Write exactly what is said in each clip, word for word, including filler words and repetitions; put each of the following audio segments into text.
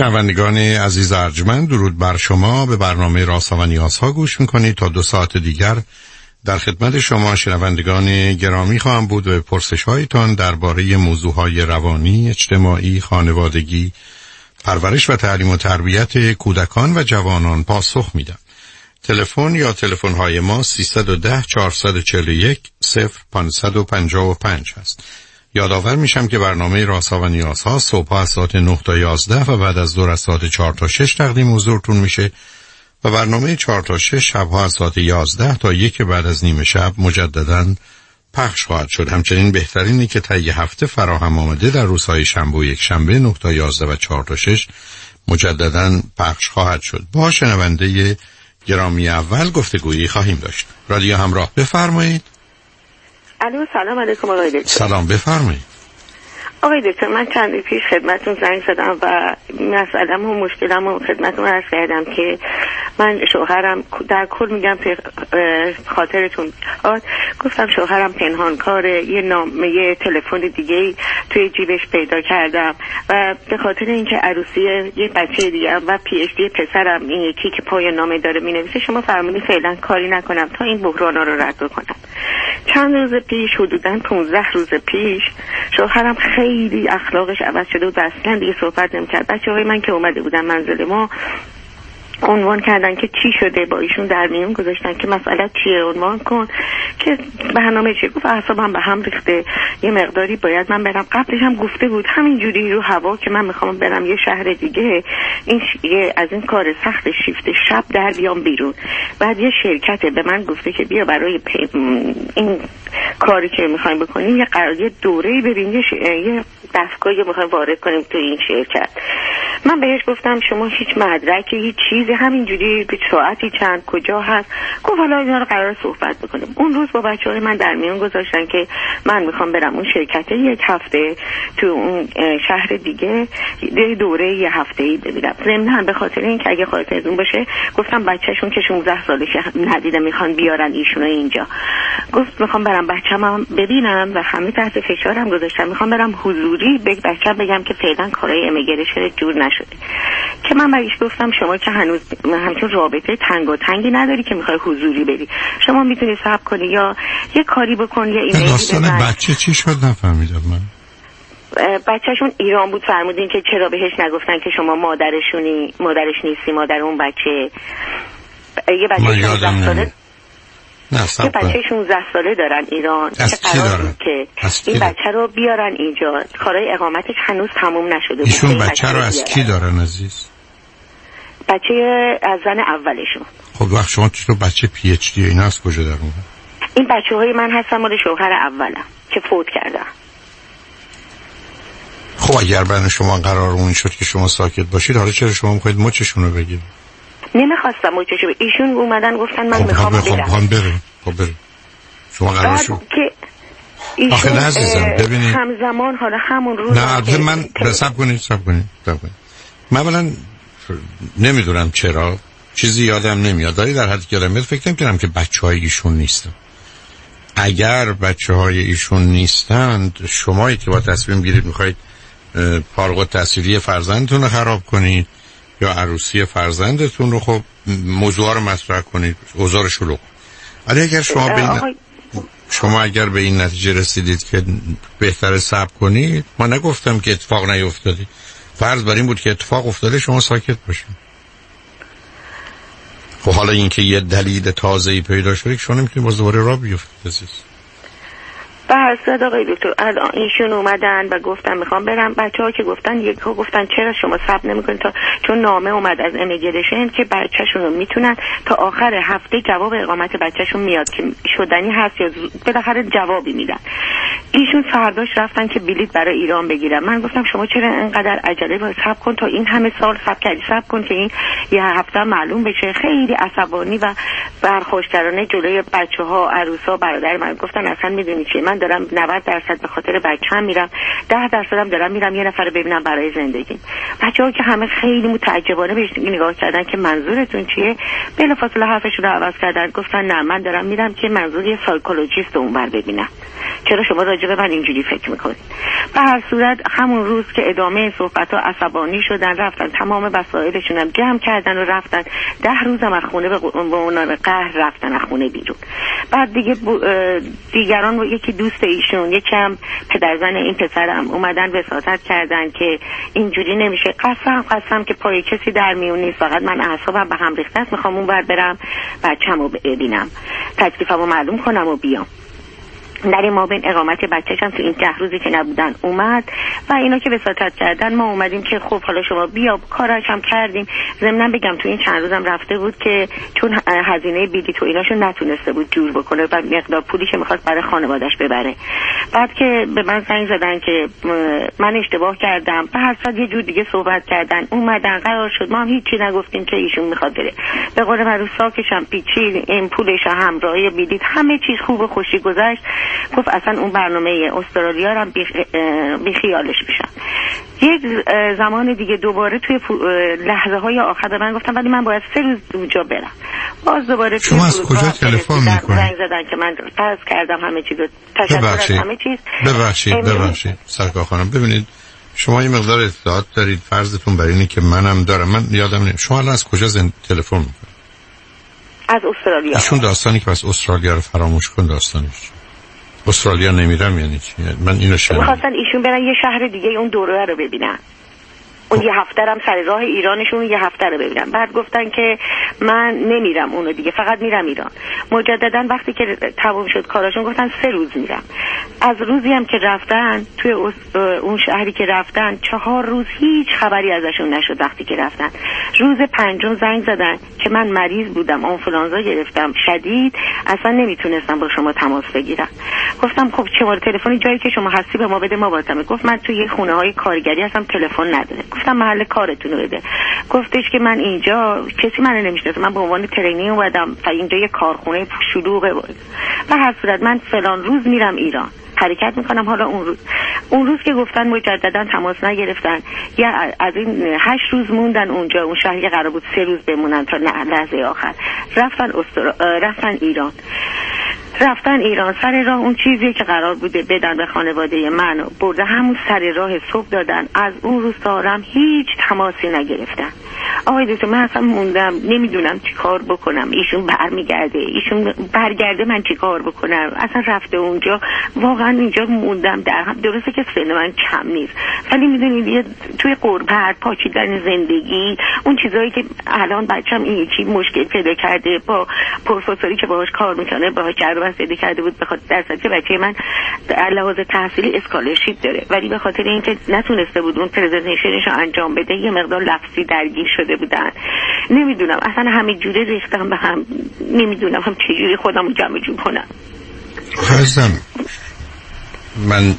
شنوندگان عزیز ارجمند، درود بر شما. به برنامه رازها و نیازها گوش میکنید. تا دو ساعت دیگر در خدمت شما شنوندگان گرامی خواهم بود و پرسش هایتان درباره موضوعهای روانی، اجتماعی، خانوادگی، پرورش و تعلیم و تربیت کودکان و جوانان پاسخ میدم. تلفن یا تلفن های ما سیصد و ده چهارصد و چهل و یک صفر پانصد و پنجاه و پنج هست. یادآور میشم که برنامه رازها و نیازها صبح از ساعت نه تا یازده و بعد از ظهر از ساعت چهار تا شش تقدیم حضورتون میشه و برنامه چهار تا شش شبها از ساعت یازده تا یک بعد از نیمه شب مجدداً پخش خواهد شد. همچنین بهترینی که طی هفته فراهم آمده در روزهای شنبه و یک شنبه نه تا یازده و چهار تا شش مجدداً پخش خواهد شد. با شنونده گرامی اول گفتگویی خواهیم داشت. رادیو همراه، بفرمایید. الو، سلام علیکم آقای دکتر. سلام، بفرمایید. آقای دکتر، من چند روز پیش خدمتتون زنگ زدم و مسئله‌م و مشکلم رو خدمتتون عرض کردم که من شوهرم در کل میگم خاطرتون آد گفتم شوهرم پنهانکاره، یه نامه یه تلفن دیگه توی جیبش پیدا کردم و به خاطر اینکه عروسی یه بچه دیگه و پی اچ دی پسرم این یکی که پای نامه داره مینویسه، شما فرمودین فعلا کاری نکنم تا این بحرانا رو رد کنم. چند روز پیش، حدوداً پانزده روز پیش، شوهرم خیلی اخلاقش عوض شده و اصلا دیگه صحبت نمی‌کرد. بچه‌های من که اومده بودن منزل ما عنوان کردن که چی شده، با ایشون در میون گذاشتن که مسئله چیه، عنوان کن که برنامه چیه. گفت اعصابم به هم ریخته، یه مقداری باید من برم. قبلش هم گفته بود همینجوری رو هوا که من میخوام برم یه شهر دیگه، این ش... از این کار سخت شیفت شب در بیام بیرون. بعد یه شرکته به من گفته که بیا برای پی... این کاری که میخوایم بکنیم یه قرار یه دوره‌ای ببین، یه, ش... یه دستگاهی میخوایم وارد کنیم تو این شرکت. من بهش گفتم شما هیچ مدرکی، هیچ چیزی، همینجوری به ساعتی چند کجا هست؟ گفت حالا اینا رو قرار صحبت بکنیم. اون روز با بچه‌های من در میون گذاشتن که من میخوام برم اون شرکت یک هفته تو اون شهر دیگه یه دوره یه هفته‌ای ببینم. ضمن به خاطر اینکه اگه خاطرتون باشه گفتم بچه‌شون که شانزده سالشه ندیده میخوان بیارن ایشونو اینجا. گفت میخوام برم بچه‌مو ببینم و همه تحت فشارم گذاشتم، میخوام برم حضوری به بچه‌م بگم که فعلا کارهای امیگریشن جور نشده. که من بهش گفتم شما که هنوز همچون رابطه تنگ و تنگی نداری که میخوای حضوری بری، شما میتونی صبر کنی یا یه کاری بکن یا ایمیلی بزن. داستان بچه چی شد نفهمیدم من. بچهشون ایران بود، فرمودین که چرا بهش نگفتن که شما مادرشونی، مادرش نیستی، مادر اون بچه. یه بچه شانزده ساله نه یه بچه شانزده ساله دارن ایران که قرار که این بچه رو بیارن اینجا. کارهای اقامتش هنوز تموم نشده. ایشون بچه رو از کی دارن عزیز؟ بچه از زن اولشون. خب وقت شما تو بچه پی اچ دی اینا از کجا در اون؟ این بچه های من هستن مال شوهر اولم که فوت کردن. خب اگر برای شما قرار اون شد که شما ساکت باشید، حالا چرا شما میخواید مچشون رو بگیرید؟ نمیخواستم مچشو بگیرم. ایشون اومدن گفتن من خب میخوام برم. خب خب بره. خب بره. شما قرار شد که آخه عزیزم ببینید همزمان حالا همون روز نه من حساب کنید حساب کنید حساب کنید من اولا نمیدونم چرا چیزی یادم نمیاد، ولی در حدی که یادم میاد فکر نمی‌کنم که بچه‌های ایشون نیستن. اگر بچه‌های ایشون نیستند، شمایی که با تصمیم گیرید میخواید فارغ التحصیلی فرزندتون رو خراب کنید یا عروسی فرزندتون رو، خب موضوع رو مطرح کنید، اوضاع رو شلوغ. ولی اگر شما به این شما اگر به این نتیجه رسیدید که بهتره صبر کنید، ما نگفتم که اتفاق نیفتاده، فرض بر این بود که اتفاق افتاده، شما ساکت باشید. خب حالا این که یه دلیل تازه‌ای پیدا شده، شما نمیتونید باز دوباره راه بیفتید عزیز. بله آقای دکتر، الان ایشون اومدن و گفتن میخوام برم. بچه‌ها که گفتن، یکا گفتن چرا شما صبر نمی‌کنید تا، چون نامه اومد از امیگریشن که بچه‌شون رو میتونن تا آخر هفته جواب اقامت بچه‌شون میاد که شدنی هست یا بالاخره جوابی میدن. ایشون فرداش رفتن که بلیط برای ایران بگیرن. من گفتم شما چرا اینقدر عجله باید صبر کن تا این همه سال صبر کردی، صبر کن که این یه هفته معلوم بشه. خیلی عصبانی و برخوشترانه جلوی بچه‌ها، عروسا، برادر من گفتن اصلا میدونی چی، من دارم نود درصد به خاطر بچه‌م میرم، ده درصدم دارم میرم یه نفر ببینم برای زندگی. بچه‌ها که همه خیلی متعجبانه بهش نگاه کردن که منظورتون چیه، بلافاصله حرفشون رو عوض کردن، گفتن نه من دارم میرم که منظور یه سایکولوژیست اونور ببینم. چرا شما راجع راجع به من اینجوری فکر میکنید. به هر صورت همون روز که ادامه صحبت ها عصبانی شدن، رفتن تمام وسایلشون هم جمع کردن و رفتن. ده روزم از خونه به عنوان قهر رفتن از خونه بیرون. بعد دیگه دیگران و یکی دوست ایشون، یکی هم پدرزن این پسرم اومدن وساطت کردن که اینجوری نمیشه. قسم قسم که پای کسی در میون نیست، فقط من اعصابم به هم ریخته است، میخوام اون ور برم بچه‌مو ببینم، تکلیفمو معلوم کنم و بیام. در این مابین اقامت بچه‌شم تو این ده روزی که نبودن اومد و اینا که وساطت کردن ما اومدیم که خب حالا شما بیا، کارش هم کردیم. ضمناً بگم تو این چند روزم رفته بود که چون هزینه بلیط و ایناشون نتونسته بود جور بکنه و مقدار پولی که می‌خواست برای خانواده‌اش ببره. بعد که به من زنگ زدن که من اشتباه کردم، به هر صورت یه جور دیگه صحبت کردن، اومدن قرار شد ما هم هیچی نگفتیم که ایشون می‌خواد بره. به قول معروف ساکش هم پیچید، این پولش همراهی بلیط همه چیز خوب و خوشی گذشت. گفت اصلا اون برنامه استرالیا رو بی, بی خیالش میشن. یک زمان دیگه دوباره توی لحظه های آخر به من گفتم ولی من باید سه روز اونجا برم. باز دوباره شما از کجا تلفن میکنید؟ زنگ زدن که من پس کردم همه چیز، تشکر از همه چیز. ببخشید ببخشید سرکار خانم، ببینید شما یه مقدار اطلاعات دارید، فرضتون بر اینه که منم دارم. من یادم نمیاد شما الان از کجا زن تلفن میکنید؟ از استرالیا. ایشون داستانی که از استرالیا رو فراموش کن، داستانش استرالیا نمیرم یعنی چی؟ من اینو شنیدم. می‌خواستن ایشون برن یه شهر دیگه اون دوره رو ببینن. اون یه هفته هم سر راه ایرانشون یه هفته رو ببینن. بعد گفتن که من نمیرم اونو دیگه، فقط میرم ایران. مجددا وقتی که تموم شد کاراشون گفتن سه روز میرم. از روزی هم که رفتن توی اون شهری که رفتن چهار روز هیچ خبری ازشون نشد. وقتی که رفتن روز پنجم زنگ زدن که من مریض بودم، آنفولانزا گرفتم شدید، اصلا نمیتونستم با شما تماس بگیرم. گفتم خب شماره تلفنی جایی که شما هستی به ما بده ما باهاتم. گفت من توی خونه های کارگری هستم، تلفن نداره. گفتم محل کارتون رو بده. گفتش که من اینجا کسی منو نمیشناسه، من به عنوان ترینی اومدم و اینجا یه کارخونه شلوغه. و هر صورت من فلان روز میرم ایران، حرکت میکنم. حالا اون روز اون روز که گفتن مجددا تماس نگرفتن، یا از این هشت روز موندن اونجا، اون شهری قرار بود سه روز بمونن تا لحظه آخر، رفتن استرا... رفتن ایران. رفتن ایران سر راه اون چیزی که قرار بوده بدن به خانواده من برده همون سر راه صبح دادن. از اون روز تا هیچ تماسی نگرفتن. آقای دکتر من اصلا موندم، نمیدونم چی کار بکنم. ایشون برمیگرده، ایشون برگرده، من چی کار بکنم؟ اصلا رفته اونجا، واقعا اینجا موندم. در هم درسته که سن من کم نیست، ولی میدونید توی غربت پاچیدن زندگی، اون چیزایی که الان بچه‌م این یکی مشکل پیدا کرده با پروفسوری که باهاش کار میکنه، باهاش جربه پیدا کرده بود، بخاطر درصد که بچه من لحاظ تحصیلی اسکالرشیپ داره، ولی به خاطر اینکه نتونسته بود اون پرزنتیشنش رو انجام بده یه مقدار لفظی درگیر شده بودن. نمیدونم اصلا همه جوره ریختم به هم، نمیدونم هم چجوری خودم رو جمع جور کنم. خواستم من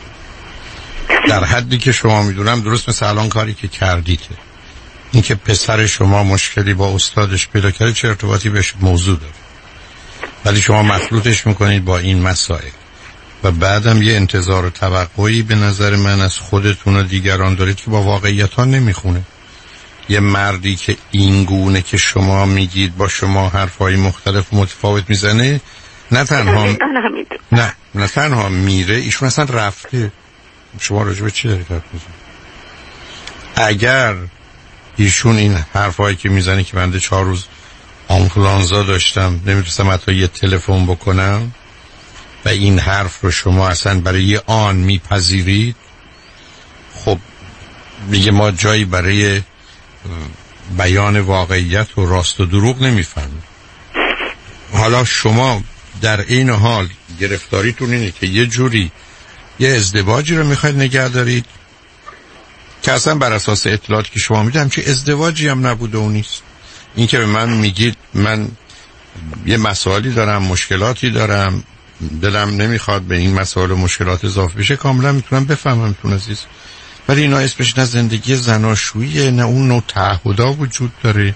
در حدی که شما میدونم درست مثل الان کاری که کردیته، این که پسر شما مشکلی با استادش پیدا کرده چه ارتباطی بهش موضوع داره، ولی شما مخلوطش میکنید با این مسائل و بعدم یه انتظار و توقعی به نظر من از خودتون و دیگران دارید که با واقعیت ها نمیخونه. یه مردی که این گونه که شما میگید با شما حرفای مختلف و متفاوت میزنه، نه تنها نه نه تنها میره، ایشون اصلا رفته. شما راجع به چی دارید حرف میزنید؟ اگر ایشون این حرفایی که میزنه که بنده چهار روز آنفولانزا داشتم نمیتونستم حتی یه تلفن بکنم و این حرف رو شما اصلا برای یه آن میپذیرید، خب میگه ما جایی برای بیان واقعیت و راست و دروغ نمیفهمیم. حالا شما در این حال گرفتاریتون اینه که یه جوری یه ازدواجی رو میخواید نگه دارید که اصلا بر اساس اطلاعاتی که شما میدم که ازدواجی هم نبوده و نیست. این که به من میگید من یه مسائلی دارم، مشکلاتی دارم، دلم نمیخواد به این مسائل و مشکلات اضافه بشه، کاملا میتونم بفهمم تون عزیز، ولی اینا اسمش نه زندگی زناشوییه، نه اون نوع تعهدا وجود داره،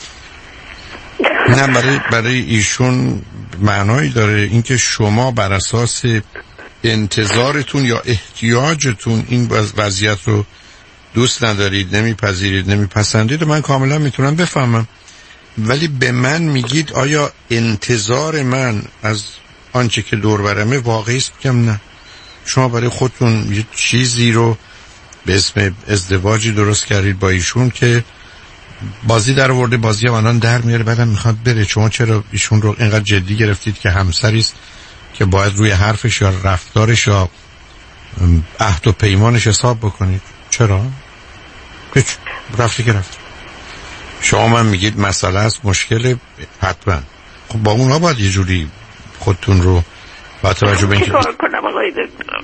نه برای برای ایشون معنایی داره. اینکه شما بر اساس انتظارتون یا احتیاجتون این وضعیت رو دوست ندارید، نمیپذیرید، نمیپسندید، من کاملا میتونم بفهمم، ولی به من میگید آیا انتظار من از آنچه که دور برمه واقعی است؟ میگم نه. شما برای خودتون یه چیزی رو به اسم ازدواجی درست کردید با ایشون که بازی در آورده، بازی هم الان در میاره، بعدم میخواد بره. شما چرا ایشون رو اینقدر جدی گرفتید که همسری است که باید روی حرفش یا رفتارش یا عهد و پیمانش حساب بکنید؟ چرا؟ هیچ، رفتی که رفت. شما من میگید مسئله است، مشکل، حتما خب با اونا باید یه جوری خودتون رو با توجه به اینکه چیکار کنم آقای دکتر؟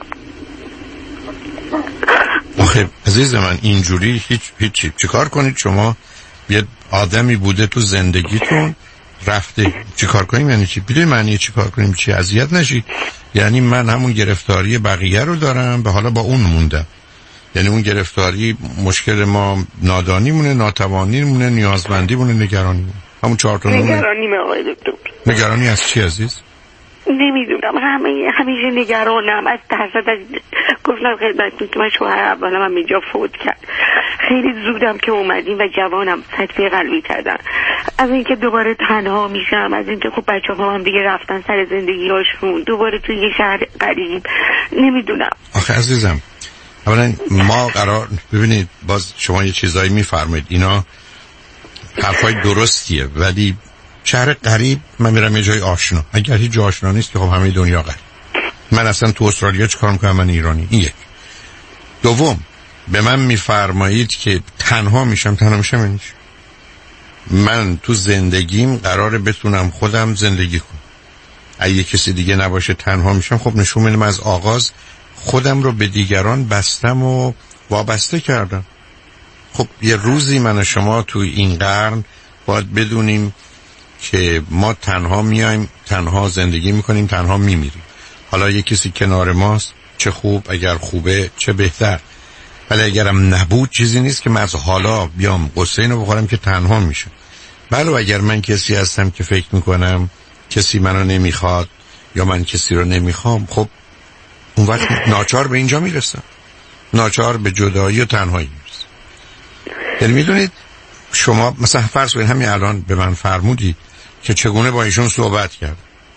آخه عزیز من اینجوری هیچ هیچ چیکار کنید؟ شما یه آدمی بوده تو زندگیتون رفته، چیکار کنیم یعنی چی؟ بدون معنی چیکار کنیم چی؟ اذیت نشید. یعنی من همون گرفتاری بقیه رو دارم، به حالا با اون موندم. یعنی اون گرفتاری مشکل ما نادانیمونه، ناتوانیمونه، نیازمندیمونه، نگرانیمونه. همون چهار تا نمونه. نگرانیمه آقای دکتر. نگرانی از چی عزیز؟ نمیدونم، همه همیشه نگرانم. از درصد از گفتم خدمتتون که من شوهر اولم هم اینجا فوت کرد. خیلی زودم که اومدیم و جوانم صدفه قلبی کردن. از اینکه دوباره تنها میشم، از اینکه خب بچه‌ها هم دیگه رفتن سر زندگی‌هاشون، دوباره توی یه شهر غریب. نمیدونم. آخه عزیزم اولا ما قرار ببینید، باز شما یه چیزایی میفرمایید، اینا حرفای درستیه، ولی شهر غریب من میرم یه جای آشنا. اگر هیچ جای آشنا نیست که خب همه دنیا غریب. من اصلا تو استرالیا چیکار میکنم؟ من ایرانی. این یک. دوم، به من میفرمایید که تنها میشم. تنها میشم یعنی چی؟ من تو زندگیم قراره بتونم خودم زندگی کنم. اگه کسی دیگه نباشه تنها میشم، خب نشون میدم از آغاز خودم رو به دیگران بستم و وابسته کردم. خب یه روزی من و شما تو این قرن باید بدونیم که ما تنها میایم، تنها زندگی میکنیم، تنها میمیریم. حالا یه کسی کنار ماست، چه خوب، اگر خوبه چه بهتر. ولی اگرم نبود چیزی نیست که من از حالا بیام قصه اینو بخورم که تنها میشم. بله اگر من کسی هستم که فکر میکنم کسی منو نمیخواد یا من کسی رو نمیخوام، خب اون وقت ناچار به اینجا میرسم، ناچار به جدایی و تنهایی میرسم. یعنی میدونید شما مثلا فرض کنید همین الان به من فرمودید که چگونه با ایشون صحبت کرد،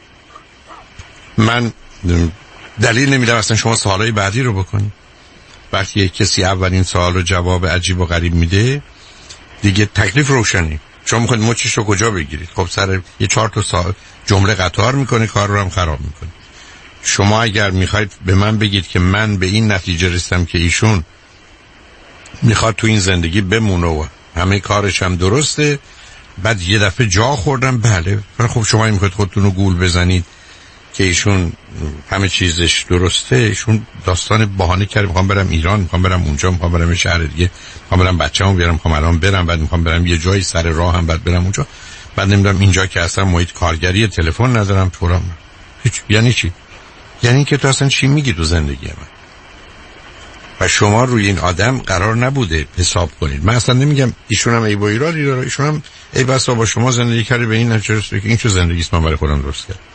من دلیل نمیدم اصلا شما سوالای بعدی رو بکنید. وقتی یک کسی اولین سوال رو جواب عجیب و غریب میده دیگه تکلیف روشنی. شما میخواید مچش رو کجا بگیرید؟ خب سر یه چهار تا سال جمله قطار میکنه، کار رو هم خراب میکنه. شما اگر میخواید به من بگید که من به این نتیجه رسیدم که ایشون میخواد تو این زندگی بمونه و همه کارش هم درسته، بعد یه دفعه جا خوردم، بله. خب شما میخواید خودتون رو گول بزنید که ایشون همه چیزش درسته. ایشون داستان بهانه کرد میخوام برم ایران، میخوام برم اونجا، میخوام برم یه شهر دیگه، میخوام برم بچه‌مو بیارم، میخوام الان برم، بعد میخوام برم یه جایی سر راه هم بعد برم اونجا، بعد نمیدونم اینجا که اصلا محیط کارگری، تلفن ندارم، طورم. هیچ. یعنی چی؟ یعنی که تو اصلا چی میگی تو زندگی من؟ و شما روی این آدم قرار نبوده حساب کنید. من اصلا نمیگم ایشون هم ای با ایرادی داره، ایشون هم ای بسا با شما زندگی کرده به این نتیجه رسیده که این چه زندگیست من برای خودم درست کردم.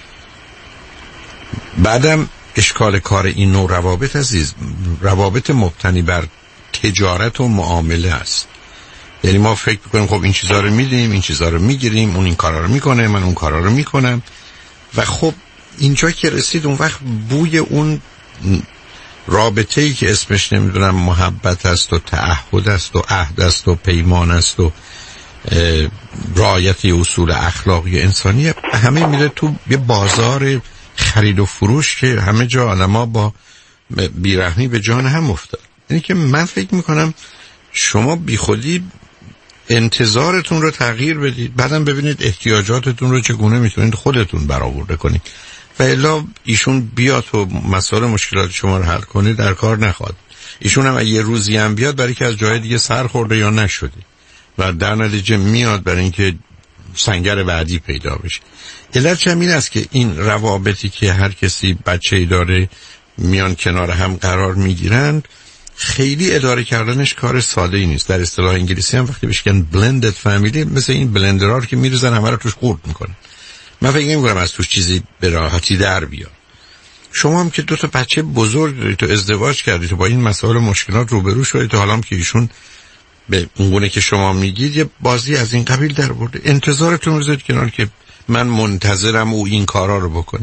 بعدم اشکال کار این نوع روابط عزیز، روابط مبتنی بر تجارت و معامله است. یعنی ما فکر میکنیم خب این چیزا رو میدیم، این چیزا رو میگیریم، اون این کارا رو میکنه، من اون کارا رو میکنم، و خب اینجا که رسید اون وقت بوی اون رابطه‌ای که اسمش نمیدونم محبت است و تعهد است و عهد است و پیمان است و رعایت اصول اخلاقی انسانی، همه میره تو یه بازار خرید و فروش که همه جا آدم‌ها با بیرحمی به جان هم افتاد. یعنی که من فکر میکنم شما بیخودی انتظارتون رو تغییر بدید، بعدم ببینید احتیاجاتتون رو چگونه میتونید خودتون برآورده کنید، و الا ایشون بیاد و مسائل مشکلات شما رو حل کنه در کار نخواد. ایشون هم یه روزی هم بیاد برای که از جای دیگه سر خورده یا نشده و در نتیجه میاد برای اینکه سنگر بعدی پیدا بشه. علت همین است که این روابطی که هر کسی بچه‌ای داره میان کنار هم قرار میگیرند، خیلی اداره کردنش کار ساده ای نیست. در اصطلاح انگلیسی هم وقتی بهش میگن blended family، مثل این بلندرها که میریزن همه رو توش خورد میکنن. من فکر نمی‌کنم از توش چیزی به راحتی در بیاد. شما هم که دو تا بچه بزرگ دارید، تو ازدواج کردید، تو با این مسائل و مشکلات روبرو شدید، تو حالا هم که ایشون به اونگونه که شما میگید یه بازی از این قبیل در برده، انتظارتون رو بذارید کنار که من منتظرم او این کارا رو بکنه.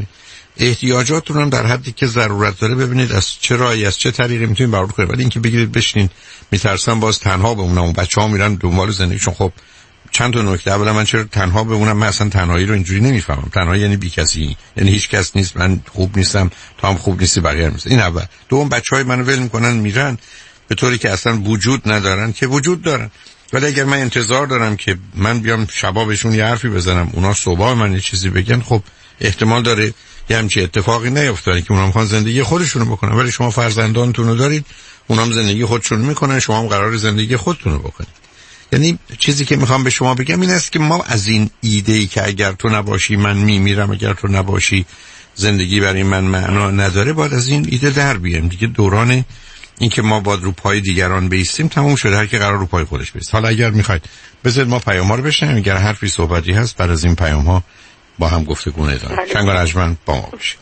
احتیاجاتتون هم در حدی که ضرورت داره ببینید از چه راهی از چه طریقی میتونید برآورد کنید. ولی اینکه بگیرید بشینین میترسم باز تنها بمونم، اون بچه‌ها میرن دنبال زندگیشون. خب چند تا نکته. اولا من چرا تنها بمونم؟ من اصلا تنهایی رو اینجوری نمیفهمم. تنهایی یعنی بی کسی، یعنی هیچ کس نیست، من خوب نیستم، تو هم خوب نیستی، بقیه هم نیست. این اول. دوم بچهای منو ول میکنن میرن به طوری که اصلا وجود ندارن که وجود دارن. ولی اگر من انتظار دارم که من بیام شبا بهشون یه حرفی بزنم اونا صبح من یه چیزی بگن، خب احتمال داره یه همچین اتفاقی نیفته که اونا میخوان زندگی خودشونو بکنن. ولی شما فرزندانتون رو دارید، اونا هم زندگی خودشونو میکنن، شما هم قرار زندگی خودتون رو بکنید. یعنی چیزی که میخوام به شما بگم این است که ما از این ایده‌ای که اگر تو نباشی من میمیرم، اگر تو نباشی زندگی برای من معنا نداره، باید از این ایده در بیایم دیگه. دوران این که ما باید رو پای دیگران بیستیم تموم شده، هر کی قرار رو پای خودش بیست. حالا اگر میخواید بذارید ما پیام‌ها رو بشنویم، اگر حرفی صحبتی هست بعد از این پیام‌ها با هم گفتگو ادامه. شنگار اجمن با ما باشید.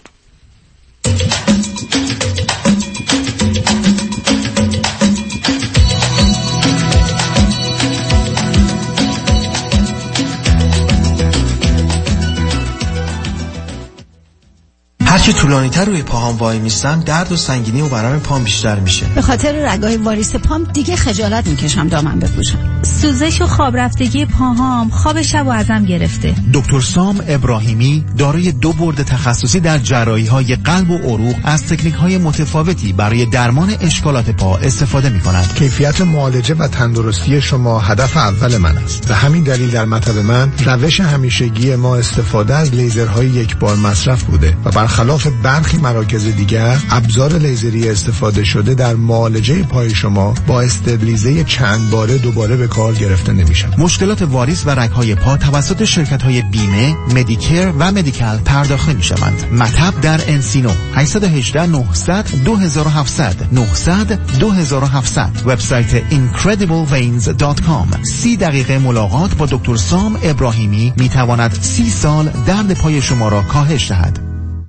هرچی طولانی تر روی پاهام وای میستم درد و سنگینی و ورم پام بیشتر میشه. به خاطر رگای واریس پام دیگه خجالت میکشم دامن بپوشم. سوزش و خواب رفتگی پاهام خواب شب و ازم گرفته. دکتر سام ابراهیمی دارای دو بورد تخصصی در جراحی‌های قلب و عروق از تکنیک‌های متفاوتی برای درمان اشکالات پا استفاده می‌کند. کیفیت معالجه و تندرستی شما هدف اول من است. به همین دلیل در مطب من روش همیشگی ما استفاده از لیزرهای یک بار مصرف بوده و برخلاف برخی مراکز دیگر ابزار لیزری استفاده شده در معالجه پای شما با استبلیزه چند باره دوباره به کار گرفته نمیشن. مشکلات واریس و رگ‌های پا توسط شرکت‌های بیمه، مدیکر و مدیکال پرداخت می‌شوند. مطب در انسینو هشت یک هشت نه صفر صفر دو هفت صفر صفر نه صفر صفر دو هفت صفر صفر. وبسایت اینکردیبل وینز دات کام. سی دقیقه ملاقات با دکتر سام ابراهیمی می‌تواند سی سال درد پای شما را کاهش دهد.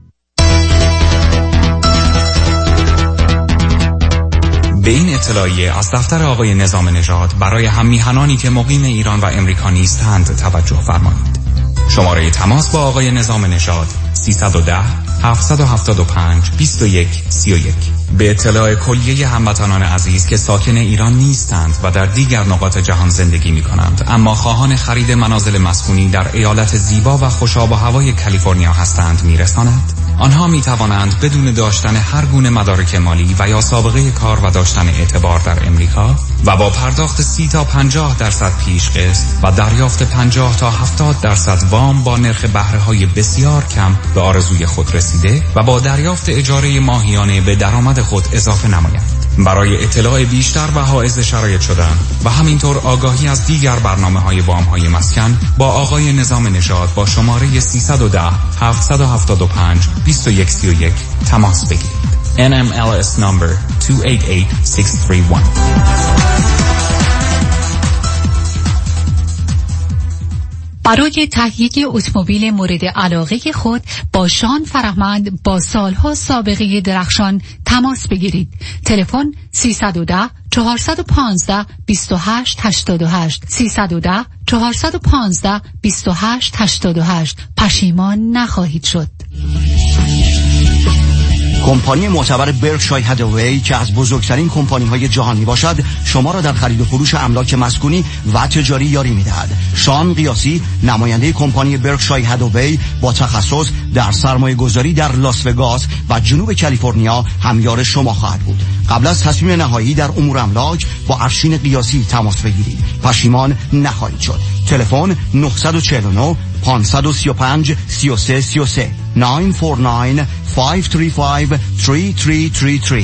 به این اطلاعیه از دفتر آقای نظام نژاد برای هم میهنانی که مقیم ایران و امریکا نیستند توجه فرمایید. شماره تماس با آقای نظام نژاد سیصد و ده هفتصد و هفتاد و پنج بیست و یک سی و یک. به اطلاع کلیه هموطنان عزیز که ساکن ایران نیستند و در دیگر نقاط جهان زندگی می کنند اما خواهان خرید منازل مسکونی در ایالت زیبا و خوشاب و هوای کالیفرنیا هستند میرساند. آنها می توانند بدون داشتن هر گونه مدارک مالی و یا سابقه کار و داشتن اعتبار در امریکا و با پرداخت سی تا پنجاه درصد پیش قسط و دریافت پنجاه تا هفتاد درصد وام با نرخ بهره‌های بسیار کم به آرزوی خود رسیده و با دریافت اجاره ماهیانه به درآمد خود اضافه نمایند. برای اطلاع بیشتر و حائز شرایط شدن و همینطور آگاهی از دیگر برنامه‌های وام‌های مسکن با آقای نظام نژاد با شماره سیصد و ده هفتصد و هفتاد و پنج بیست و یک سی و یک تماس بگیرید. ان ام ال اس number دو هشت هشت شش سه یک. برای تهیه اتومبیل مورد علاقه خود با شان فرهمند با سالها سابقه درخشان تماس بگیرید. تلفن سیصد و ده چهارصد و پانزده بیست و هشت هشتاد و هشت سیصد و ده چهارصد و پانزده بیست و هشت هشتاد و هشت. پشیمان نخواهید شد. کمپانی معتبر برکشایر هادوی که از بزرگترین کمپانی‌های جهانی باشد شما را در خرید و فروش املاک مسکونی و تجاری یاری می‌دهد. شام قیاسی نماینده کمپانی برکشایر هادوی با تخصص در سرمایه‌گذاری در لاس وگاس و جنوب کالیفرنیا همیار شما خواهد بود. قبل از تصمیم نهایی در امور املاک با افشین قیاسی تماس بگیرید. پشیمان نخواهید شد. تلفن نه چهار نه پنج سه پنج سه سه سه سه نه چهار نه پنج سه پنج سه سه سه سه.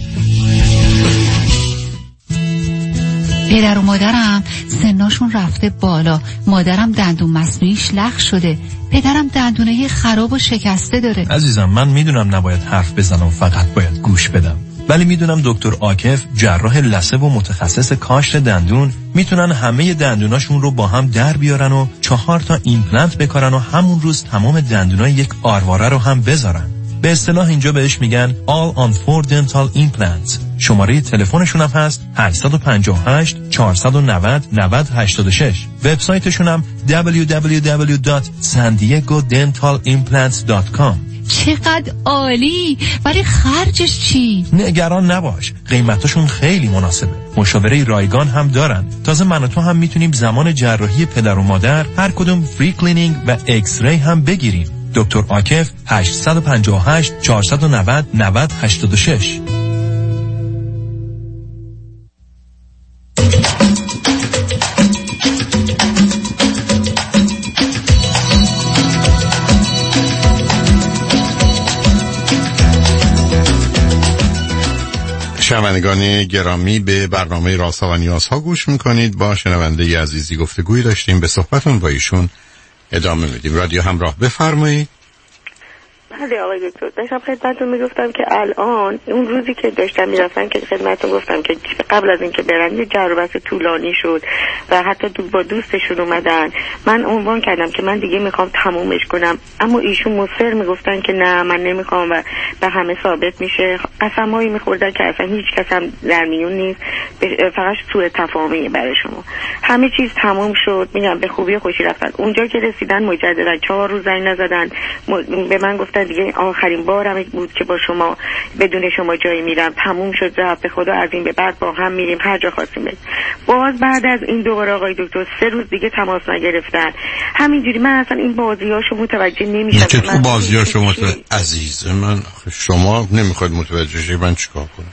پدر و مادرم سناشون رفته بالا. مادرم دندون مصنوعیش لخ شده. پدرم دندونه خراب و شکسته داره. عزیزم من میدونم نباید حرف بزنم، فقط باید گوش بدم. ولی میدونم دکتر عاکف جراح لثه و متخصص کاشت دندون میتونن همه دندوناشون رو با هم در بیارن و چهار تا ایمپلنت بکارن و همون روز تمام دندونای یک آرواره رو هم بذارن. به اصطلاح اینجا بهش میگن All on four Dental Implants. شماره تلفنشون هم هست هشت پنج هشت چهار نه صفر نه صفر هشت شش. وبسایتشون هم دبلیو دبلیو دبلیو دات سان دیگو دنتال ایمپلنتس دات کام. چقدر عالی، ولی خرجش چی؟ نگران نباش، قیمتاشون خیلی مناسبه. مشاوره رایگان هم دارن. تازه من و تو هم میتونیم زمان جراحی پدر و مادر هر کدوم فری کلینینگ و ایکس ری هم بگیریم. دکتر عاکف هشت پنج هشت چهار نه صفر نه صفر هشت شش. شنوندگان گرامی، به برنامه رازها و نیازها گوش میکنید. با شنونده عزیزی گفتگوی داشتیم، به صحبتون با ایشون ادامه میدیم. رادیو همراه، بفرمایید. بله آقای دکتر، داشتم خدمتتون میگفتم که الان اون روزی که داشتم میرفتن که خدمتتون گفتم که قبل از اینکه برن یه جر و بحث طولانی شد و حتی دو با دوستشون اومدن. من عنوان کردم که من دیگه میخوام تمومش کنم، اما ایشون مصر میگفتن که نه من نمیخوام و به همه ثابت میشه. قسمایی میخوردن که اصلا هیچ کس هم در میون نیست، فقط سوء تفاهمیه برای شما. همه چیز تموم شد، میگم به خوبی و خوشی رفتن. اونجا که رسیدن مجددا چهار روز زنگ نزدن، به من گفتن دیگه آخرین بارم بود که با شما بدون شما جایی میرم، تموم شد رفت، به خدا از این به بعد با هم میریم هر جا خواستیم بریم. باز بعد از این دوباره آقای دکتر سه روز دیگه تماس نگرفتن. همینجوری من اصلا این بازیاشو متوجه نمیشم. که تو بازیاشو متوجه عزیز من، شما نمیخواید متوجه شید، من چیکار کنم؟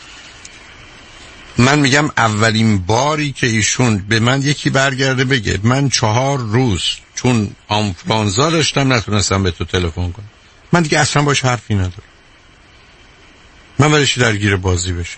من میگم اولین باری که ایشون به من یکی برگرده بگه من چهار روز چون آنفلانزا داشتم نتونستم به تو تلفن کنم، من دیگه اصلا باش حرفی ندارم. من برایش درگیر بازی بشم.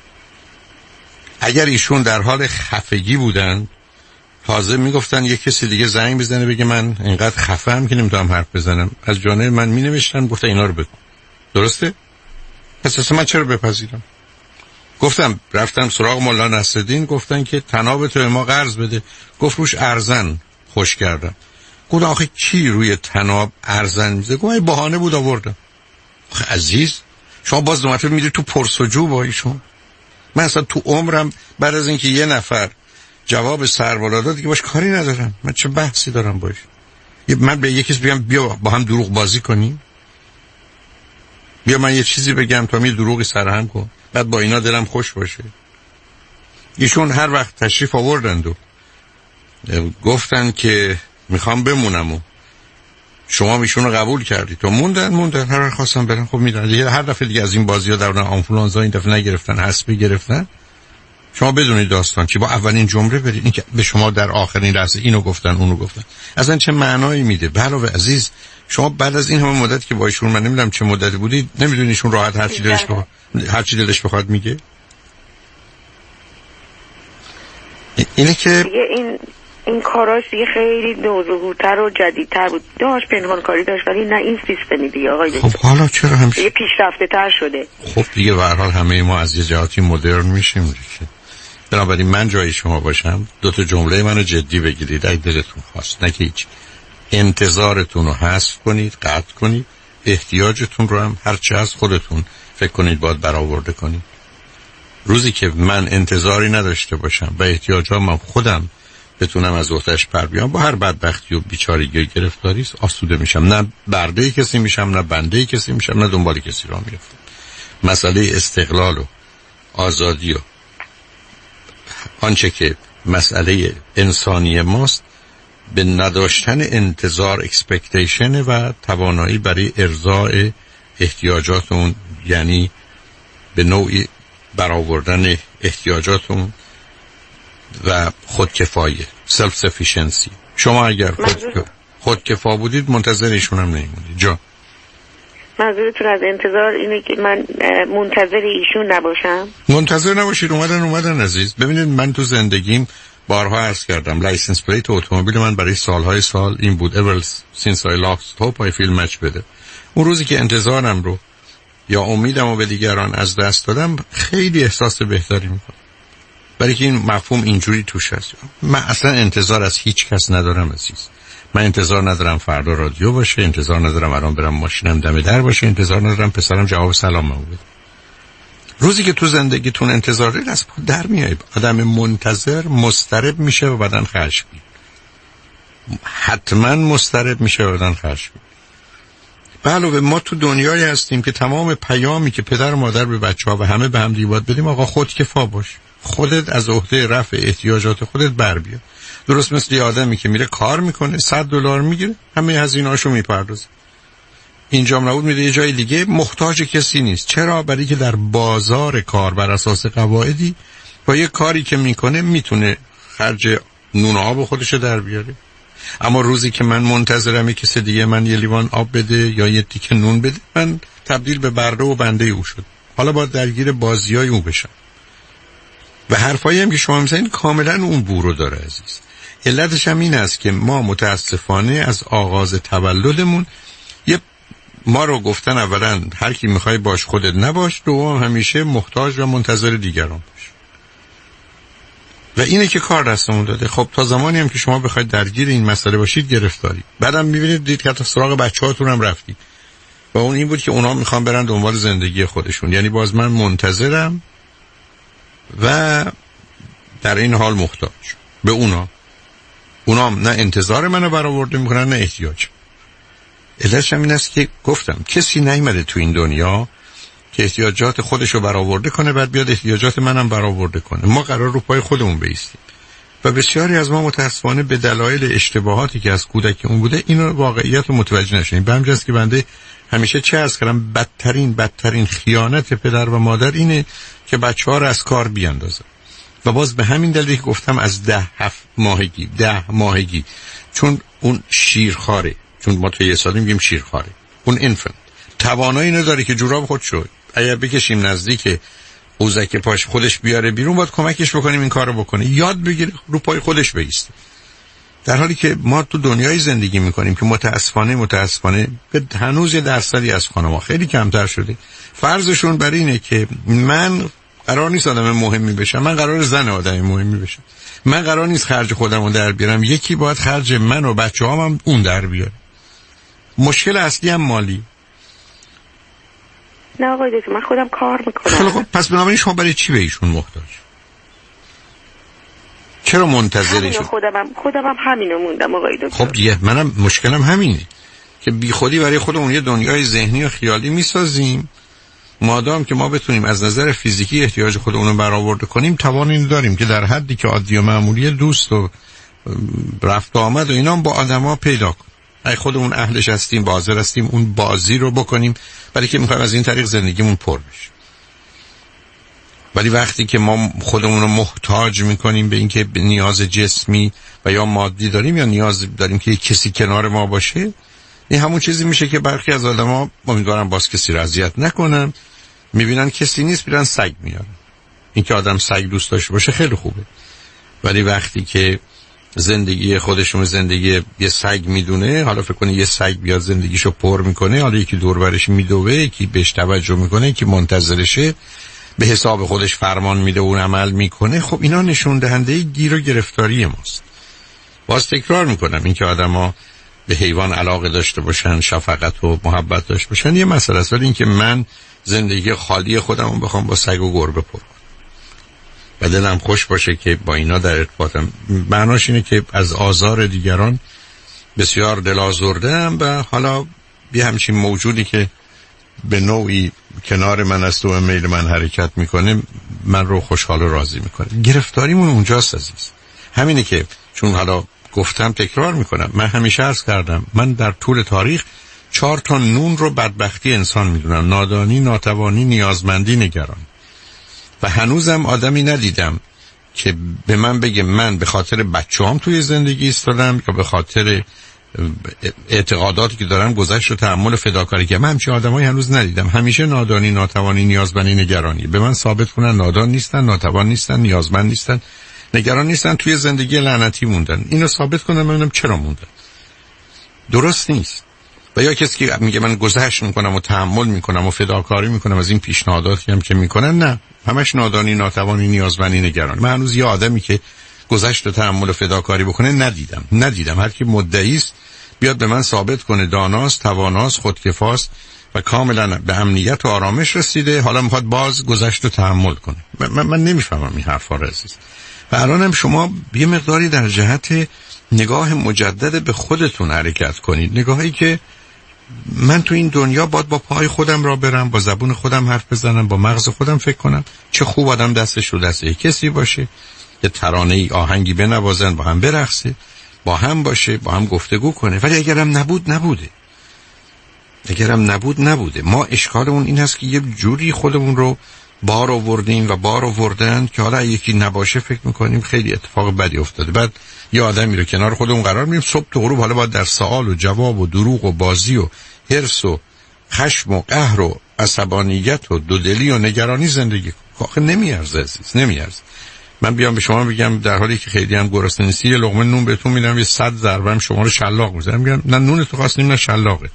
اگر ایشون در حال خفگی بودن، تازه میگفتن یک کسی دیگه زنگ بزنه بگه من اینقدر خفه‌ام که نمیتونم حرف بزنم، از جانب من مینوشتن گفتن اینا رو بگو. درسته؟ پس اصلا من چرا بپذیرم؟ گفتم رفتم سراغ مولا نصرالدین، گفتن که طناب تو ما قرض بده. گفت روش ارزن خوش کردم. گفت آخه کی روی طناب ارزن میزه؟ گفت این بهانه بود آوردم. آخه عزیز شما باز دو مرتبه میری تو پرسجو با ایشون. من اصلا تو عمرم بعد از اینکه یه نفر جواب سربالا داد دیگه باش کاری ندارم. من چه بحثی دارم باش؟ من به یکیش بگم بیا با هم دروغ بازی کنیم، بیا من یه چیزی بگم تا می دروغی سرهم کن، بعد با اینا دلم خوش باشه. ایشون هر وقت تشریف آوردند و گفتن که میخوام بمونم و شما میشون رو قبول کردید تو موندن موندن هر وقت خواستم برن خب میدن. هر دفعه دیگه از این بازی ها در اون آنفولانزا این دفعه نگرفتن، حسبی گرفتن. شما بدونید داستان چی، با اولین جمله برید این که به شما در آخرین لحظه اینو گفتن اونو گفتن، اصلا چه معنایی میده؟ علاوه عزیز شما بعد از این همه مدت که با ایشون، من نمیدونم چه مدتی بودید، نمیدونید ایشون راحت هر چی دلش بخواد هر چی دلش بخواد میگه. اینه که این این کاراش دیگه خیلی نوظهورتر و جدیدتر بود. داشت پنهان کاری داشت، ولی نه این سیستمی دیگه آقای. خب حالا چرا همش دیگه پیشرفته تر شده؟ خب دیگه به هر حال همه ما از یه جهاتی مدرن میشیم دیگه. بنابراین من جای شما باشم دو تا جمله منو جدی بگیرید اگه دلتون خواست، نه که هیچ. انتظارتون رو حذف کنید، قطع کنید. احتیاجتون رو هم هر چه از خودتون فکر کنید باید برآورده کنید. روزی که من انتظاری نداشته باشم و احتیاجام خودم بتونم از وقتش پر بیام، با هر بدبختی و بیچارگی و گرفتاری آسوده میشم. نه برده کسی میشم، نه بنده کسی میشم، نه دنبال کسی را میفتم. مسئله استقلال و آزادی و آنچه که مسئله انسانی ماست به نداشتن انتظار اکسپکتیشن و توانایی برای ارضاء احتیاجاتون، یعنی به نوعی برآوردن احتیاجاتون و خودکفایی، سلف سفیشنسی. شما اگر خود خودکفا بودید منتظر ایشون هم نمیمونید. جا منظورتون از انتظار اینه که من منتظر ایشون نباشم؟ منتظر نباشید، اومدن اومدن عزیز. ببینید من تو زندگیم بارها عرض کردم لایسنس پلیت اتومبیل من برای سالهای سال این بود ever since I lost hope I feel much better. اون روزی که انتظارم رو یا امیدم رو به دیگران از دست دادم خیلی احساس بهتری میکنم، برای که این مفهوم اینجوری توش هست. من اصلا انتظار از هیچ کس ندارم عزیز. من انتظار ندارم فردا رادیو باشه، انتظار ندارم الان برم ماشینم دم در باشه، انتظار ندارم پسرم جواب سلاممو بده. روزی که تو زندگیتون انتظار دارید از پا در میایید. آدم منتظر مضطرب میشه و بعدن خشمگین. حتما مضطرب میشه و بعدن خشمگین. به علاوه ما تو دنیایی هستیم که تمام پیامی که پدر و مادر به بچه‌ها و همه به هم دیواد بدیم، آقا خودکفا باش، خودت از عهده رفع احتیاجات خودت بر بیا. درست مثل یه آدمی که میره کار میکنه، صد دلار میگیره، همه هزینه‌اشو میپردازه، اینجا نبود میره یه جای دیگه، محتاج کسی نیست. چرا؟ برای که در بازار کار بر اساس قواعدی با یه کاری که میکنه میتونه خرج نون و آب خودشو در بیاره. اما روزی که من منتظرم کسی دیگه من یه لیوان آب بده یا یه تیکه نون بده، من تبدیل به بره و بنده او شد. حالا باید درگیر بازیای او بشم. و حرفایی هم که شما میزنید کاملا اون بورو داره عزیز. علتش هم این است که ما متاسفانه از آغاز تولدمون یه ما رو گفتن اولا هر کی میخوای باش خودت نباش، دوم همیشه محتاج و منتظر دیگران باش. و اینه که کار دستمون داده. خب تا زمانی هم که شما بخواید درگیر این مسئله باشید گرفتاری. بعدم میبینید دید که تا سراغ بچه‌هاتون هم رفتید. و اون این بود که اونا میخوان برن دنبال زندگی خودشون. یعنی باز من منتظرم و در این حال محتاج به اونا. اونا نه انتظار منو برآورده میکنن نه احتیاج. علتش هم این است که گفتم کسی نیامده تو این دنیا که احتیاجات خودشو برآورده کنه بعد بیاد احتیاجات منم برآورده کنه. ما قرار رو پای خودمون بایستیم. و بسیاری از ما متاسفانه به دلایل اشتباهاتی که از کودکیمون بوده اینو واقعیت رو متوجه نشدیم. به همین جاست که بنده همیشه چه عرض کردم، بدترین بدترین خیانت پدر و مادر اینه که بچه‌ها رو از کار بیاندازن. و باز به همین دلیل که گفتم از ده هفت ماهگی ده ماهگی، چون اون شیرخواره، چون ما تو یه سالی میگیم شیرخواره، اون انفنت توانایی نداره که جوراب خود شد اگر بکشیم نزدیک قوزک پاش خودش بیاره بیرون، باید کمکش بکنیم این کارو بکنه، یاد بگیره رو پای خودش بایسته. در حالی که ما تو دنیای زندگی میکنیم که متاسفانه متاسفانه به هنوز یه درصدی از خانم‌ها خیلی کمتر شده فرضشون بر اینه که من قرار نیست آدم مهمی بشم، من قرار زن آدم مهمی بشم، من قرار نیست خرج خودم رو در بیارم، یکی باید خرج من و بچه‌هام هم اون در بیاره. مشکل اصلی هم مالی. نه آقای دکتر من خودم کار میکنم. خب پس بنابراین شما برای چی به ایشون محتاج؟ چرا منتظرشون؟ خودم هم خودم هم همینو موندم آقای دکتر. خب دیگه منم مشکلم همینه که بی خودی برای خودمون یه دنیای ذهنی و خیالی میسازیم. مادام که ما بتونیم از نظر فیزیکی احتیاج خودمون رو برآورده کنیم، توان اینو داریم که در حدی که عادی و معمولی دوست و رفت و آمد و اینا با آدما پیدا کنیم. اگه خودمون اهلش هستیم، حاضر هستیم اون بازی رو بکنیم، برای که میخوایم از این طریق زندگیمون پر بشه. ولی وقتی که ما خودمون رو محتاج میکنیم به اینکه نیاز جسمی و یا مادی داریم یا نیاز داریم که کسی کنار ما باشه، این همون چیزی میشه که برخی از آدما، امیدوارم باز کسی رو اذیت نکنن، میبینن کسی نیست میرن سگ میارن. این که آدم سگ دوست داشته باشه خیلی خوبه، ولی وقتی که زندگی خودشون زندگی یه سگ میدونه، حالا فکر کنی یه سگ بیاد زندگیشو پر میکنه، حالا یکی دور برش میدوه، یکی بهش توجه میکنه، یکی منتظرشه، به حساب خودش فرمان میده و اون عمل میکنه، خب اینا نشون دهنده گیر و گرفتاری ماست. باز تکرار میکنم این که آدما به حیوان علاقه داشته باشن، شفقت و محبت داشته باشن یه مسئله است، ولی این که من زندگی خالی خودم رو بخوام با سگ و گربه پر کنم و دلم خوش باشه که با اینا در ارتباطم، معناش اینه که از آزار دیگران بسیار دل آزرده‌ام و حالا یه همچین موجودی که به نوعی کنار من است و میل من حرکت میکنه من رو خوشحال و راضی میکنه. گرفتاریمون اونجاست عزیز. همینه که چون حالا گفتم تکرار میکنم، من همیشه عرض کردم من در طول تاریخ چهار تا نون رو بدبختی انسان میدونم: نادانی، ناتوانی، نیازمندی، نگران. و هنوزم آدمی ندیدم که به من بگه من به خاطر بچه‌هام توی زندگی ایستادم یا به خاطر اعتقاداتی که دارم گذشت و تحمل فداکاری که من همچین آدمایی هنوز ندیدم. همیشه نادانی، ناتوانی، نیازمندی، نگرانی. به من ثابت کنن نادان نیستن، ناتوان نیستن، نیازمند نیستن، نگران نیستن، توی زندگی لعنتی موندن. اینو ثابت کنم ببینم چرا موندن. درست نیست. و یا کسی که میگه من گذشت میکنم و تحمل میکنم و فداکاری میکنم از این پیشنهاداتی هم که میکنن، نه، همش نادانی، ناتوانی، نیازمندی، نگرانی. من هنوز یه آدمی که گذشت و تحمل و فداکاری بکنه ندیدم. ندیدم. هر کی مدعی است بیاد به من ثابت کنه داناست، تواناست، خودکفاست و کاملا به امنیت و آرامش رسیده، حالا میخواد باز گذشت و تحمل کنه. من, من نمیفهمم این حرفا رو عزیز. و الانم شما یه مقداری در جهت نگاه مجدد به خودتون حرکت کنید، نگاهی که من تو این دنیا باید با پای خودم را برم، با زبون خودم حرف بزنم، با مغز خودم فکر کنم. چه خوب آدم دستش رو دست یک کسی باشه، یه ترانه ای آهنگی بنوازن، با هم برقصه، با هم باشه، با هم گفتگو کنه. ولی اگرم نبود نبوده، اگرم نبود نبوده. ما اشکالمون این هست که یه جوری خودمون رو بار آوردیم و بار آوردن که حالا یکی نباشه فکر میکنیم خیلی اتفاق بدی افتاده. بعد یه آدمی رو کنار خودمون قرار میدیم، صبح تا غروب حالا باید در سوال و جواب و دروغ و بازی و حرص و خشم و قهر و عصبانیت و دودلی و نگرانی زندگی. آخه نمیارزه عزیز، نمیارزه. من بیام به شما بگم در حالی که خیلی هم گرسنه نیستی، یه لقمه نون بهتون میدم، یه صد ضربه هم شما رو شلاق میزنم، میگم نه نون تو خواستیم نه شلاقه.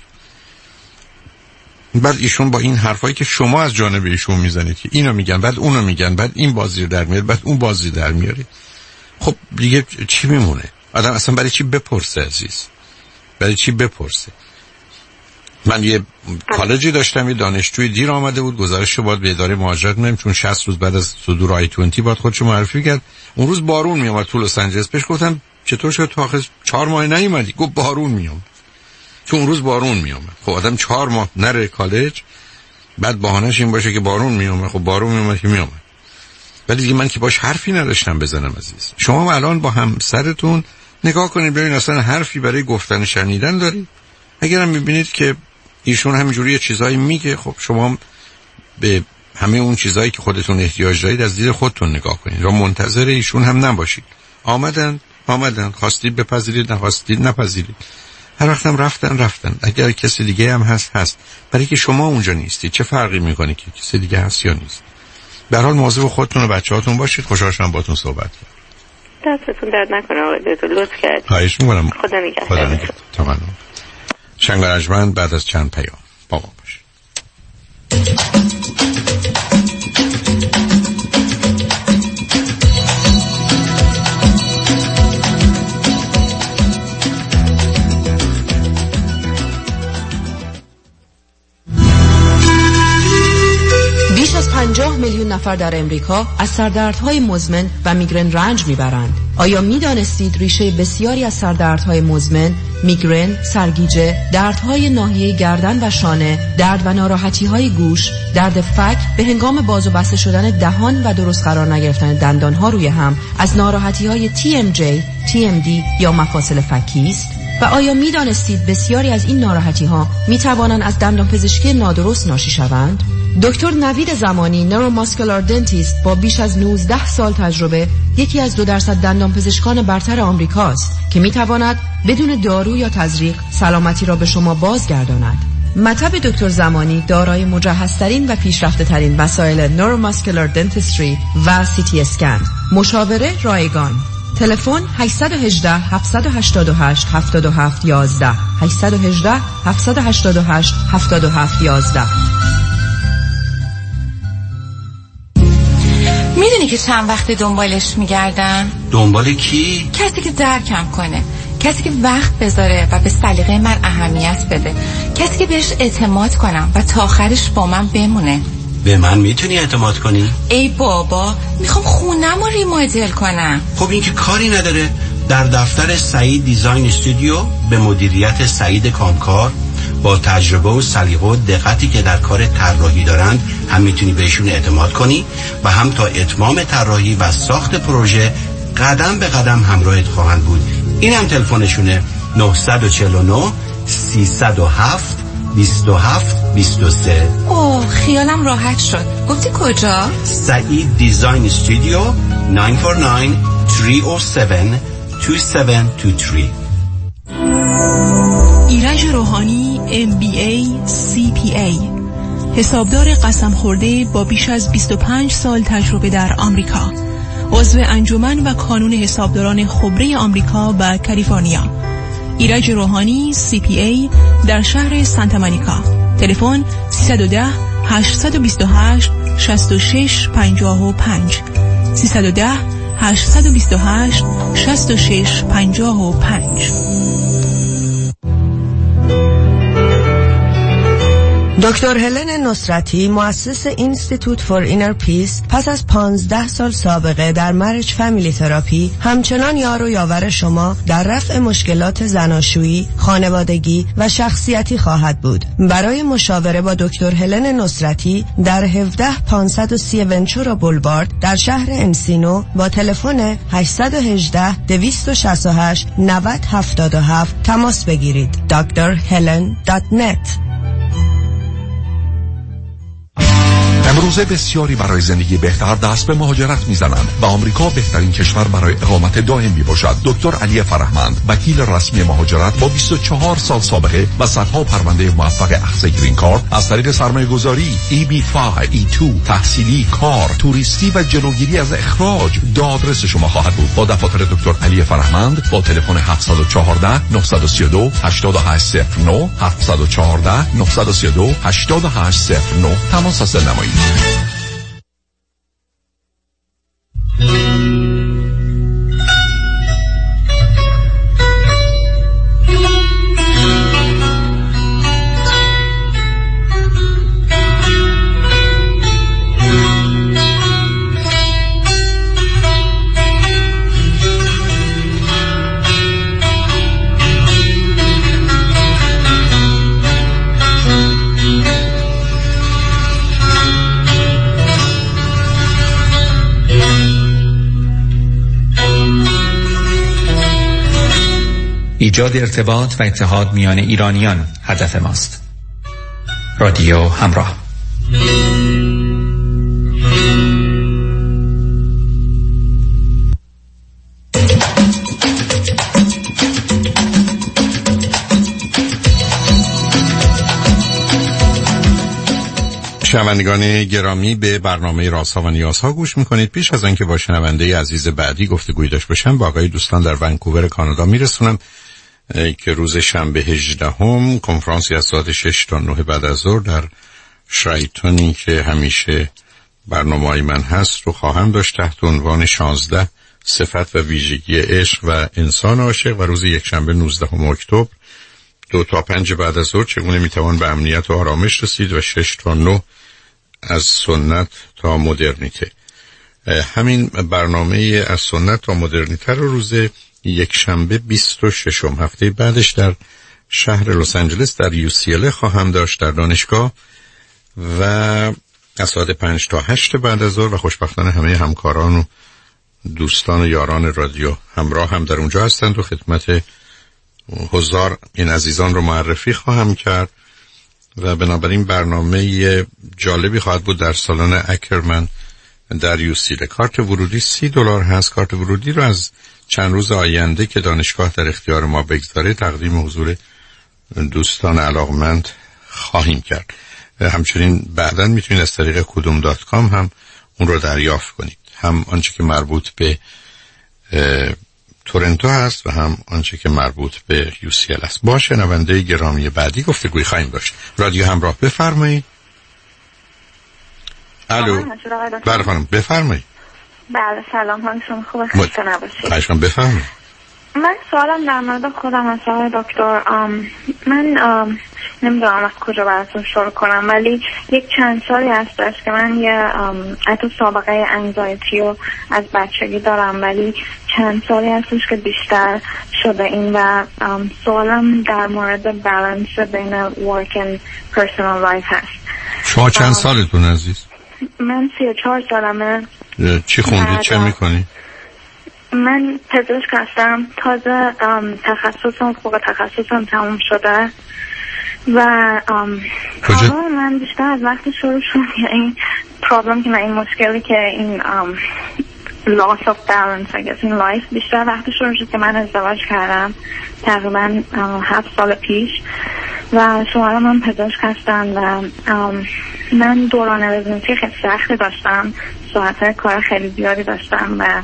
بعد ایشون با این حرفایی که شما از جانب ایشون میزنید که اینو میگن، بعد اونو میگن، بعد این بازی رو در میاره، بعد اون بازی در میاره، خب دیگه چی میمونه؟ آدم اصلا برای چی بپرسه عزیز؟ برای چی بپرسه؟ من یه کالجی داشتم، یه دانشجوی دیر آمده بود، گزارش باید به اداره مهاجرت میدیم چون شصت روز بعد از صدور آی بیست باید خودشو معرفی کرد. اون روز بارون میومد تو لس آنجلس. بهش گفتم چطور شد تو آخر چهار ماه نیومدی؟ گفت بارون میومد. تو اون روز بارون میومد. خب آدم چهار ماه نره کالج، بعد بهانه‌اش این باشه که بارون میومد. خب بارون میومد که میومد. ولی دیگه من که باش حرفی نداشتم بزنم عزیز. شما الان با همسرتون نگاه کنید ببینید اصلا حرفی برای گفتن شنیدن دارید؟ اگرم میبینید که ایشون همینجوری یه چیزایی میگه، خب شما به همه اون چیزایی که خودتون احتیاج دارید از دید خودتون نگاه کنید، را منتظر ایشون هم نباشید. آمدن آمدن، خواستید بپذیرید، نخواستید نپذیرید. هر وقتم رفتن رفتن. اگر کسی دیگه هم هست هست، برای که شما اونجا نیستید چه فرقی میکنه که کسی دیگه هست یا نیست؟ به هر حال مواظب خودتون و بچه‌هاتون باشید. خوشحال شدم باهاتون صحبت کردم. دستتون درد نکنه آقای دکتر، لطف کردید. خواهش می‌کنم. خدا نگهدار. خدا نگهدار. تمام. شنگ رجمند بعد از چند پیام با ما باشید. بیش از پنجاه میلیون نفر در امریکا از سردردهای مزمن و میگرن رنج میبرند. آیا میدانستید ریشه بسیاری از سردردهای مزمن، میگرن، سرگیجه، دردهای ناحیه گردن و شانه، درد و ناراحتی‌های گوش، درد فک به هنگام باز و بسته شدن دهان و درست قرار نگرفتن دندانها روی هم، از ناراحتی‌های تی ام جی، تی ام دی یا مفاصل فکی است؟ و آیا میدانستید بسیاری از این ناراحتی‌ها میتوانند از دندانپزشکی نادرست ناشی شوند؟ دکتر نوید زمانی، نوروماسکولار دنتیست با بیش از نوزده سال تجربه، یکی از دو درصد دندانپزشکان برتر آمریکاست که میتواند بدون دارو یا تزریق سلامتی را به شما بازگرداند. مطب دکتر زمانی دارای مجهزترین و پیشرفته‌ترین وسایل نوروماسکولار دنتیستری و سی تی اسکن. مشاوره رایگان. تلفن هشت یک هشت، هفت هشت هشت، هفت هفت یک یک هشت یک هشت، هفت هشت هشت، هفت هفت یک یک. میدونی که چند وقت دنبالش میگردم؟ دنبال کی؟ کسی که درکم کنه، کسی که وقت بذاره و به سلیقه من اهمیت بده، کسی که بهش اعتماد کنم و تا آخرش با من بمونه. به من میتونی اعتماد کنی؟ ای بابا، میخوام خونم رو ریمادل کنم. خب این که کاری نداره. در دفتر سعید دیزاین استودیو به مدیریت سعید کامکار با تجربه و سلیقه و دقتی که در کار طراحی دارند هم میتونی بهشون اعتماد کنی و هم تا اتمام طراحی و ساخت پروژه قدم به قدم همراهت خواهند بود. این هم تلفنشونه نه چهار نه، سه صفر هفت، دو هفت دو سه. اوه خیالم راحت شد. گفتی کجا؟ سعید دیزاین استودیو نه چهار نه، سه صفر هفت، دو هفت دو سه. ایرج روحانی ام بی ای سی پی ای، حسابدار قسم خورده با بیش از بیست و پنج سال تجربه در آمریکا، عضو انجمن و کانون حسابداران خبره آمریکا و کالیفرنیا. ایرج روحانی سی پی ای در شهر سانتا مونیکا. تلفن سیصد و ده، هشتصد و بیست و هشت، شصت و شش پنجاه و پنج سیصد و ده، هشتصد و بیست و هشت، شصت و شش پنجاه و پنج. دکتر هلن نصرتی مؤسس اینستیتوت فور اینر پیس پس از پانزده سال سابقه در مرج فامیلی تراپی همچنان یار و یاور شما در رفع مشکلات زناشویی، خانوادگی و شخصیتی خواهد بود. برای مشاوره با دکتر هلن نصرتی در هفده پانصد و سی ونچورا بولوارد در شهر انسینو با تلفن هشت یک هشت دو شش هشت نه صفر هفت هفت تماس بگیرید. دکتر هلن دات نت. امروزه بسیاری برای زندگی بهتر دست به مهاجرت میزنند و آمریکا بهترین کشور برای اقامت دائم میباشد. دکتر علی فرهمند، وکیل رسمی مهاجرت با بیست و چهار سال سابقه و صدها پرونده موفق اخذ گرین کارت از طریق سرمایه‌گذاری، ای بی پنج، ای دو، تحصیلی، کار، توریستی و جلوگیری از اخراج دادرس شما خواهد بود. با دفاتر دکتر علی فرهمند با تلفن هفت یک چهار نه سه دو هشت هشت صفر نه هفت یک چهار نه سه دو هشت هشت صفر نه تماس حاصل نمایید. ایجاد ارتباط و اتحاد میان ایرانیان هدف ماست. رادیو همراه. شنوندگان گرامی، به برنامه رازها و نیازها گوش میکنید. پیش از آنکه با شنونده عزیز بعدی گفتگوی داشته باشم، با آقای دوستان در ونکوور کانادا میرسونم که روز شنبه هجدهم کنفرانسی از ساعت شش تا نه بعد از ظهر در شرایتونی که همیشه برنامه‌های من هست رو خواهم داشت تحت عنوان شانزده صفت و ویژگی عشق و انسان عاشق، و روز یک شنبه نوزدهم اکتبر دو تا پنج بعد از ظهر چگونه میتوان به امنیت و آرامش رسید، و شش تا نه از سنت تا مدرنیته. همین برنامه از سنت تا مدرنیته رو روز یک شنبه بیست و ششم هفته بعدش در شهر لس آنجلس در یو سی ال خواهم داشت در دانشگاه، و از ساعت پنج تا هشت بعد از ظهر، و خوشبختانه همه همکاران و دوستان و یاران رادیو همراه هم در اونجا هستند و خدمت حضار این عزیزان رو معرفی خواهم کرد. و بنابراین برنامه جالبی خواهد بود در سالن اکرمن در یو سی ال. کارت ورودی سی دلار هست. کارت ورودی رو از چند روز آینده که دانشگاه در اختیار ما بگذاره تقدیم حضور دوستان علاقمند خواهیم کرد. همچنین بعداً میتونید از طریق کدوم دات کام هم اون رو دریافت کنید، هم آنچه که مربوط به تورنتو هست و هم آنچه که مربوط به یو سی ال است. با شنونده گرامی بعدی گفتگوی خواهیم داشت. رادیو همراه، بفرمایید. الو. بله خانم بفرمایید. بله سلام، حال شما خوبه؟ خسته نباشید. خواهشم بفرمایید. من سوالم در مورد خودم هست آقای دکتر. من نمیدونم از کجا براتون شروع کنم، ولی یک چند سالی هستش که من یه حتی سابقه انگزایتی رو از بچگی دارم، ولی چند سالی هستش که بیشتر شده این. و سوالم در مورد بالانس بین ورک و پرسونال لایف هست. شما چند سالتون عزیز؟ من سی و چهار سالمه. چی خوندید؟ چه میکنی؟ من پزشک هستم. تازه تخصصم فوق تخصصم تموم شده و کجا؟ من بیشتر از وقتی شروع شد این پرابلم که من این مشکلی که این loss of balance I guess in life بیشتر وقتی شروع شد که من ازدواج کردم تقریبا هفت سال پیش، و شما من پزشک هستم و من دوران رزیدنسی خیلی سختی داشتم. ساعت کار خیلی زیادی داشتم و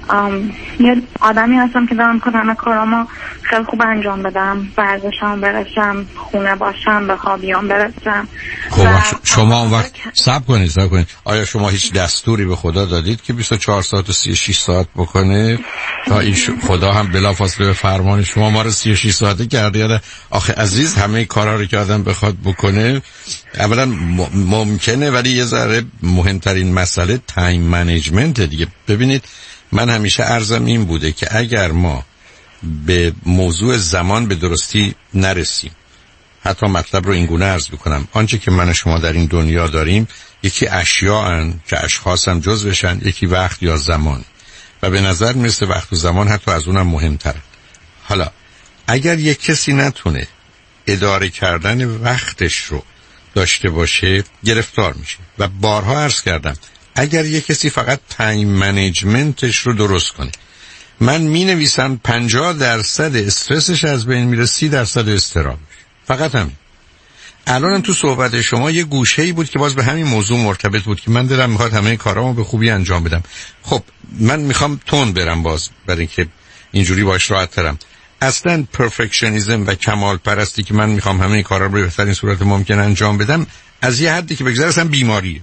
یه آدمی هستم که دارم کنم همه کارامو خیلی خوب انجام بدم، ورزشم برسم، خونه باشم، به خوابیام برسم. خب شما اون وقت صبر کنید صبر کنید آیا شما هیچ دستوری به خدا دادید که بیست و چهار ساعت و سی و شش ساعت بکنه تا این خدا هم بلافاصله به فرمان شما ما رو سی و شش ساعته کرده؟ آخه عزیز همه کارا رو که آدم بخواد بکنه اولا ممکنه، ولی یه ذره مهمترین مسئله تایم منیجمنت دیگه. ببینید من همیشه عرضم این بوده که اگر ما به موضوع زمان به درستی نرسیم، حتی مطلب رو اینگونه عرض بکنم، آنچه که من و شما در این دنیا داریم یکی اشیاءن که اشخاص هم جز بشن، یکی وقت یا زمان، و به نظر میرسه وقت و زمان حتی از اونم مهمتره. حالا اگر یک کسی نتونه اداره کردن وقتش رو داشته باشه گرفتار میشه، و بارها عرض کردم اگر یک کسی فقط تایم منیجمنتش رو درست کنه، من می نویسم پنجاه درصد استرسش از بین میره، سی درصد استرابش. فقط همین. الان تو صحبت شما یه گوشه‌ای بود که باز به همین موضوع مرتبط بود که من دلم میخواد همه کارامو به خوبی انجام بدم. خب من میخوام تون برم باز برای اینکه اینجوری باش راحت ترم. اصلا پرفکشنیسم و کمال پرستی که من میخوام همه کارا رو به بهترین صورت ممکن انجام بدم از یه حدی که بگذره اصلا بیماریه.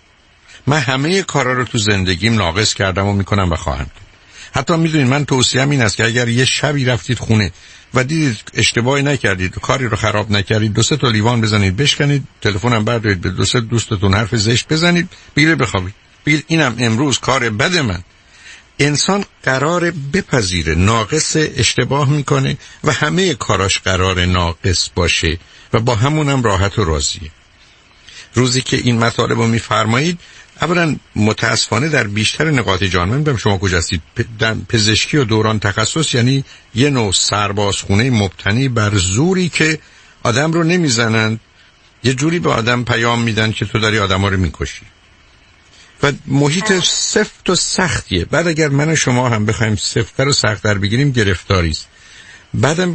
من همه کارا رو تو زندگیم ناقص کردم و میکنم و خواهم کرد. حتی میدونید من توصیه‌ام این است که اگر یه شبی رفتید خونه و دیدید اشتباهی نکردید، کاری رو خراب نکردید، دو سه تا لیوان بزنید، بشکنید، تلفنم بردارید، به دو سه دوستتون حرف زشت بزنید، بگیرید بخوابید. بگید اینم امروز کار بد من. انسان قرار بپذیره ناقص، اشتباه میکنه و همه کاراش قرار ناقص باشه و با همونم راحت و راضیه. روزی که این مطالب رو میفرمایید، اولا متاسفانه در بیشتر نقاط جهان، من بگم شما کجا هستید، در پزشکی و دوران تخصص یعنی یه نوع سربازخونه مبتنی بر زوری که آدم رو نمیزنن، یه جوری به آدم پیام میدن که تو داری آدم ها رو میکشی و محیط سفت و سختیه. بعد اگر من و شما هم بخوایم سفت‌تر و سخت‌تر بگیریم گرفتاریست. بعدم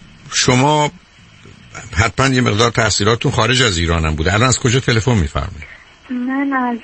شما حتما یه مقدار تحصیلاتتون خارج از ایران هم بوده. الان از کجا تلفن میفرمایید؟ من از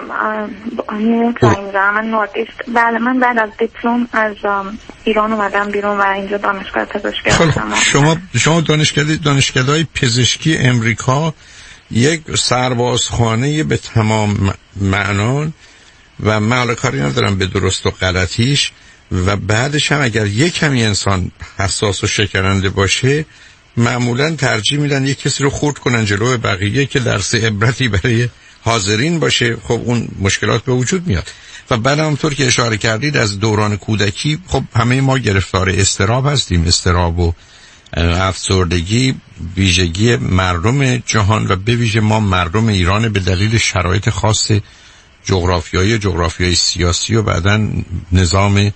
نیویورک زنگ من نورد ایست. بله من بعد از دیپلم از ایران اومدم بیرون و اینجا دانشگاه پزشکی هستم. شما شما دانشکده دانشکده‌های پزشکی امریکا یک سربازخانه به تمام معنان و من حالا کاری ندارم به درست و غلطیش، و بعدش هم اگر یک کمی انسان حساس و شکننده باشه معمولا ترجیح میدن یک کسی رو خورد کنن جلوی بقیه که درس عبرتی برای حاضرین باشه. خب اون مشکلات به وجود میاد. و بعد همونطور که اشاره کردید از دوران کودکی، خب همه ما گرفتار اضطراب هستیم. اضطراب و افسردگی ویژگی مردم جهان و به ویژه ما مردم ایران به دلیل شرایط خاص جغرافیایی جغرافیایی سیاسی و بعداً نظام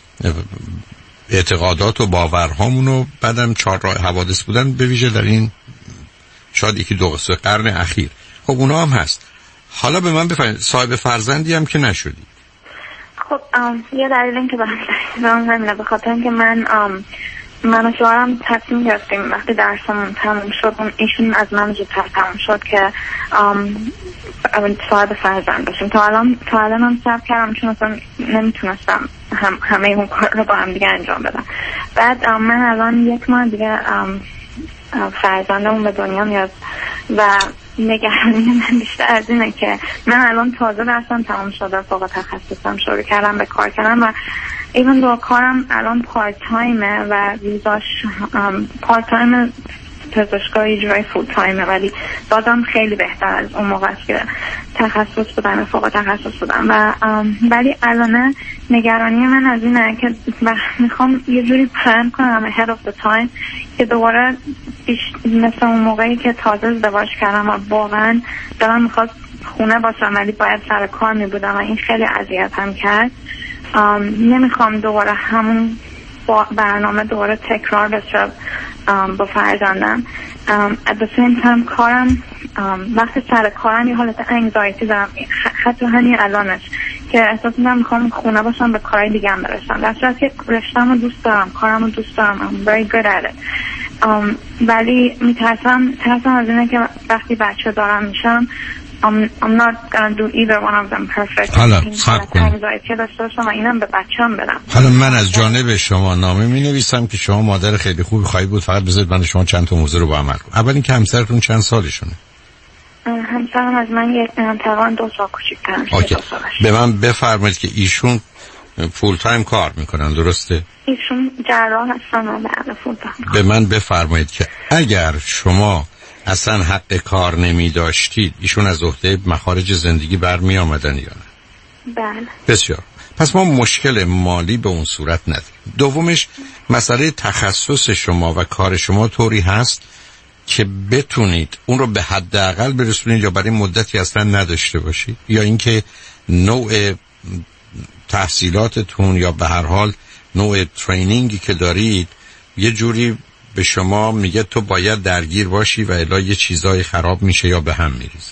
اعتقادات و باورهامون و بعدم چهارراه حوادث بودن به ویژه در این شاید یکی دو سه قرن اخیر. خب اونا هم هست. حالا به من بفرمایید صاحب فرزندی هم که نشدی. خب یه دلیل این که برام همینه، به خاطر اینکه من من و شوهرم تصمیم گرفتیم وقتی درسمون تموم شد، ایشون از من زودتر تموم شد که صاحب فرزند باشیم. تا الان تا الان هم صبر کردم چون اصلا نمیتونستم هم همه اون کار رو با هم دیگه انجام بدم. بعد من الان یک ماه دیگه فرزندمون به دنیا میاد و نگرانی من بیشتر از اینه که من الان تازه درسم تمام شده، فوق تخصصم شروع کردم به کار کردن و ایون دو کارم الان پارت تایمه و ویزاش پارت تایم پزشکای جای فول تایمه، ولی بازم خیلی بهتر از اون موقع است که تخصص بودم، فوق تخصص بودم. و ولی الان نگرانی من از اینه که میخوام یه جوری پلان کنم ahead of the time که دوباره مثل اون موقعی که تازه ازدواج کردم و واقعا دلم میخواست خونه باشم ولی باید سر کار میبودم و این خیلی اذیت هم کرد. نمیخوام دوباره همون برنامه دوباره تکرار بشه با فرزندم. at the same time کارم وقتی سر کارم یه حالت انگزایتی دارم، حتی همین الانش که احساس میکنم میخوام خونه باشم به کارهای دیگه هم برسم، در صورتی که رشته‌مو دوست دارم، کارمو دوست دارم، I'm very good at it. um, ولی میترسم ترسم از اینه که وقتی بچه دارم میشم I'm, I'm not gonna do either one of them perfect. حالا صبر کنید. اینم به بچه‌ام بدم. حالا من از جانب شما نامه می نویسم که شما مادر خیلی خوبی خواهید بود، فقط بذارید من شما چند تا موضوع رو با عمل کنم. اول اینکه همسرتون چند سالشونه؟ همسرم از من یک تقریبا دو سال کوچیک‌تره. اوکی. به من بفرمایید که ایشون فول تایم کار میکنن، درسته؟ ایشون جراح هستن و بعد فول تایم. به من بفرمایید که اگر شما اصلا حق کار نمی داشتید ایشون از عهده مخارج زندگی برمی آمدن یا نه؟ بله. بسیار. پس ما مشکل مالی به اون صورت نداریم. دومش مسئله تخصص شما و کار شما طوری هست که بتونید اون رو به حداقل برسونید یا برای مدتی اصلا نداشته باشید، یا اینکه نوع تحصیلاتتون یا به هر حال نوع ترینینگی که دارید یه جوری به شما میگه تو باید درگیر باشی و الا یه چیزای خراب میشه یا به هم میریزه.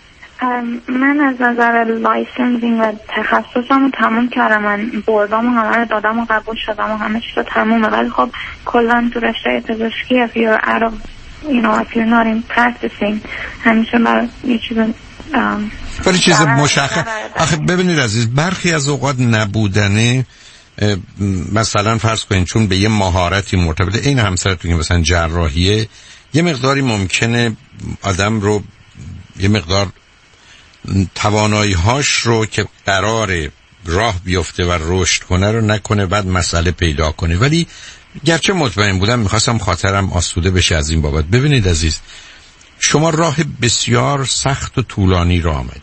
من از نظر لایسنسینگ و تخصصم رو تموم کردم، من بردام و همه رو دادم و قبول شدم و همه چیز رو تمومه، ولی خب کلن تو رشته پزشکی if you're out of you know if you're not in practicing همیشه برای یه چیز ولی چیز مشخص. آخه ببینید عزیز، برخی از اوقات نبودنه، مثلا فرض کنید چون به یه مهارتی مرتبطه، این همسرتون که مثلا جراحیه، یه مقداری ممکنه آدم رو یه مقدار توانایی هاش رو که قراره راه بیفته و رشد کنه رو نکنه، بعد مسئله پیدا کنه. ولی گرچه مطمئن بودم میخواستم خاطرم آسوده بشه از این بابت. ببینید عزیز، شما راه بسیار سخت و طولانی را آمدید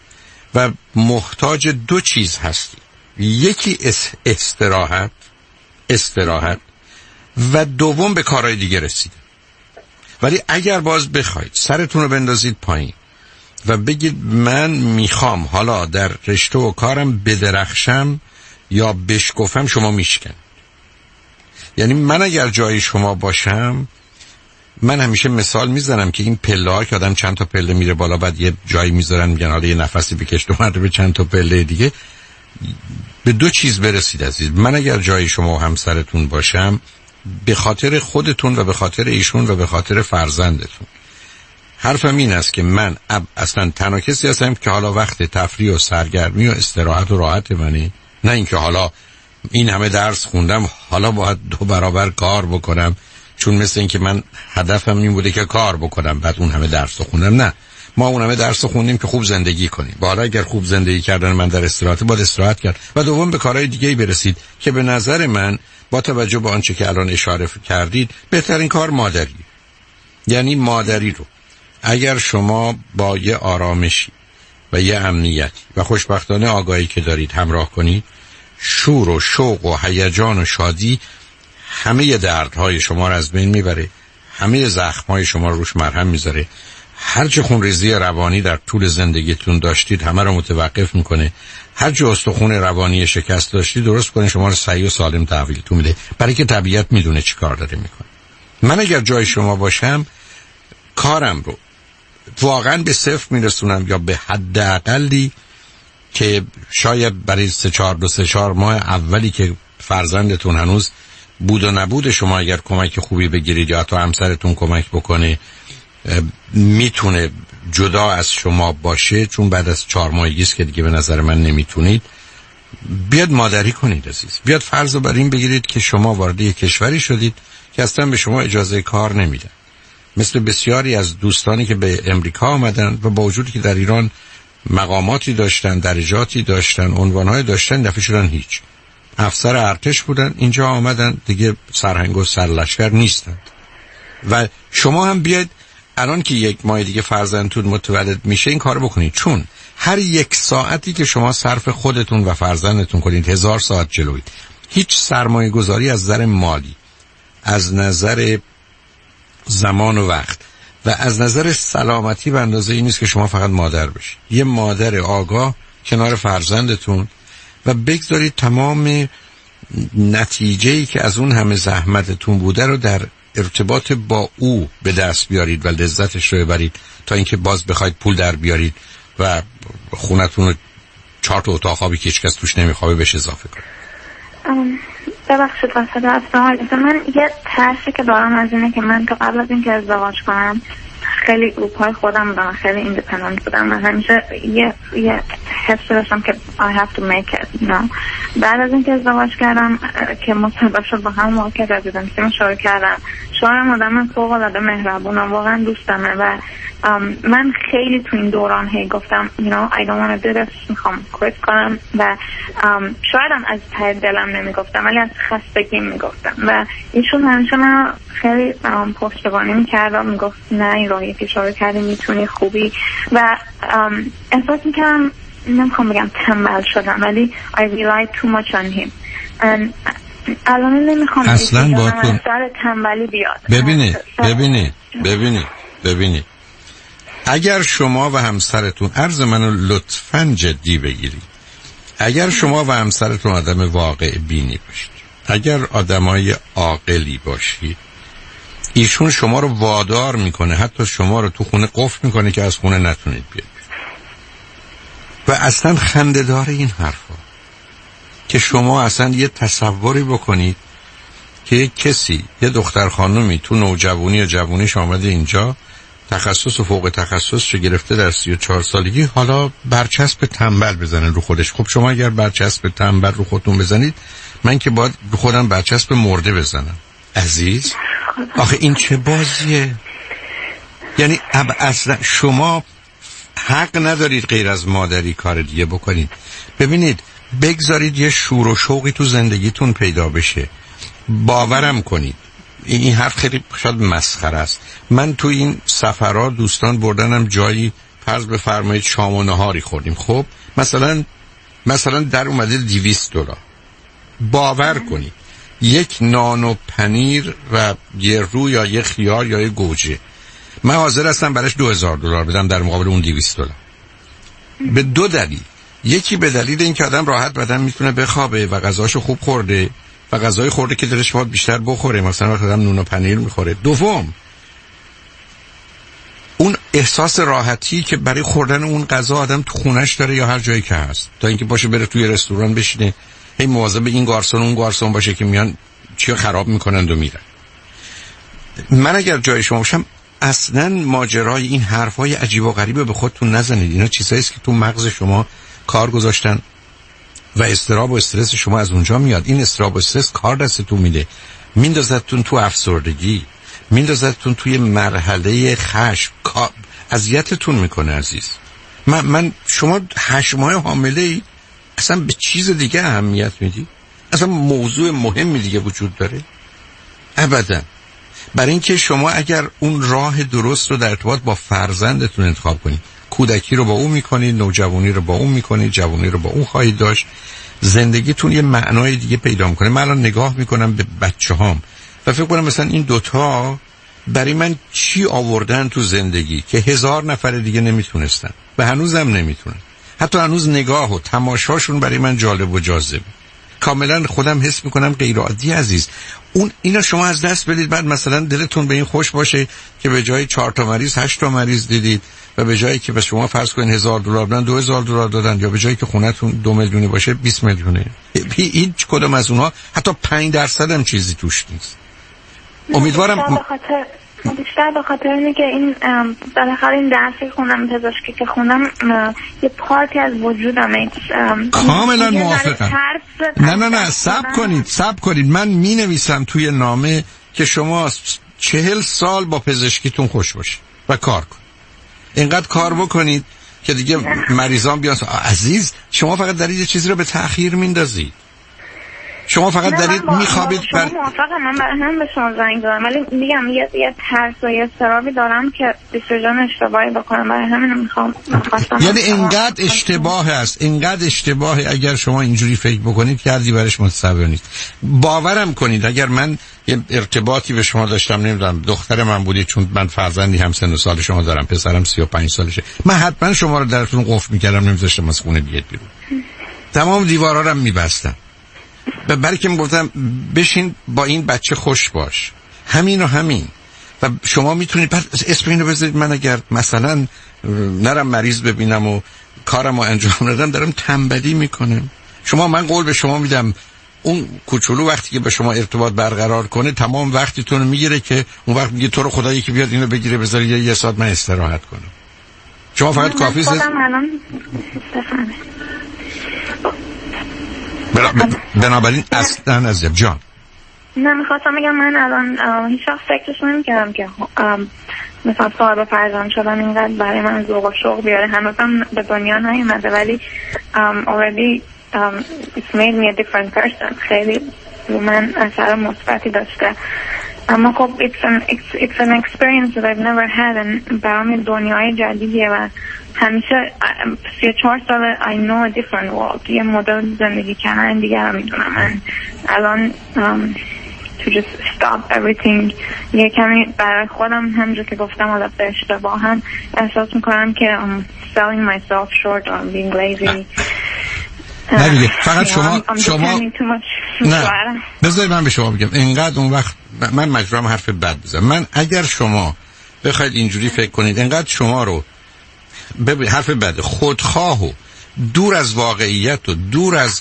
و محتاج دو چیز هستی، یکی استراحت استراحت و دوم به کارهای دیگه رسیده. ولی اگر باز بخواید سرتون رو بندازید پایین و بگید من میخوام حالا در رشته و کارم بدرخشم یا بشکفم، شما میشکنید. یعنی من اگر جای شما باشم، من همیشه مثال میزنم که این پله ها که آدم چند تا پله میره بالا بعد یه جایی میذارن میگن حالا یه نفسی بکش، دو مرتبه چند تا پله دیگه، به دو چیز برسید عزیز. من اگر جای شما و همسرتون باشم، به خاطر خودتون و به خاطر ایشون و به خاطر فرزندتون، حرفم این است که من اصلا تنها کسی هستم که حالا وقت تفریح و سرگرمی و استراحت و راحت منی، نه اینکه حالا این همه درس خوندم حالا باید دو برابر کار بکنم، چون مثل این که من هدفم این بوده که کار بکنم بعد اون همه درس خوندم. نه، ما اون همه درس خوندیم که خوب زندگی کنیم. حالا اگر خوب زندگی کردن من در استراحت، باید استراحت کرد و دوم به کارهای دیگه‌ای برسید که به نظر من با توجه به آنچه که الان اشاره کردید بهترین کار مادری. یعنی مادری رو اگر شما با یه آرامشی و یه امنیتی و خوشبختانه آگاهی که دارید همراه کنید، شور و شوق و هیجان و شادی همه دردهای شما رو از بین میبره، همه زخمهای شما رو روش مرهم میذاره، هر چه خونریزی روانی در طول زندگیتون داشتید همه رو متوقف میکنه، هر چه استخون روانی شکست داشتید درست کنه، شما رو صحیح و سالم تحویلتون میده، برای که طبیعت میدونه چی کار داره میکنه. من اگر جای شما باشم کارم رو واقعا به صفر میرسونم یا به حد اقلی که شاید برای سه چهار دو سه چهار ماه اولی که فرزندتون هنوز بود و نبود، شما اگر کمک خوبی بگیرید یا حتی همسرتون کمک بکنه میتونه جدا از شما باشه، چون بعد از چهار ماهگیست که دیگه به نظر من نمیتونید، بیاد مادری کنید عزیز. بیاد فرض رو بر این بگیرید که شما وارد یک کشوری شدید که اصلا به شما اجازه کار نمیدن، مثل بسیاری از دوستانی که به امریکا آمدن و با وجودی که در ایران مقاماتی داشتن، درجاتی داشتن، عنوانهای داشتن، دفعه شدن هیچ. افسر ارتش بودن، اینجا آمدن دیگه سرهنگ و سرلشکر نیستند. و شما هم بیاید الان که یک ماه دیگه فرزندتون متولد میشه این کار بکنید، چون هر یک ساعتی که شما صرف خودتون و فرزندتون کنید هزار ساعت جلوید. هیچ سرمایه گذاری از نظر مالی، از نظر زمان و وقت و از نظر سلامتی به اندازه این نیست که شما فقط مادر بشید. یه مادر آگاه کنار فرزندتون و بگذارید تمام نتیجه‌ای که از اون همه زحمتتون بوده رو در ارتباط با او به دست بیارید و لذتش رو ببرید، تا اینکه باز بخواید پول در بیارید و خونتون رو چهار تا اتاق خوابی که هیچ کس توش نمیخوابه بهش اضافه کنید. ببخشید واسه اصلا من یه ترسی که دارم از اینه که من تا قبل از اینکه ازدواج کنم خیلی روپای خودم بودم، خیلی ایندیپندنت بودم. من همیشه یه یه حس داشتم که I have to make it you know. بعد از اینکه ازدواج کردم که مصاحبه شد با هم موقع که رزیدنسی شروع کردم، شوهرم آدم فوق‌العاده مهربونه، واقعا دوستمه و من خیلی تو این دوران هی گفتم you know I don't want to do this، میخوام کویت کنم و شایدم از ته دلم نمیگفتم ولی از خستگی میگفتم و ایشون همیشه من خیلی پشتیبانی میکرد و میگفت نه این راهی که شروع کردی میتونی خوبی و احساس میکردم نمیخوام بگم تنبل شدم ولی I relied too much on him and الان نمیخوام اصلا با تو سر تنبلی بیاد. ببینید ببینید ببینید ببینید اگر شما و همسرتون، عرض منو لطفاً جدی بگیرید، اگر شما و همسرتون آدم واقع بینی باشید، اگر آدمای عاقلی باشید، ایشون شما رو وادار میکنه، حتی شما رو تو خونه قفل میکنه که از خونه نتونید بیاد و اصلا خنده‌دار این حرفا که شما اصلا یه تصوری بکنید که یک کسی، یه دختر خانومی تو نوجوانی یا جوونیش آمده اینجا، تخصص و فوق تخصص رو گرفته در سی و چهار سالگی، حالا برچسب تنبل بزنن رو خودش. خب شما اگر برچسب تنبل رو خودتون بزنید، من که باید رو خودم برچسب مرده بزنم. عزیز آخه این چه بازیه؟ یعنی اصلا شما حق ندارید غیر از مادری کار دیگه بکنید. ببینید بگذارید یه شور و شوقی تو زندگیتون پیدا بشه. باورم کنید این حرف خیلی شاید مسخره است. من تو این سفرها دوستان بردنم جایی، فرض بفرمایید شام و نهاری خوردیم، خب مثلا مثلا در اومده دویست دلار. باور کنید یک نان و پنیر و یه رو یا یه خیار یا یه گوجه من حاضر هستم برش دو هزار دلار بدم در مقابل اون دویست دلار. به دو دلیل. یکی به دلیل اینکه آدم راحت بدن میتونه بخوابه و غذاشو خوب خورده و غذای خورده که دلش باید بیشتر بخوره، مثلا وقتی آدم نون و پنیر میخوره. دوم اون احساس راحتی که برای خوردن اون غذا آدم تو خونش داره یا هر جایی که هست، تا اینکه باشه بره توی رستوران بشینه هی مواظب این گارسون اون گارسون باشه که میان چی خراب میکنند و میرن. من اگر جای شما باشم اصلا ماجرای این حرفای عجیب و غریبه به خودتون نزنید. اینا چیزایی است که تو مغز شما کار گذاشتن و استراب و استرس شما از اونجا میاد. این استراب و استرس کار دستتون میده، میندازتون تو افسردگی، میندازتون توی مرحله خشم، اذیتتون میکنه. عزیز من من شما هشت ماه حامله ای، اصلا به چیز دیگه اهمیت میدی؟ اصلا موضوع مهمی دیگه وجود داره؟ ابدا. برای اینکه شما اگر اون راه درست رو در ارتباط با فرزندتون انتخاب کنید، کودکی رو با اون میکنید، نوجوانی رو با اون میکنید، جوانی رو با اون خواهید داشت، زندگیتون یه معنای دیگه پیدا میکنه. من الان نگاه میکنم به بچه هام و فکر کنم مثلا این دوتا برای من چی آوردن تو زندگی که هزار نفر دیگه نمیتونستن و هنوزم نمیتونن. حتی هنوز نگاه و تماشاشون برای من جالب و جاذبه. کاملا خودم حس میکنم غیر عادی. عزیز اون اینا شما از دست بدید، بعد مثلا دلتون به این خوش باشه که به جای چهار تا مریض هشت تا مریض دیدید و به جایی که به شما فرض کنین هزار دلار بدن دو هزار دلار دادن، یا به جایی که خونتون دو میلیونی باشه بیست میلیونه. هیچ کدوم از اونها حتی پنج درصد هم چیزی توش نیست. امیدوارم بیشتر به خاطر اینه که این بالاخره این درسی خوندم، پزشکی که خوندم یه پارتی از وجودم. کاملا موافقم. نه نه نه صبر کنید صبر کنید من می نویسم توی نامه که شما چهل سال با پزشکیتون خوش باشید و کار کنید، اینقدر کار بکنید که دیگه مریضان بیان. عزیز شما فقط دارید یه چیزی رو به تأخیر میندازید. شما فقط دارید میخوابید. شما موافقم، من برای هم به شما زنگ زدم ولی میگم یه یه ترس و یه اضطرابی دارم که دیسیژن اشتباهی بکنم، برای همین میخوام. یعنی اینقدر اشتباه است، اینقدر اشتباهه اگر شما اینجوری فکر بکنید که هردی برش متصور نیست. باورم کنید اگر من یه ارتباطی به شما داشتم، نمیدونم دختر من بودی، چون من فرزندی هم سن و سال شما دارم، پسرم سی و پنج سالشه، من حتما شما رو درتون قفل میکردم، نمیذاشتم از خونه بیاد بیرون، تمام دیوارا رو میبستم. برای که میگفتم بشین با این بچه خوش باش، همین و همین. و شما میتونید بعد اسم اینو بذارید من اگر مثلا نرم مریض ببینم و کارم رو انجام ندم دارم تنبلی میکنم. شما من قول به شما میدم اون کوچولو وقتی که به شما ارتباط برقرار کنه تمام وقتتون رو میگیره که اون وقت میگه تو رو خدا یکی بیاد اینو بگیره بذاری یه ساعت من استراحت کنم. شما فقط کافی است بنابراین اصلا از جان نه میخواستم بگم من الان هیچ وقت فکرش نمی‌کردم که مثلا صاحب فرزند شدن اینقدر برای من ذوق و شوق بیاره. هنوزم به دنیا نیومده ولی um, already um, it's made me a different person. خیلی من اثر مثبتی داشته. اما خب it's an, it's, it's an experience that I've never had and برام دنیای جدیدیه و همیشه سی و چهار سال I know a different world. یه مدل زندگی کردن دیگه رو میدونم. من الان um, to just stop everything یه کمی برای خودم همونجور که گفتم حالا به اشتباه هم احساس میکنم که I'm selling myself short or being lazy. نه دیگه فقط شما شما نه بذارید من به شما بگم اینقدر اون وقت من مجبورم حرف بد بزنم. من اگر شما بخواید اینجوری فکر کنید اینقدر شما رو ببین حرف بد خودخواه و دور از واقعیت و دور از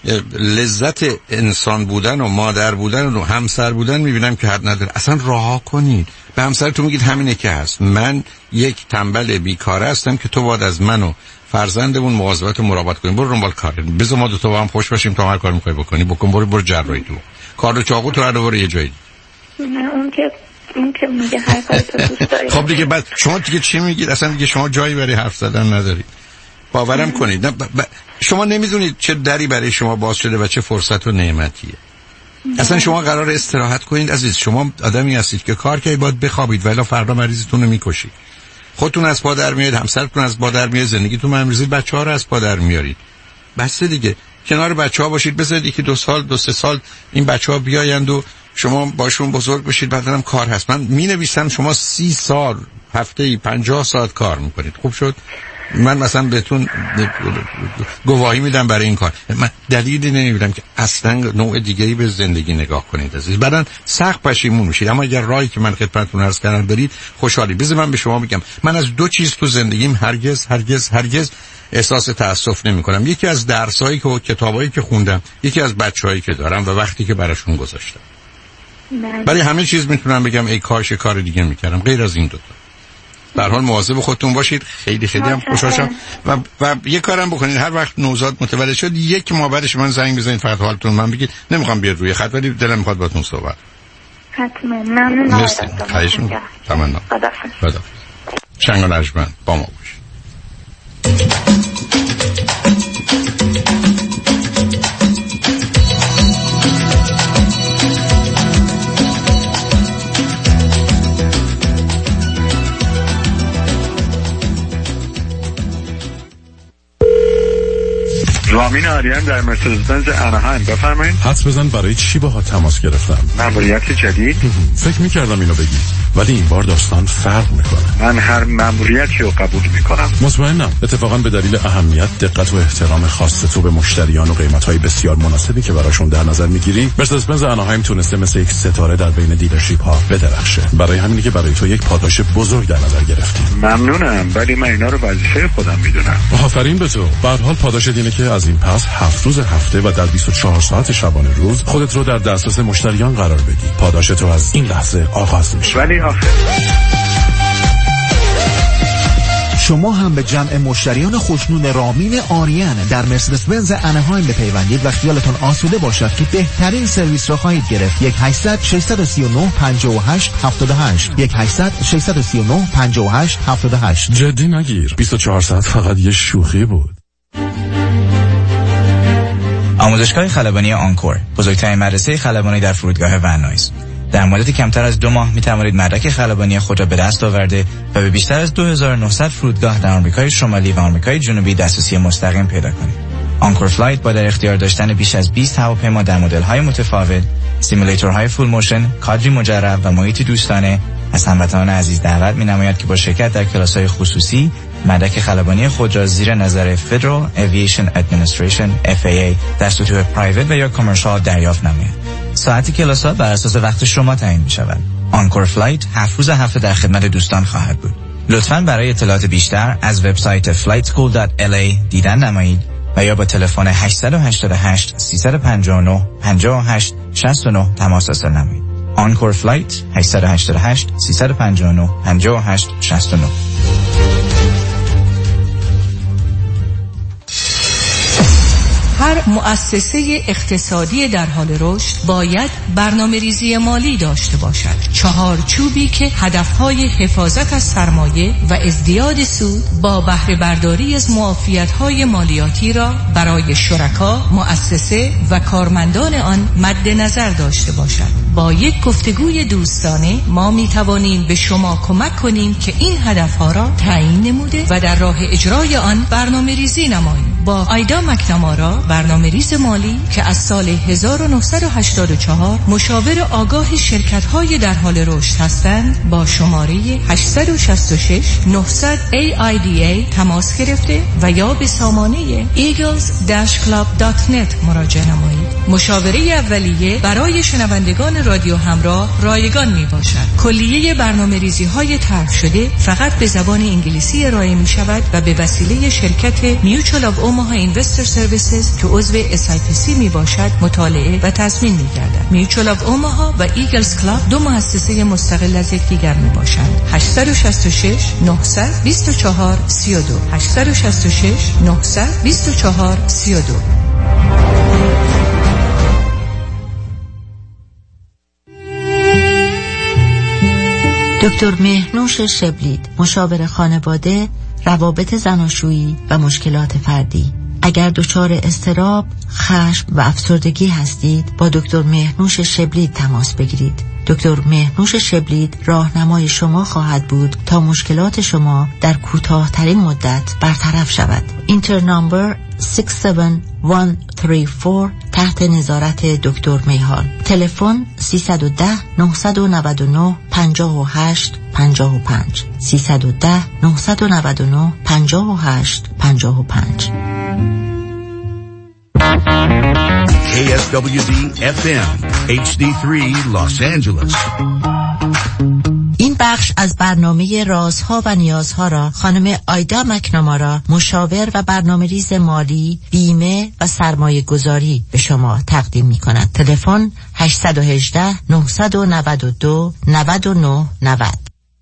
لذت انسان بودن و مادر بودن و همسر بودن میبینم که حد نداره. اصلا رها کنید. به همسرتون میگید همینه که هست. من یک تنبل بیکاره هستم که تو باید از من و فرزندمون مواظبت و مراقبت کنیم. برو دنبال کار. بذار ما دو تا با هم خوش باشیم تا هر کار میخوای بکنی بکن. برو برو جراحی تو. کار چاقو تو رو برو یه جایی. نه اون که اون که میگه هر کاری تو دوست داری. خب دیگه بعد شما دیگه چی میگید؟ اصلا دیگه شما جایی برای حرف زدن ندارید. باورم کنید. نه ب... ب... شما نمیدونید چه دری برای شما باز شده و چه فرصت و نعمتیه. اصلا شما قرار استراحت کنید عزیز. شما آدمی هستید که کار کنید باید بخوابید ولی فردا مریضتون رو میکشید. خودتون از پا در میاد، همسرتون از پا در میاد، زندگیتون مریضید، بچه‌ها رو از پا در میارید. بس دیگه کنار بچه‌ها باشید. بذارید یکی دو سال دو سه سال این بچه‌ها بیایند و شما باشون بزرگ بشید. بعدم کار هست. من مینویسم شما سی سال هفته‌ای پنجاه ساعت کار میکنید. خوب شد من مثلا بهتون گواهی میدم برای این کار. من دلیلی نمیبینم که اصلا نوع دیگه‌ای به زندگی نگاه کنید عزیز. بعدن سخت پشیمون میشید. اما اگر راهی که من خدمتتون عرض کردم برید خوشحالی. بذار من به شما بگم من از دو چیز تو زندگیم هرگز هرگز هرگز احساس تأسف نمی‌کنم. یکی از درسایی که و کتابایی که خوندم، یکی از بچه‌هایی که دارم و وقتی که براشون گذاشتم. برای همه چیز میتونم بگم ای کاش کار دیگه میکردم غیر از این دو تا. به هر حال مواظب خودتون باشید. خیلی خیلی هم خوشحال شدم و و یه کارم بکنید هر وقت نوزاد متولد شد یک ماه بعدش من زنگ بزنید فقط حالتون من بگید. نمیخوام بیاد روی خط ولی دلم میخواد باهاتون صحبت. حتما ممنون. مرسی. خواهش می‌کنم. تمام. خدا. شنگ و لجبند با ما باشید. رامین آریان در مرسدس بنز اناهایم. بفرمایید. حدس بزن برای چی باهات تماس گرفتم؟ مأموریت جدید؟ فکر می‌کردم اینو بگی ولی این بار داستان فرق میکنه. من هر مأموریتی رو قبول میکنم. مطمئنم. اتفاقا به دلیل اهمیت، دقت و احترام خاص تو به مشتریان و قیمت‌های بسیار مناسبی که براشون در نظر میگیری، مرسدس بنز اناهایم تونسته مثل یک ستاره در بین دیلرشیپ ها بدرخشه. برای همینه که برای تو یک پاداش بزرگ در نظر گرفتیم. ممنونم ولی من اینا رو وظیفه خودم میدونم. آفرین به تو. به هر حال پاداش اینه که از این پس هفت روز هفته و در بیست و چهار ساعت شبانه روز خودت رو در دسترس مشتریان قرار بدی. پاداش تو از این لحظه آغاز میشه. ولی آخه شما هم به جمع مشتریان خوشنون رامین آریان در مرسدس بنز اناهایم بپیوندید و خیالتون آسوده باشد که بهترین سرویس را خواهید گرفت. یک هشتصد ششصد و سی و نه پنجاه و هشت هفتاد و هشت یک هشتصد ششصد و سی و نه پنجاه و هشت هفتاد و هشت. جدی نگیر. بیست و چهار ساعت فقط یه شوخی بود. آموزشگاه خلبانی آنکور، بزرگترین مدرسه خلبانی در فرودگاه ونایس. در مدت کمتر از دو ماه می توانید مدرک خلبانی خود را به دست آورده و به بیشتر از دو هزار و نهصد فرودگاه در آمریکای شمالی و آمریکای جنوبی دسترسی مستقیم پیدا کنید. آنکور فلایت با در اختیار داشتن بیش از بیست هواپیما در مدل‌های متفاوت، سیمولیتورهای فول موشن، کادری مجرب و محیط دوستانه از هموطنان عزیز دعوت می‌نماید که با شرکت در کلاس‌های خصوصی مدرک خلبانی خود را زیر نظر Federal Aviation Administration اف ای ای در سطوح پرایوت و یا کامرشال دریافت نماید. ساعت کلاس‌ها بر اساس وقت شما تعیین می‌شود. آنکور فلایت هفت روز هفته در خدمت دوستان خواهد بود. لطفاً برای اطلاعات بیشتر از وبسایت فلایت اسکول دات ال ای دیدن نمایید و یا با تلفن هشت هشت هشت سه پنج نه پنج هشت شش نه تماس حاصل نمایید. آنکور فلایت هشت هشت هشت سه پنج نه پنج هشت شش نه. هر مؤسسه اقتصادی در حال رشد باید برنامه ریزی مالی داشته باشد. چهارچوبی که هدفهای حفاظت از سرمایه و ازدیاد سود با بهره برداری از معافیت‌های مالیاتی را برای شرکا، مؤسسه و کارمندان آن مد نظر داشته باشد. با یک گفتگوی دوستانه ما می توانیم به شما کمک کنیم که این هدفها را تعیین نموده و در راه اجرای آن برنامه ریزی نمایید. با آیدا مکنامارا، برنامه ریز مالی که از سال هزار و نهصد و هشتاد و چهار مشاور آگاه شرکت‌های در حال رشد هستند، با شماره هشت شش شش نه صفر صفر ای آی دی ای تماس گرفته و یا به سامانه ایگلز داش کلاب دات نت مراجعه نمایید. مشاوره اولیه برای شنوندگان رادیو همراه رایگان می باشد. کلیه برنامه ریزی های طرح شده فقط به زبان انگلیسی ارائه می شود و به وسیله شرکت میوچوال آف اوماها اینوستر سرویسز که عضو اس آی پی سی می باشد مطالعه و تضمین می گردد. میوچوال آف اوماها و ایگلز کلاب دو مؤسسه مستقل از یکدیگر می باشند. هشت شش شش نه صفر دو چهار سه دو هشت شش شش نه صفر دو چهار سه دو. دکتر مهنوش شبلید، مشاور خانواده، روابط زناشویی و مشکلات فردی. اگر دچار اضطراب، خشم و افسردگی هستید، با دکتر مهنوش شبلید تماس بگیرید. دکتر مهنوش شبلید راهنمای شما خواهد بود تا مشکلات شما در کوتاه‌ترین مدت برطرف شود. اینتر نامبر شش هفت یک سه چهار تحت نظارت دکتر میهال. تلفن سیصد و ده نهصد و نود و نه پنجاه و هشت پنجاه و پنج سیصد و ده نهصد و نود و نه پنجاه و هشت پنجاه و پنج. کی اس دبلیو دی اف ام اچ دی سه Los Angeles. این بخش از برنامه رازها و نیازها را خانم آیدا مکنامارا، مشاور و برنامه‌ریز مالی، بیمه و سرمایه گذاری به شما تقدیم می کند. تلفن هشت یک هشت نه نه دو نه نه نه صفر.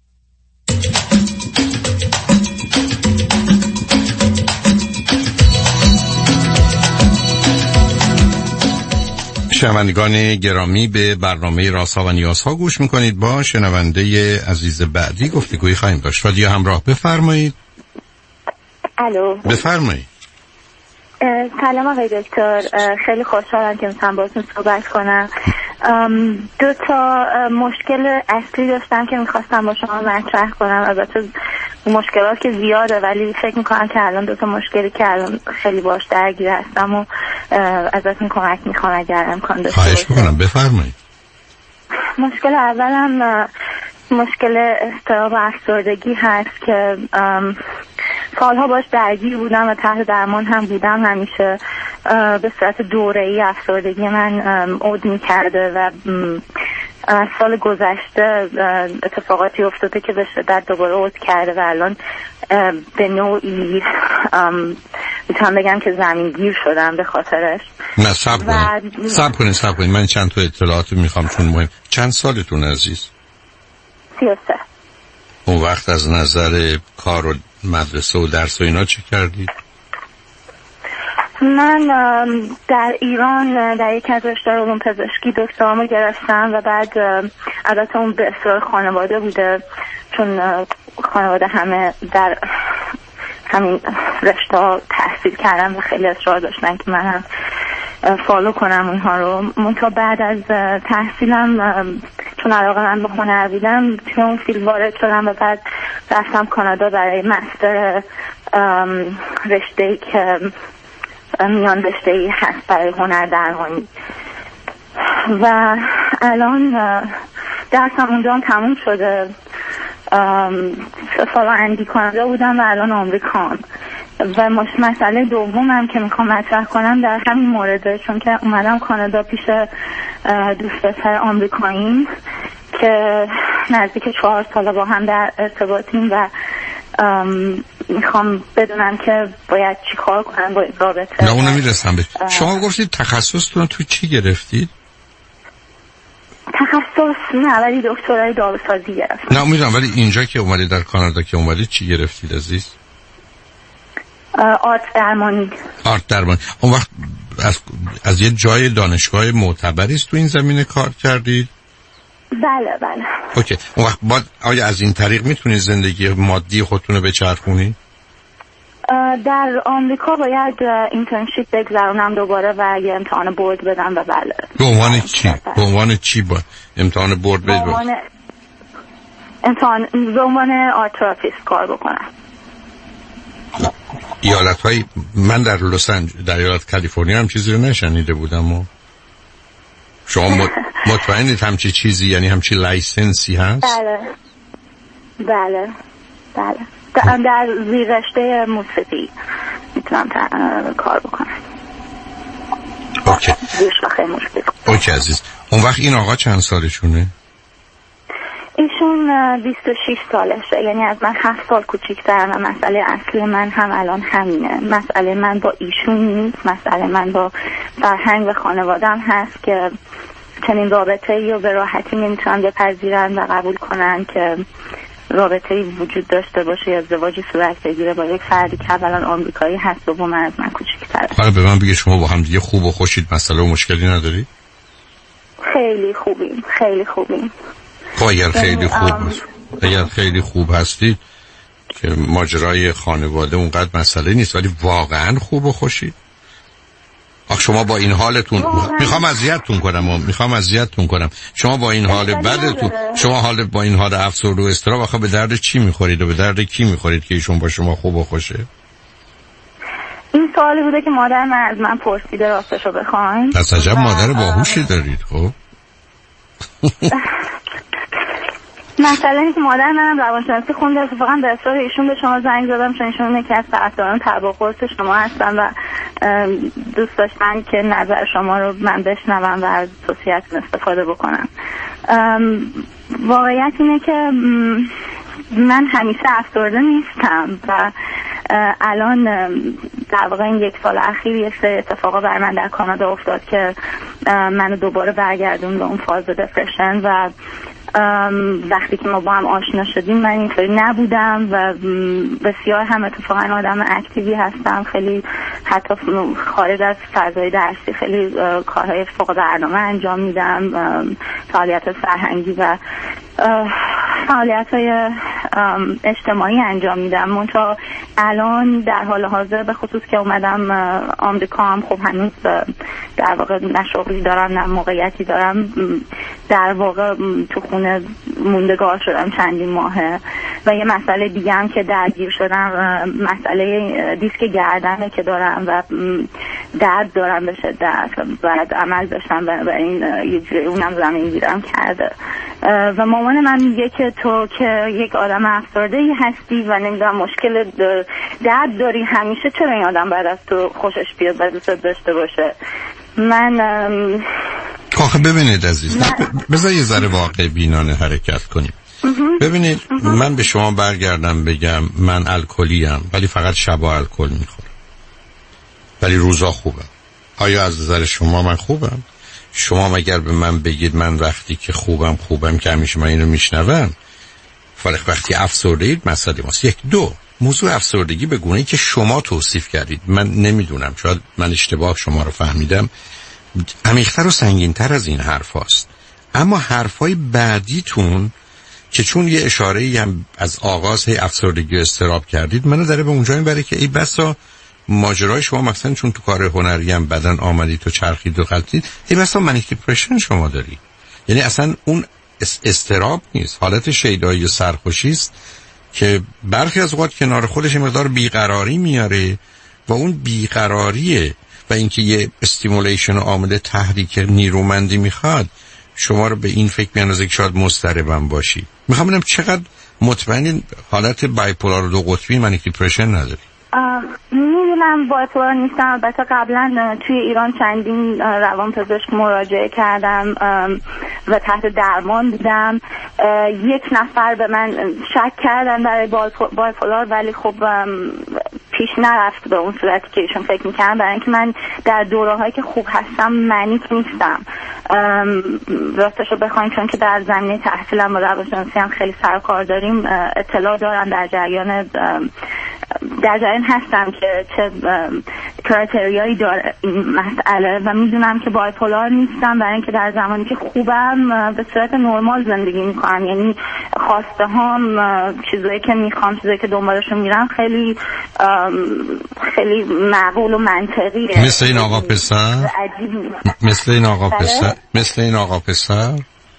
شنوندگان گرامی، به برنامه رازها و نیازها گوش میکنید. با شنونده عزیز بعدی گفتگویی خواهیم داشت. رادیو همراه، بفرمایید. الو، بفرمایید. سلام آقای دکتر، خیلی خوشحالم که میتونم باهاتون صحبت کنم. دو تا مشکل اصلی داشتم که میخواستم با شما مطرح کنم. البته مشکلات که زیاده، ولی فکر میکنم که الان دو تا مشکلی که الان خیلی باش درگیر هستم و ازتون کمک میخوام اگر امکان داشته باشه. خواهش میکنم، بفرمایید. مشکل اولم مشکل اضطراب و افسردگی هست که سالها باش درگیر بودم و تحت درمان هم بودم. همیشه به صورت دوره‌ای افسردگی من عود می‌کرده و از سال گذشته اتفاقاتی افتاده که به شدت دوباره عود کرده و الان به نوعی میتونم بگم که زمینگیر شدم به خاطرش. نه صبر کنید صبر کنید صبر کنید من چند تا اطلاعات میخوام چون مهم. چند سالتون عزیز؟ سی و سه. اون وقت از نظر کار و مدرسه و درس و اینا چه کردید؟ من در ایران در یک از رشته علوم پزشکی دکترامو گرفتم و بعد البته اون به اصرار خانواده بوده، چون خانواده همه در همین رشته ها تحصیل کردن و خیلی اصرار داشتن که من هم فالو کنم اونها رو. منتها بعد از تحصیلم چون علاقه من به هنر بودم توی اون فیلد وارد شدم و بعد رفتم کانادا برای مستر رشته‌ای که میان رشته‌ای هست برای هنر درمانی و الان درسم اونجا هم تموم شده. سه سال اندی کانادا بودم و الان آمریکام. و مسئله دومم که میخوام مطرح کنم در همین مورده، چون که اومدم کانادا پیش دوست پسر آمریکاییم که نزدیک چهار سال با هم در ارتباطیم و میخوام بدونم که باید چی کار کنم با این رابطه. نه اونو میرسم به شما گفتید تخصصتون تو چی گرفتید؟ تخصص نه ولی دکترای داروسازی گرفتم. نه میدونم ولی اینجا که اومدید در کانادا که اومدید چی گرفتید عزیز؟ آرت درمانی. آرت درمانی. اون وقت از, از یه جای دانشگاه معتبری است تو این زمینه کار کردید؟ بله بله. اوکی. اون وقت بعد آیا از این طریق میتونید زندگی مادی خودتون رو بچرخونید؟ در آمریکا باید اینترنشیپ بگذرونم دوباره و یه امتحان بورد بدم و بله. به عنوان چی؟ به عنوان چی با امتحان بورد بدم؟ به عنوان امتحان به عنوان آرتراپیست کار بکنم. ایالت های من در لس آنجلس در ایالت کالیفرنیا هم چیزی رو نشنیده بودم و شما مطمئنید همچی چیزی یعنی همچی لایسنسی هست؟ بله بله بله در, در زیر رشته موسیقی میتونم کار بکنم. اوکی زیر موسیقی. اوکی عزیز. اون وقت این آقا چند سالشونه؟ ایشون بیست و شش سالشه، یعنی از من هفت سال کوچیک‌ترن و مسئله اصلی من هم الان همینه. مسئله من با ایشون نیست، مسئله من با فرهنگ و خانوادم هست که چنین رابطه‌ای رو به راحتی نمیتونن بپذیرن و قبول کنن که رابطه‌ای وجود داشته باشه یا ازدواجی صورت بگیره با یک فردی که اولا آمریکایی هست و من از من کوچیک‌تره. حالا به من بگید شما با هم دیگه خوب و خوشید، مسئله و مشکلی نداری؟ خیلی خوبیم، خیلی خوبیم. خب اگر خیلی خوب هست. اگر خیلی خوب هستید که ماجرای خانواده اونقدر مسئله نیست، ولی واقعا خوب و خوشید؟ آخ شما با این حالتون میخوام اذیتتون کنم و میخوام اذیتتون کنم شما با این حال بدتون شما حال با این حال افسرده و اضطراب آخه به درد چی میخورید و به درد کی میخورید که ایشون با شما خوب و خوشه؟ این سوالی بوده که مادر من از من پرسیده راستشو بخواین. پس عجب مادر باهوشی دارید. خب مثلا اینکه مادر منم روانشناسی خونده، اتفاقا به اصرار ایشون به شما زنگ زدم چون ایشون یکی از طرفداران تباقرص شما هستن و دوست داشتن که نظر شما رو من بشنوم و از توصیه‌تون استفاده بکنم. واقعیت اینه که من همیشه افسرده نیستم و الان در واقع این یک سال اخیر یه سری اتفاقا بر من در کانادا افتاد که منو دوباره برگردون به اون فاز دپرشن و وقتی که ما با هم آشنا شدیم من اینطوری نبودم و بسیار هم اتفاقا آدم اکتیوی هستم، خیلی حتی خارج از فضای درسی خیلی کارهای فوق برنامه انجام میدم، فعالیت فرهنگی و فعالیت‌های اجتماعی انجام میدم. منتها الان در حال حاضر به خصوص که اومدم آمریکا هم خب هنوز در واقع نه شغلی دارم نه موقعیتی دارم، در واقع تو خونه موندگار شدم چندین ماهه و یه مسئله دیگه هم که درگیر شدم مسئله دیسک گردنه که دارم و درد دارم به شدت بعد عمل داشتم و این یه جوری اونم زمین گیرم کرده و مامان من میگه که تو که یک آدم افسرده‌ای هستی و نمیدونم مشکل درد داری همیشه، چرا این آدم بعد از تو خوشش بیاد و دوست داشته باشه؟ من آخه ببینید عزیز بذار یه ذره واقع بینانه حرکت کنیم. ببینید من به شما برگردم بگم من الکلیم ولی فقط شبا الکل میخورم ولی روزا خوبم. آیا از نظر شما من خوبم؟ شما مگر به من بگید من وقتی که خوبم خوبم که همیشه من اینو میشنوم، فرق وقتی افسرده اید مسئله ماست. یک دو موضوع افسردگی به گونه‌ای که شما توصیف کردید من نمیدونم، شاید من اشتباه شما رو فهمیدم، عمیق‌تر و سنگین‌تر از این حرف هاست. اما حرفای بعدیتون که چون یه اشاره‌ای هم از آغاز افسردگی و اضطراب کردید منو داره به اونجا میبره که ای بسا ماجرای شما مثلا چون تو کار هنری هم بدن آمدید تو چرخید و غلطید، ای بسا منیک دیپرشن شما دارید. یعنی اصلا اون اضطراب نیست، حالت شیدایی و سرخوشی است که برخی از اوقات کنار خودش مقدار بیقراری میاره و اون بیقراریه و اینکه یه استیمولیشن و عامل تحریک نیرومندی میخواد شما رو به این فکر میاندازه که شاید مضطربم باشی. میخوام ببینم چقدر مطمئنین حالت بایپولار دو قطبی منیک دیپرشن نداری؟ میدونم بایپولار نیستم. البته قبلا توی ایران چندین روانپزشک مراجعه کردم و تحت درمان بودم. یک نفر به من شک کردن برای بایپولار، ولی خب پیش نرفت به اون صورتی که ایشون فکر میکنم، برای اینکه من در دوره‌هایی که خوب هستم منیک نیستم. راستش رو بخوایم چون که در زمینه تحصیلم و روانشناسی هم خیلی سر کار داریم، اطلاع دارم در جریان در جریان هستم که چه کرایتریایی داره این مسئله و میدونم که بایپولار نیستم، برای اینکه در زمانی که خوبم به صورت نرمال زندگی میکنم. یعنی خواسته هام، چیزایی که میخوام، چیزایی که دنبالشون میرم خیلی خیلی معقول و منطقیه. مثل این آقا پسر مثل این آقا پسر مثل این آقا پسر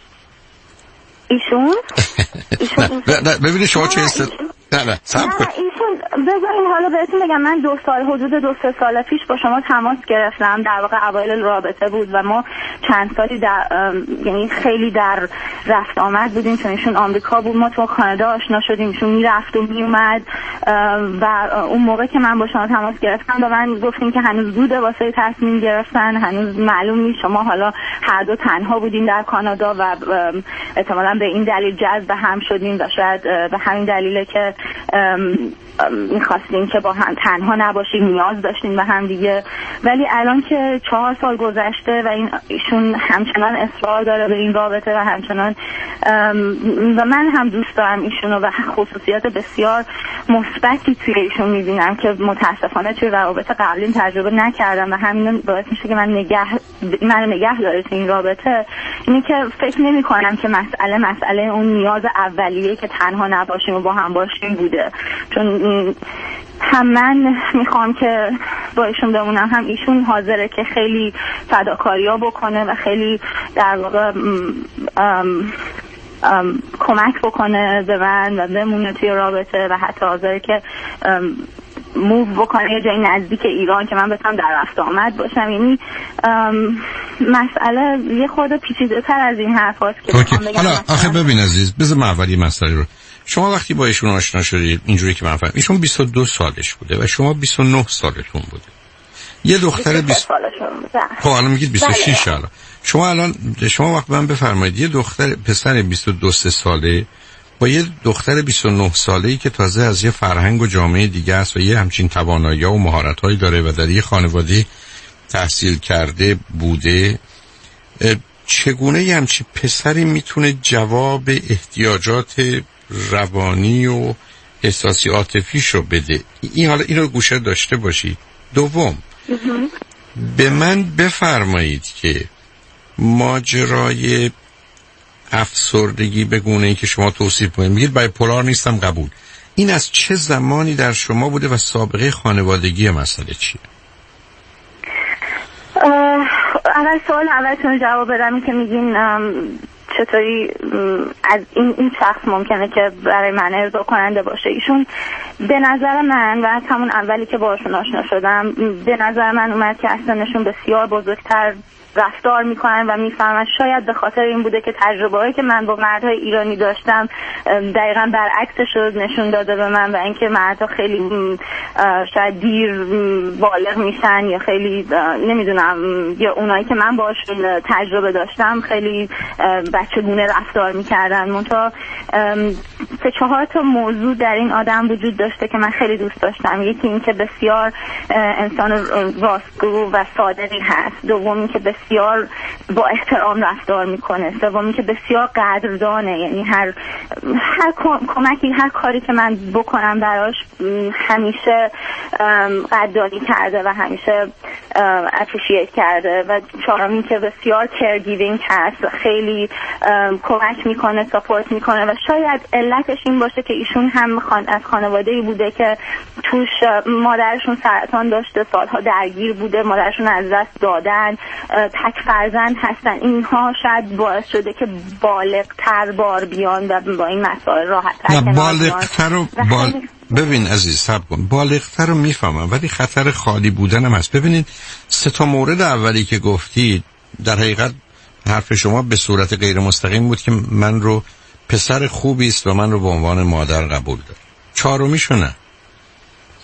ایشون ایشون ببینید شما چه است. نه نه سب کن. ایشون بذارین حالا بهتون بگم، من دو سال حدود دو سه سال پیش با شما تماس گرفتم. در واقع اوایل رابطه بود و ما چند سالی در یعنی خیلی در رفت آمد بودیم، چون ایشون آمریکا بود، ما تو کانادا آشنا شدیم، ایشون میرفت و میومد و اون موقع که من با شما تماس گرفتم به من گفتیم که هنوز زوده واسه تصمیم گرفتن، هنوز معلوم نیست. شما حالا هر دو تنها بودین در کانادا و احتمالاً به این دلیل جذب هم شدیم و شاید به همین دلیله که میخواستیم که با هم تنها نباشیم، نیاز داشتیم به هم دیگه. ولی الان که چهار سال گذشته و این ایشون همچنان اصرار داره به این رابطه و همچنان و من هم دوست دارم ایشونو و خصوصیات بسیار مثبتی توی ایشون میبینم که متاسفانه توی روابط قبلی تجربه نکردم و همین باعث میشه که من نگه من نگه داره توی این رابطه. اینه که فکر نمی کنم که مسئله مسئله اون نیاز اولیه که تنها نباشیم و با هم باشیم بوده، چون هم من میخوام که با ایشون بمونم، هم ایشون حاضره که خیلی فداکاری‌ها بکنه و خیلی در واقع ام ام ام کمک بکنه به من و بمونه توی رابطه و حتی حاضره که موو بکنه یه جای نزدیک ایران که من بتونم در رفت آمد باشم. یعنی مسئله یه خورده پیچیده تر از این حرف هاست که بخوام بگم. حالا آخه ببین عزیز، بذار من اولی مسئله رو، شما وقتی با ایشون آشنا شدید اینجوری که من فهمیدم ایشون بیست و دو سالش بوده و شما بیست و نه سالتون بوده. یه دختر بیست خب الان میگید بیست و شش ساله. شما الان شما وقت من بفرمایید یه دختر پسر بیست و دو ساله با یه دختر بیست و نه ساله‌ای که تازه از یه فرهنگ و جامعه دیگه است و یه همچین توانایی‌ها و مهارت‌هایی داره و در یه خانواده تحصیل کرده بوده، چگونه یه همچین پسری میتونه جواب احتیاجات روانی و احساسی عاطفیش رو بده؟ این حالا اینو گوشه داشته باشید. دوم، به من بفرمایید که ماجرای افسردگی به گونه‌ای که شما توصیف کنید، میگید بایپولار نیستم، قبول، این از چه زمانی در شما بوده و سابقه خانوادگی مسئله چیه؟ اول سوال اولتون جواب بدم که میگین چطوری از این این شخص ممکنه که برای من ارضا کننده باشه. ایشون به نظر من و از همون اولی که باشون آشنا شدم به نظر من اومد که اصلشون بسیار بزرگتر رفتار میکنن و میفهمن. شاید به خاطر این بوده که تجربه‌ای که من با مردهای ایرانی داشتم دقیقاً برعکسش رو نشون داده به من و اینکه مردها خیلی شاید دیر بالغ میشن یا خیلی نمیدونم، یا اونایی که من باشون تجربه داشتم خیلی بچگونه رفتار میکردن. منتها سه چهار تا موضوع در این آدم وجود داشته که من خیلی دوست داشتم. یکی این که بسیار انسان راستگو و صادقی هست. دومی که بسیار با احترام رفتار میکنه. سومی که بسیار قدردانه، یعنی هر هر کمکی، هر کاری که من بکنم براش همیشه قدردانی کرده و همیشه اپریشییت کرده. و چهارمی که بسیار کیرگیوینگ هست، خیلی کمک میکنه، ساپورت میکنه. و شاید علتش این باشه که ایشون هم خان... از خانواده‌ای بوده که توش مادرشون سرطان داشته، سالها درگیر بوده، مادرشون از دست دادن، تک فرزند هستن. اینها شاید باعث شده که بالغتر بار بیان و با این مسائل راحت‌تر کنار بیان. بالغتر رو بال... ببین عزیز صبر کن، بالغتر رو میفهمم ولی خطر خالی بودن هم هست. ببینید سه تا مورد اولی که گفتید در حقیقت حرف شما به صورت غیر مستقیم بود که من رو پسر خوبی است و من رو به عنوان مادر قبول داره. چهارمیشو نه.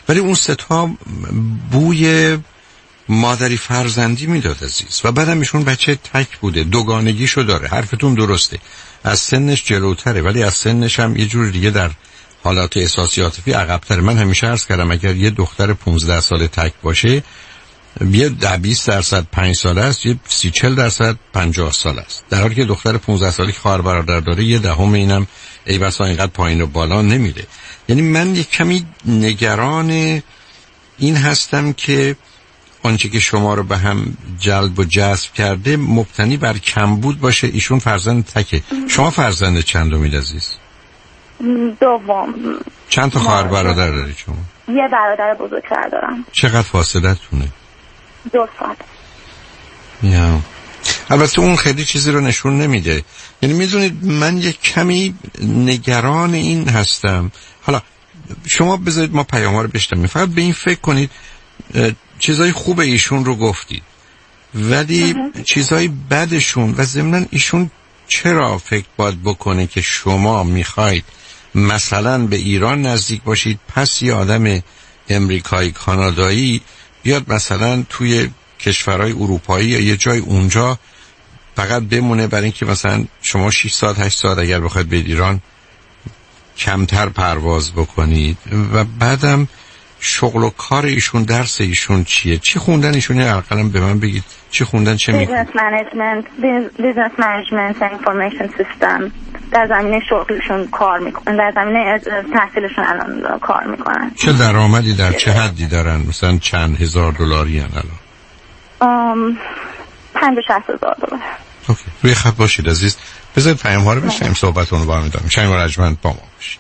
ولی اون ستا بوی مادری فرزندی میداد عزیز. و بعدم ایشون بچه تک بوده، دوگانگیشو داره. حرفتون درسته، از سنش جلوتره ولی از سنش هم یه جور دیگه در حالات احساسی عاطفی عقب‌تره. من همیشه عرض کردم اگر یه دختر پانزده ساله تک باشه، یه ده بیست درصد پنج ساله است، یه سی چل درصد پنجاه ساله است، در حالی که دختر پانزده ساله که خواهر برادر داره یه دهم اینم ای بسا اینقدر پایین و بالا نمیره. یعنی من یک کمی نگران این هستم که آنچه که شما رو به هم جلب و جذب کرده مبتنی بر کمبود باشه. ایشون فرزند تکه. شما فرزند چندمید عزیز؟ دوم. چند تا خواهر برادر دارید شما؟ یه برادر بزرگتر دارم. چقدر فاصله تونه؟ دو سال. یا البته اون خیلی چیزی رو نشون نمیده. یعنی میدونید من یک کمی نگران این هستم. حالا شما بذارید ما پیام‌ها رو بشنویم، فقط به این فکر کنید چیزای خوب ایشون رو گفتید ولی چیزای بدشون و ضمناً ایشون چرا فکر باید بکنه که شما میخواید مثلا به ایران نزدیک باشید، پس یه آدم امریکایی کانادایی بیاد مثلا توی کشورهای اروپایی یا یه جای اونجا فقط بمونه برای اینکه مثلا شما شش ساعت هشت ساعت اگر بخواید به ایران کمتر پرواز بکنید. و بعدم شغل و کار ایشون، درس ایشون چیه؟ چی خوندن ایشون؟ یه القلم به من بگید چی خوندن، چه میکنن؟ بیزنس منیجمنت، بیزنس منیجمنت و اینفورمیشن سیستم در زمینه شغلشون کار میکنن، در زمینه تحصیلشون الان کار میکنن. چه درآمدی در چه حدی دارن؟ مثلا چند هزار دلاری ان الان؟ ام پنجاه شصت هزار دلار. اوکی، روی خط باشید عزیز. بذارید پیام‌ها رو بشنویم، صحبتون رو با هم ادامه. شنگ رجمند با ما باشید.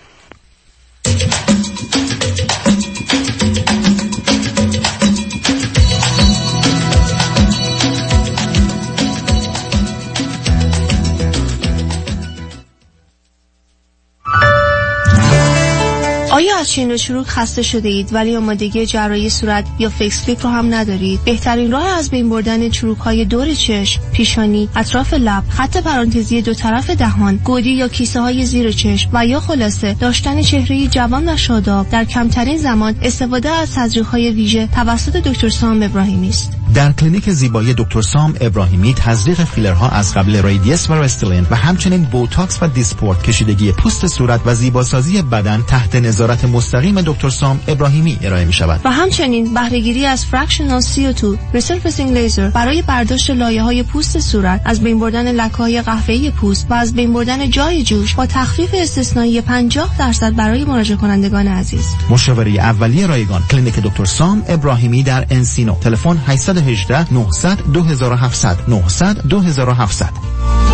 آیا از چین و چروک خسته شده اید ولی آمادگی جراحی صورت یا فیکس لیفت رو هم ندارید؟ بهترین راه از بین بردن چروک‌های دور چشم، پیشانی، اطراف لب، خط پرانتزی دو طرف دهان، گودی یا کیسه‌های زیر چشم و یا خلاصه داشتن چهره‌ای جوان و شاداب در کمترین زمان استفاده از تزریق‌های ویژه توسط دکتر سام ابراهیمی است. در کلینیک زیبایی دکتر سام ابراهیمی تزریق فیلرها از قبل ریدیس و رستلین و همچنین بوتاکس و دیسپورت، کشیدگی پوست صورت و زیباسازی بدن تحت نظارت مستقیم دکتر سام ابراهیمی ارائه می شود. و همچنین بهره‌گیری از فرکشنال سی او دو ریسرفیسینگ لیزر برای برداشت لایه‌های پوست صورت، از بین بردن لکه‌های قهوه‌ای پوست و از بین بردن جای جوش با تخفیف استثنایی پنجاه درصد برای مراجعه کنندگان عزیز. مشاوره اولیه رایگان کلینیک دکتر سام ابراهیمی در انسینو. تلفن هشت یک هشت نه صفر صفر دو هفت صفر صفر نه صفر صفر دو هفت صفر صفر.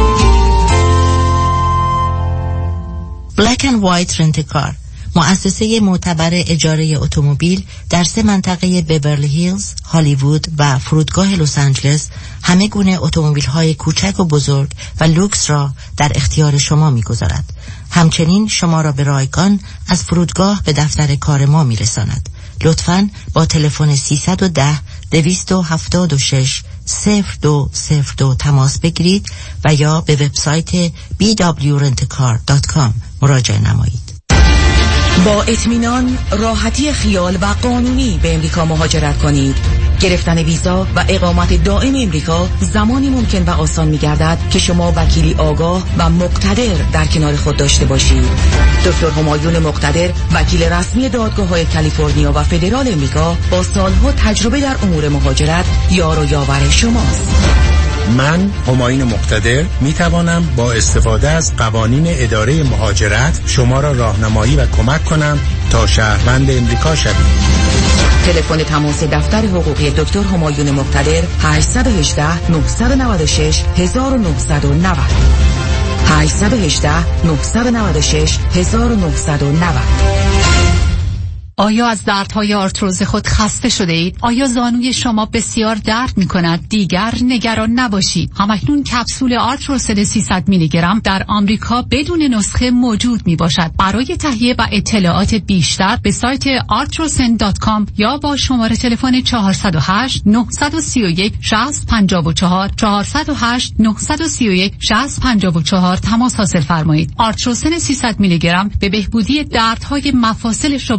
بلک اند وایت رنت کار، مؤسسه معتبر اجاره اتومبیل در سه منطقه بیورلی هیلز، هالیوود و فرودگاه لس آنجلس همه گونه اتومبیل‌های کوچک و بزرگ و لوکس را در اختیار شما می‌گذارد. همچنین شما را به رایگان از فرودگاه به دفتر کار ما می‌رساند. لطفاً با تلفن سیصد و ده دویست و هفتاد و شش صفر دو صفر دو تماس بگیرید و یا به وبسایت بی دبلیو رنت کار دات کام مراجعه نمایید. با اطمینان، راحتی خیال و قانونی به امریکا مهاجرت کنید. گرفتن ویزا و اقامت دائم امریکا زمانی ممکن و آسان می‌گردد که شما وکیلی آگاه و مقتدر در کنار خود داشته باشید. دکتر همایون مقتدر، وکیل رسمی دادگاه‌های کالیفرنیا و فدرال امریکا، با سالها تجربه در امور مهاجرت یار و یاور شماست. من همایون مقتدر می توانم با استفاده از قوانین اداره مهاجرت شما را راهنمایی و کمک کنم تا شهروند امریکا شوید. تلفن تماس دفتر حقوقی دکتر همایون مقتدر هشت یک هشت نه نه شش نه نه نه نه هشت یک هشت نه نه شش نه نه نه نه. آیا از دردهای آرتروز خود خسته شده اید؟ آیا زانوی شما بسیار درد می کند؟ دیگر نگران نباشید. همکنون کپسول آرتروسن سیصد میلی گرم در آمریکا بدون نسخه موجود می باشد. برای تهیه و اطلاعات بیشتر به سایت آرتروسن دات کام یا با شماره تلفن چهار صفر هشت نه سه یک شش پنج چهار چهار صفر هشت نه سه یک شش پنج چهار تماس حاصل فرمایید. آرتروسن سیصد میلی گرم به بهبودی دردهای مفاصل شما کمک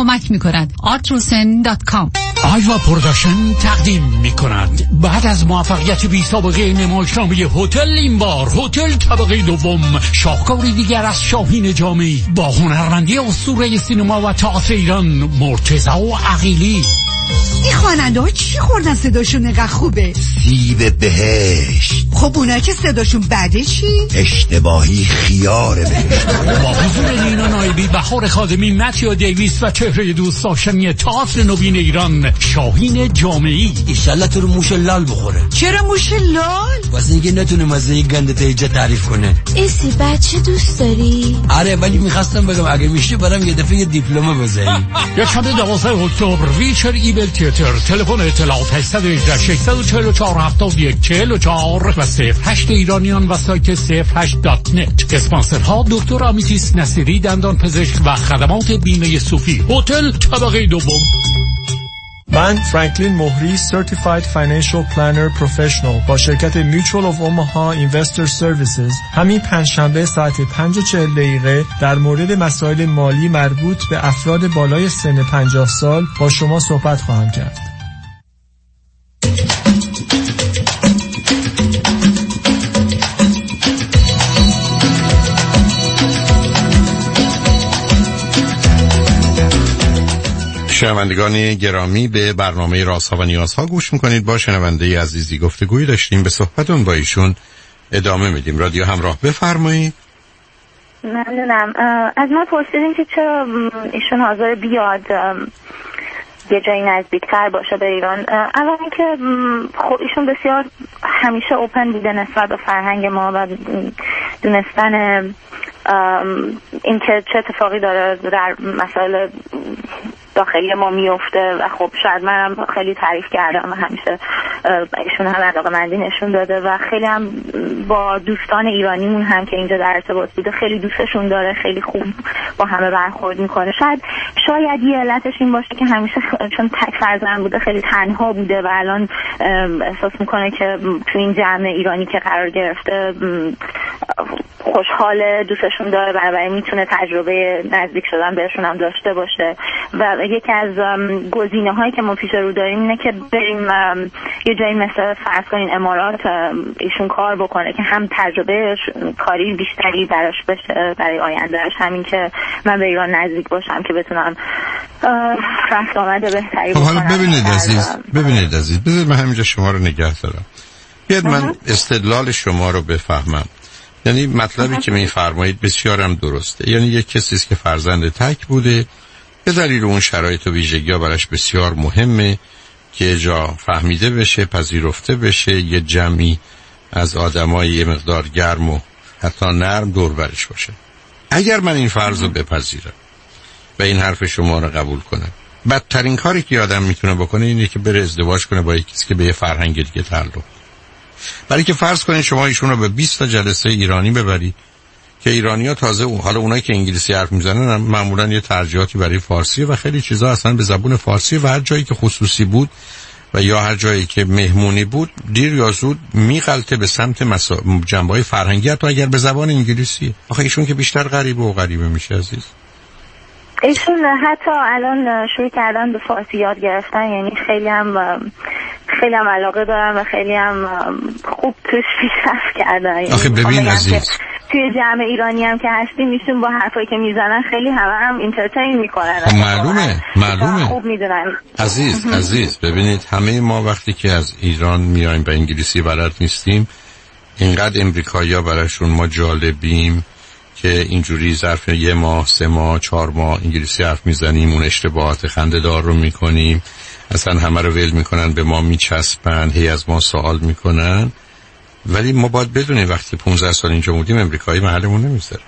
کمک می کند. آرتروسن دات کام. آیوا پروداکشن تقدیم می کند بعد از موفقیت بی سابقه نمایشنامه هتل، این بار هتل طبقه دوم، شاهکاری دیگر از شاهین جامی با هنرمندی اسطوره سینما و تئاتر ایران مرتضی و عقیلی. این خواننده ها چی خوردن صداشون نگه خوبه؟ سیب بهشت. خب اونا که صداشون بده چی؟ اشتباهی خیار بهشت. با حضور لینا نایبی، بهار خادمی، متیو دیویس و چهره دوست داشتنی تئاتر نوین ایران شاهین جامعی. ایشالله تو رو موش لال بخوره. چرا موش لال؟ واسه اینکه نتونه مزه گنده تا اینجا تعریف کنه. ایسی بچه دوست داری؟ آره ولی میخواستم بگم اگه میشه برام یه دفعه دیپلم بزنی. یکشنبه دوازده اکتبر ویچر ایبل تیاتر. تلفن اطلاعات هشت یک هشت شش چهار چهار هفت یک چهار چهار و صفر هشت ایرانیان و سایت صفر هشت دات نت. اسپانسرها دکتر امیتیس نصیری، دندان پزشک و خدمات بیمه صوفی، هتل طبقه دوم. من فرانکلین مهری Certified Financial Planner Professional با شرکت Mutual of Omaha Investor Services همین پنجشنبه ساعت پنج و چهل دقیقه در مورد مسائل مالی مربوط به افراد بالای سن پنجاه سال با شما صحبت خواهم کرد. شنوندگان گرامی، به برنامه رازها و نیازها گوش میکنید. با شنونده عزیزی گفتگویی داشتیم، به صحبتون با ایشون ادامه میدیم. رادیو همراه، بفرمایید. ممنونم. از ما پرسیدیم که چرا ایشون حاضر بیاد یه جایی نزدیکتر باشه به ایران. اولا که خب ایشون بسیار همیشه اوپن بوده نسبت به فرهنگ ما و دونستن این که چه اتفاقی داره در مسائل داخلی ما میفته و خب شاید منم خیلی تعریف کردم و همیشه ایشون هم علاقه‌مندی نشون داده و خیلی هم با دوستان ایرانیمون هم که اینجا در ارتباط بوده خیلی دوستشون داره، خیلی خوب با همه برخورد میکنه. شاید شاید یه علتش این باشه که همیشه چون تک فرزند بوده خیلی تنها بوده و الان احساس میکنه که تو این جمع ایرانی که قرار گرفته خوشحال، دوستشون داره، بنابراین میتونه تجربه نزدیک شدن بهشون هم داشته باشه. و یکی از گزینه هایی که ما پیش رو داریم اینه که بریم یه جایی مثل فرض کنین امارات ایشون کار بکنه که هم تجربه کاری بیشتری براش بشه برای آیندهش، همین که من به ایران نزدیک باشم که بتونم رفت آمد بهتری بکنم. حالا ببینید عزیز، ببینید عزیز، بذارید من همینجا شما رو نگه دارم. بیاد من استدلال شما رو بفهمم. یعنی مطلبی که میفرمایید بسیارم درسته. یعنی یک کسی است که فرزند تک بوده، به دلیل اون شرایط و ویژگی‌ها براش بسیار مهمه که جا فهمیده بشه، پذیرفته بشه، یه جمعی از آدمای یه مقدار گرم و حتی نرم دور برش باشه. اگر من این فرض رو بپذیرم و این حرف شما رو قبول کنم، بدترین کاری که آدم میتونه بکنه اینه که بره ازدواج کنه با یک کسی که به یه فرهنگ دیگه تعلق. برای که فرض کنید شما ایشون رو به بیست تا جلسه ایرانی ببرید که ایرانی‌ها تازه اون حالا اونایی که انگلیسی حرف میزنن معمولا یه ترجماتی برای فارسی و خیلی چیزا اصلا به زبان فارسی و هر جایی که خصوصی بود و یا هر جایی که مهمونی بود دیر یا زود میغلطه به سمت مسا... جنبه‌های فرهنگی، حتی اگر به زبان انگلیسی. آخه ایشون که بیشتر غریبه و غریبه میشه عزیز. ایشون حتی الان شروع کردن به فارسی یاد گرفتن، یعنی خیلی هم خیلی هم علاقه دارن و خیلی هم خوب توش پیشرفت کردن. آخه ببین عزیز، توی جمع ایرانی هم که هستیم ایشون با حرفایی که میزنن خیلی همه هم اینترتین میکنن. معلومه معلومه خوب میدونن عزیز. عزیز ببینید، همه ما وقتی که از ایران میایم و انگلیسی بلد نیستیم، اینقدر امریکایی‌ها براشون ما جالبیم که اینجوری ظرف یه ماه، سه ماه، چهار ماه انگلیسی حرف میزنیم، اون اشتباهات خنده‌دار رو میکنیم، اصلا همه رو ول میکنن، به ما میچسبن، هی از ما سوال میکنن. ولی ما باید بدونیم وقتی پانزده سال اینجا بودیم امریکایی محلمون نمیذاره.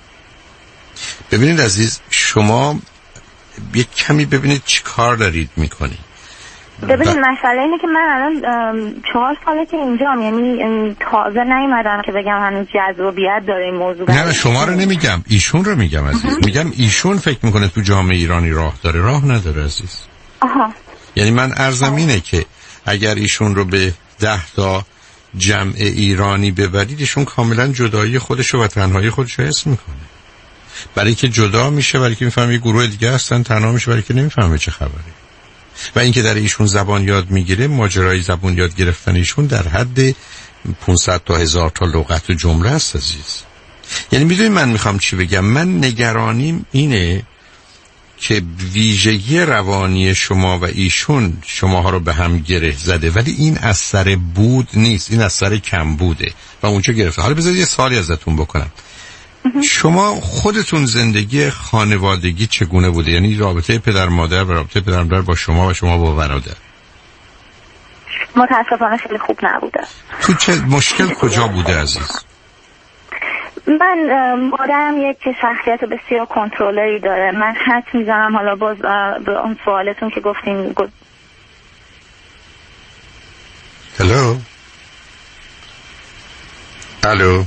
ببینید عزیز، شما یک کمی ببینید چی کار دارید میکنید. ببینید مسئله اینه که من الان چهار ساله که اینجام، یعنی تازه نیومدم که بگم هنوز جذابیت داره این موضوع. نه شما رو نمیگم، ایشون رو میگم عزیز. میگم ایشون فکر میکنه تو جامعه ایرانی راه داره. راه نداره عزیز. آها. یعنی من عرضم اینه که اگر ایشون رو به ده تا جمع ایرانی ببرید، ایشون کاملا جدایی خودشو و تنهایی خودشو حس میکنه. برای که جدا میشه، برای که میفهمه یه گروه دیگه هستن، تنها میشه برای که نمیفهمه چه خبره. و اینکه در ایشون زبان یاد میگیره، ماجرای زبان یاد گرفتن ایشون در حد پانصد تا هزار تا لغت و جمله است عزیز. یعنی میدونی من میخوام چی بگم؟ من نگرانیم اینه که ویژگی روانی شما و ایشون شماها رو به هم گره زده، ولی این از سر بود نیست، این از سر کم بوده و اونجا گرفته. حالا بذارید یه سوالی ازتون بکنم. شما خودتون زندگی خانوادگی چگونه بوده؟ یعنی رابطه پدر مادر و رابطه پدر مادر با شما و شما با برادر. متاسفانه خیلی خوب نبوده. تو چه مشکل کجا بوده عزیز؟ من مادرم یک شخصیت بسیار کنترلری داره. من حد میزنم حالا باز به اون سوالتون که گفتین. هلو الو،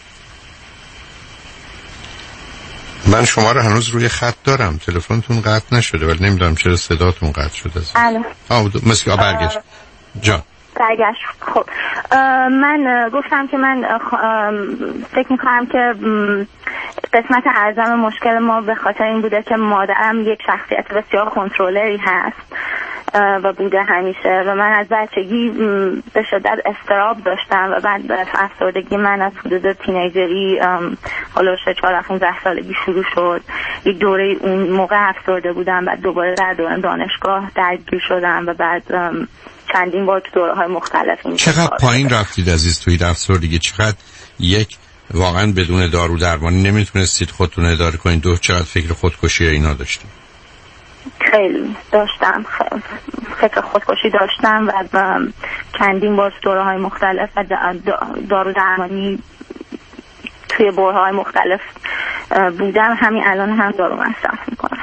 من شما رو هنوز روی خط دارم، تلفنتون قطع نشده ولی نمیدونم چرا صداتون قطع شده. الو آه مثل برگشت جان برگشت. خب من گفتم که من فکر میکنم که قسمت اعظم مشکل ما به خاطر این بوده که مادرم یک شخصیت بسیار کنترلری هست و بوده همیشه و من از بچگی به شدت اضطراب داشتم و بعد افسردگی من از حدود تینیجری حالا چهارده پانزده سالگی شروع شد. یک دوره اون موقع افسرده بودم، بعد دوباره در دوران دانشگاه درگیر شدم و بعد چندین بار تو دوره‌های مختلف. چقدر پایین رفتید عزیز توی افسردگی؟ چقدر یک واقعا بدون دارو درمانی نمیتونستید خودتون اداره کنید؟ دو چقدر فکر خودکشی یا اینا داشتید؟ خیلی داشتم، فکر خودکشی داشتم و چندین بار تو دوره‌های مختلف و دارو درمانی توی برهه‌های مختلف بودم. همین الان هم دارو مصرف میکنم.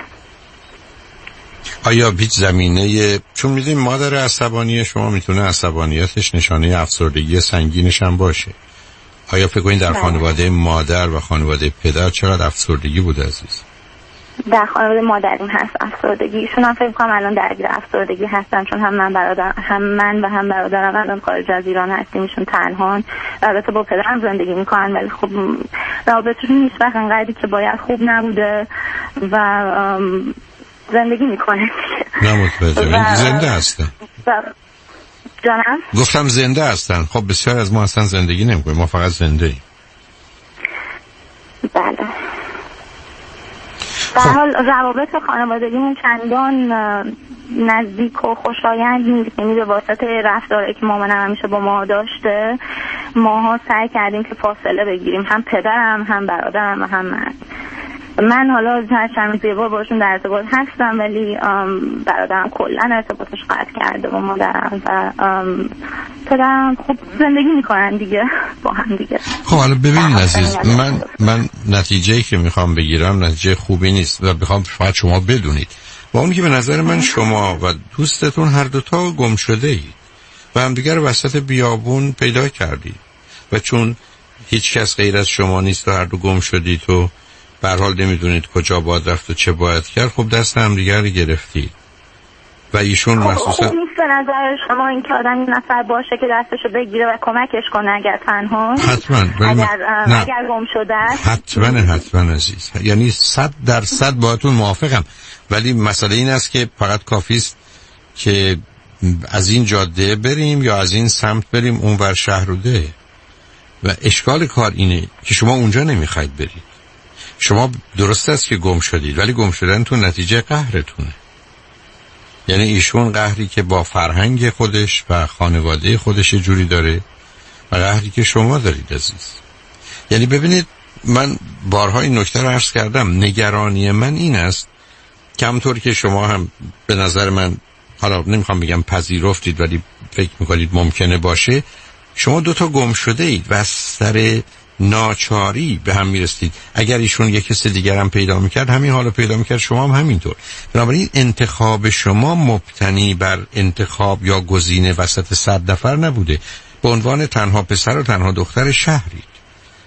آیا هیچ زمینه، چون میدونیم مادر عصبانی شما میتونه عصبانیتش نشانه افسردگی سنگینش هم باشه، آیا فکر کنید در خانواده مادر و خانواده پدر چقدر افسردگی بوده عزیز؟ در خانواده مادریم هست افسردگی. ایشون هم فکر کنم الان درگیر افسردگی هستن، چون هم من برادر هم من و هم برادرم الان خارج از ایران هستیم. ایشون تنهان، البته با پدرم زندگی میکنن ولی خب رابطه‌شون هیچ وقت انقدری که باید خوب نبوده و زندگی میکنه. نه متوجه. زنده هستن. جانم؟ گفتم زنده هستن. خب بسیار از ما اصلا زندگی نمیکنیم، ما فقط زنده ایم. بله. در حال روابط خانوادگیمون چندان نزدیک و خوشایند نیست. یعنی به واسطه رفتاری که مامانم همیشه با ما داشته، ماها سعی کردیم که فاصله بگیریم، هم پدرم هم برادرم و هم من. من حالا هر چند یه بار باشون در ارتباط هستم ولی برادرم کلا ارتباطش قطع کرده با مادرم و پدرم خب زندگی میکنن دیگه با هم دیگه. خب حالا ببینید عزیز، من من نتیجه‌ای که میخوام بگیرم نتیجه خوبی نیست و میخوام فقط شما بدونید و اون که به نظر من شما و دوستتون هر دوتا گم شده اید و همدیگر وسط بیابون پیدا کردید و چون هیچ کس غیر از شما نیست و هر دو گم شدید و به هر حال نمیدونید کجا باید رفت و چه باید کرد، خب دست همدیگر رو گرفتید و ایشون مخصوصا خب نیست به نظر شما این که آدم این نفر باشه که دستشو بگیره و کمکش کنه اگر تنها حتما اگر, اگر گم شده است؟ حتما حتما عزیز، یعنی صد درصد باهاتون موافقم، ولی مسئله این است که فقط کافی است که از این جاده بریم یا از این سمت بریم اونور شهرروده و اشکال کار اینه که شما اونجا نمیخواید برید. شما درست است که گم شدید ولی گم شدنتون نتیجه قهرتونه. یعنی ایشون قهری که با فرهنگ خودش و خانواده خودش جوری داره و قهری که شما دارید عزیز. یعنی ببینید من بارها این نکته رو عرض کردم، نگرانی من این است که همطور که شما هم به نظر من، حالا نمیخوام بگم پذیرفتید ولی فکر میکنید ممکنه باشه، شما دوتا گم شده اید و از سر ناچاری به هم میرسید. اگر ایشون یک کس دیگر هم پیدا میکرد همین حالو پیدا میکرد، شما هم همینطور. بنابراین انتخاب شما مبتنی بر انتخاب یا گزینه وسط صد نفر نبوده. به عنوان تنها پسر و تنها دختر شهرید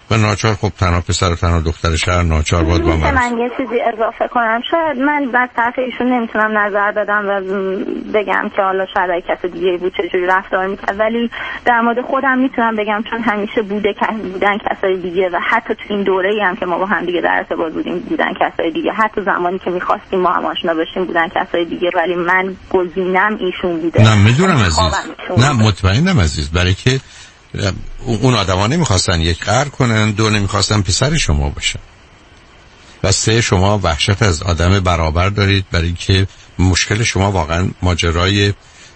و ناچار خب تنها پسر و تنها دختر شهر ناچار باید با من. من یه چیزی اضافه کنم، شاید من از طرف ایشون نمیتونم نظر بدم و بگم که حالا شاید اگه کس دیگه بود چجوری رفتار میکرد، ولی در مورد خودم میتونم بگم چون همیشه بوده بودن کسای دیگه و حتی تو این دوره‌ای هم که ما با هم دیگه در ارتباط بودیم بودن کسای دیگه، حتی زمانی که می‌خواستیم ما هم آشنا بشیم بودن کسای دیگه، ولی من گزینم ایشون بوده. نه میدونم عزیز، نه مطمئنم عزیز، برای که اون آدما نمیخواستن یک قهر کنن، دو نمیخواستن پسر شما باشن، و سه شما وحشت از آدم برابر دارید، برای که مشکل شما واقعا ماجرای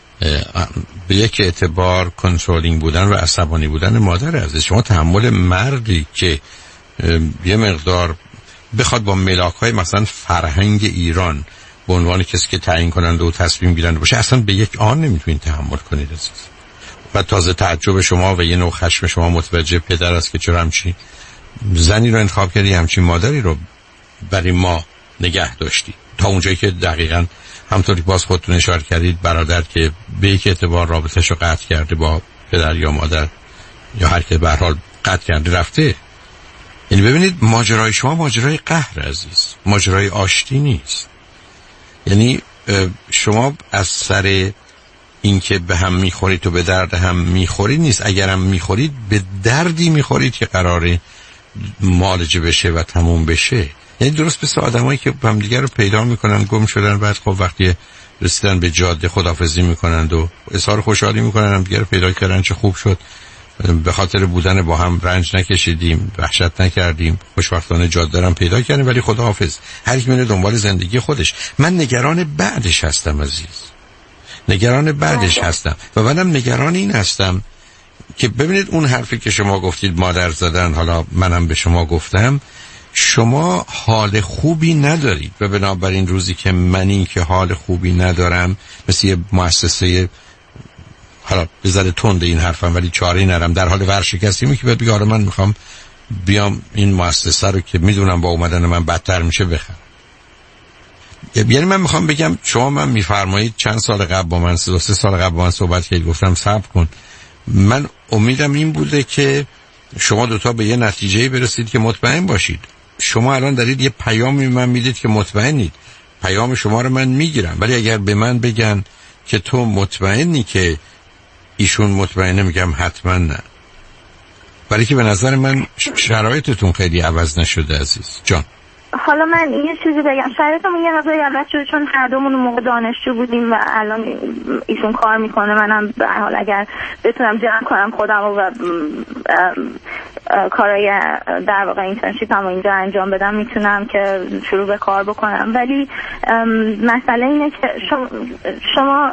به یک اعتبار کنترلینگ بودن و عصبانی بودن مادر عزیز. شما تحمل مردی که یه مقدار بخواد با ملاک‌های مثلا فرهنگ ایران به عنوان کسی که تعیین کننده و تصمیم گیرنده باشه اصلا به یک آن نمیتونید تحمل کنید عزیز. و تازه تعجب شما و یه نوع خشم شما متوجه پدر است که چرا همچین زنی رو انتخاب کردی، همچین مادری رو برای ما نگه داشتی، تا اونجایی که دقیقاً همطوری باز خودتون اشاره کردید برادر که به یک اعتبار رابطه‌شو قطع کرده با پدر یا مادر یا هر که به هر حال قطع کرده رفته. یعنی ببینید ماجرای شما ماجرای قهر عزیز، ماجرای آشتی نیست. یعنی شما از سر اینکه به هم میخورید و به درد هم میخورید نیست، اگرم میخورید به دردی میخورید که قراره معالجه بشه و تموم بشه. یعنی درست مثل آدمایی که همدیگه رو پیدا میکنن گم شدن، بعد خب وقتی رسیدن به جاده خداحافظی میکنند و اظهار خوشحالی میکنن همدیگه رو پیدا کردن، چه خوب شد، به خاطر بودن با هم رنج نکشیدیم، وحشت نکردیم، خوشبختانه جاده رو پیدا کردیم، ولی خداحافظ، هر کی میره دنبال زندگی خودش. من نگران بعدش هستم عزیز، نگران بعدش هستم و منم نگران این هستم که ببینید اون حرفی که شما گفتید مادر زدن، حالا منم به شما گفتم شما حال خوبی ندارید و بنابراین روزی که منی که حال خوبی ندارم مثل یه مؤسسه، حالا بذاره تند این حرفم ولی چاره‌ای ندارم، در حال ورشکستیمی که بگه آره من میخوام بیام این مؤسسه رو که میدونم با اومدن من بدتر میشه بخرم. یعنی من میخوام بگم شما من میفرمایید چند سال قبل با من سه سال قبل با من صحبت کردید، گفتم صبر کن، من امیدم این بوده که شما دوتا به یه نتیجه‌ای برسید که مطمئن باشید. شما الان دارید یه پیامی من میدید که مطمئنید، پیام شما رو من میگیرم، ولی اگر به من بگن که تو مطمئنی که ایشون مطمئنه، میگم حتما نه، برای که به نظر من شرایطتون خیلی عوض نشده عزیز جان. حالا من یه چیزی بگم، شرایطمون یه مقداری عوض شده چون هر دومون اون موقع دانشجو بودیم و الان ایشون کار میکنه، منم به هر حال اگر بتونم جمع کنم خودم و کارای در واقع اینترنشیپ هم اینجا انجام بدم میتونم که شروع به کار بکنم، ولی مسئله اینه که شما شما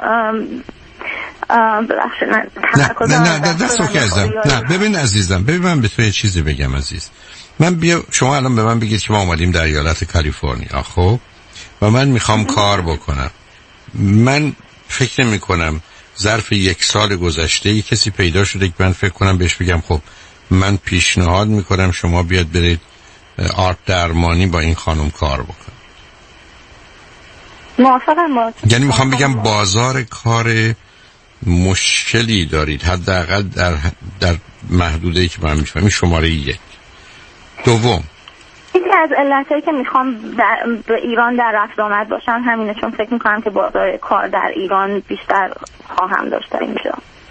ببخشید من نه نه نه دست رو کردم. نه ببین عزیزم، ببین من به تو یه چیزی بگم عزیز. من بیا شما الان به من بگید که ما اومدیم در ایالت کالیفرنیا خب و من میخوام کار بکنم، من فکر نمی کنم ظرف یک سال گذشته ای کسی پیدا شده که من فکر کنم بهش بگم خب من پیشنهاد میکنم شما بیاد برید آرت درمانی با این خانم کار بکن. موافقم با یعنی میخوام بگم بازار کار مشکلی دارید، حداقل در در محدوده‌ای که من میفهمم. شماره یک. دوم، یکی از علتایی که میخوام در به ایران در رفت آمد باشم همینه، چون فکر میکنم که بازار کار در ایران بیشتر خواهم داشت اینجا.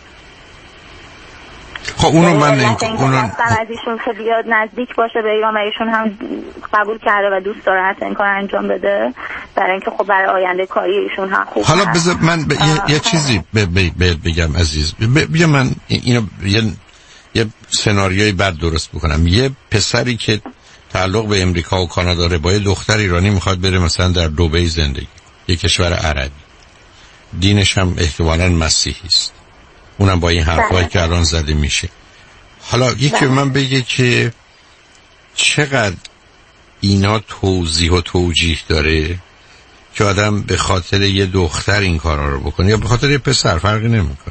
خب اونو من اونو از ایشون که بیاد نزدیک باشه به ایران و ایشون هم قبول کرده و دوست داره حتی این کار انجام بده برای اینکه خب برای آینده کاری ایشون هم خوب. حالا بذار من ب... یه... یه چیزی ب... ب... ب... بگم عزیز، ب... بیا من اینو یه یه سناریوی بعد درست بکنم. یه پسری که تعلق به امریکا و کانادا داره با یه دختر ایرانی میخواد بره مثلا در دبی زندگی، یه کشور عربی، دینش هم احتمالاً مسیحی است، اونم با این حرفایی که الان زده میشه. حالا یکی به من بگه که چقدر اینا توضیح و توجیه داره که آدم به خاطر یه دختر این کارا رو بکنه یا به خاطر یه پسر، فرقی نمیکنه.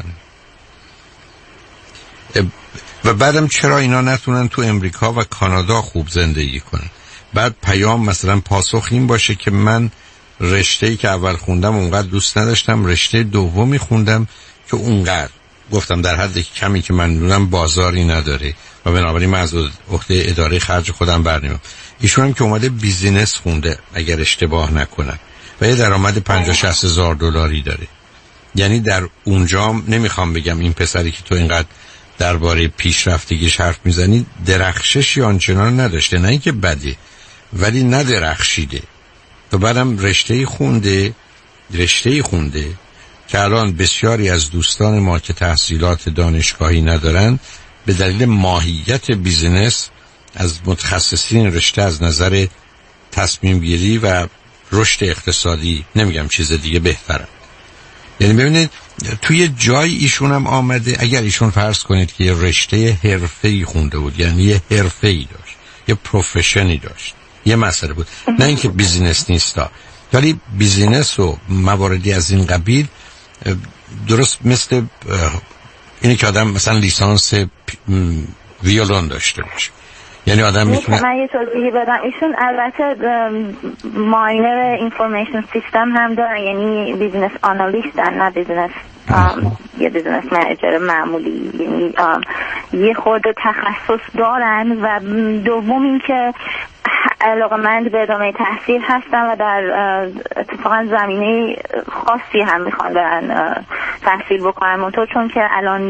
و بعدم چرا اینا نتونن تو امریکا و کانادا خوب زندگی کنن؟ بعد پیام مثلا پاسخ این باشه که من رشته‌ای که اول خوندم اونقدر دوست نداشتم، رشته دومی خوندم که اونقدر گفتم در حد کمی که من دونم بازاری نداره، و بنابراین من از عهده اداره خرج خودم برنمیام. ایشون هم که اومده بیزینس خونده اگر اشتباه نکنم و یه درآمد پنجاه شصت هزار دلاری داره. یعنی در اونجا نمیخوام بگم این پسری که تو اینقدر درباره پیشرفتگیش حرف میزنی درخششی آنچنان نداشته، نه اینکه بده ولی ندرخشیده. تو بعدم رشته خونده رشته خونده که الان بسیاری از دوستان ما که تحصیلات دانشگاهی ندارن به دلیل ماهیت بیزینس از متخصصین رشته از نظر تصمیم گیری و رشد اقتصادی، نمیگم چیز دیگه، بهتره. یعنی ببینید توی جای ایشون هم آمده، اگر ایشون فرض کنید که یه رشته حرفه‌ای خونده بود، یعنی یه حرفه‌ای داشت، یه پروفشنی داشت، یه مسئله بود، نه اینکه بیزینس نیستا، ولی بیزینس و مواردی از این قبیل درست مثل اینه که آدم مثلا لیسانس ویولون داشته باشه. یعنی آدم میتونه. من یه توضیحی بدم. ایشون البته ماینر اینفورمیشن سیستم هم دارن، یعنی بیزینس آنالیستن، نه بیزینس یه بیزینس منیجر معمولی. یعنی یه خورده تخصص دارن و دوم این که علاقه‌مند به ادامه تحصیل هستن و در اتفاقا زمینه خاصی هم میخوان برن تحصیل بکنن، منطور چون که الان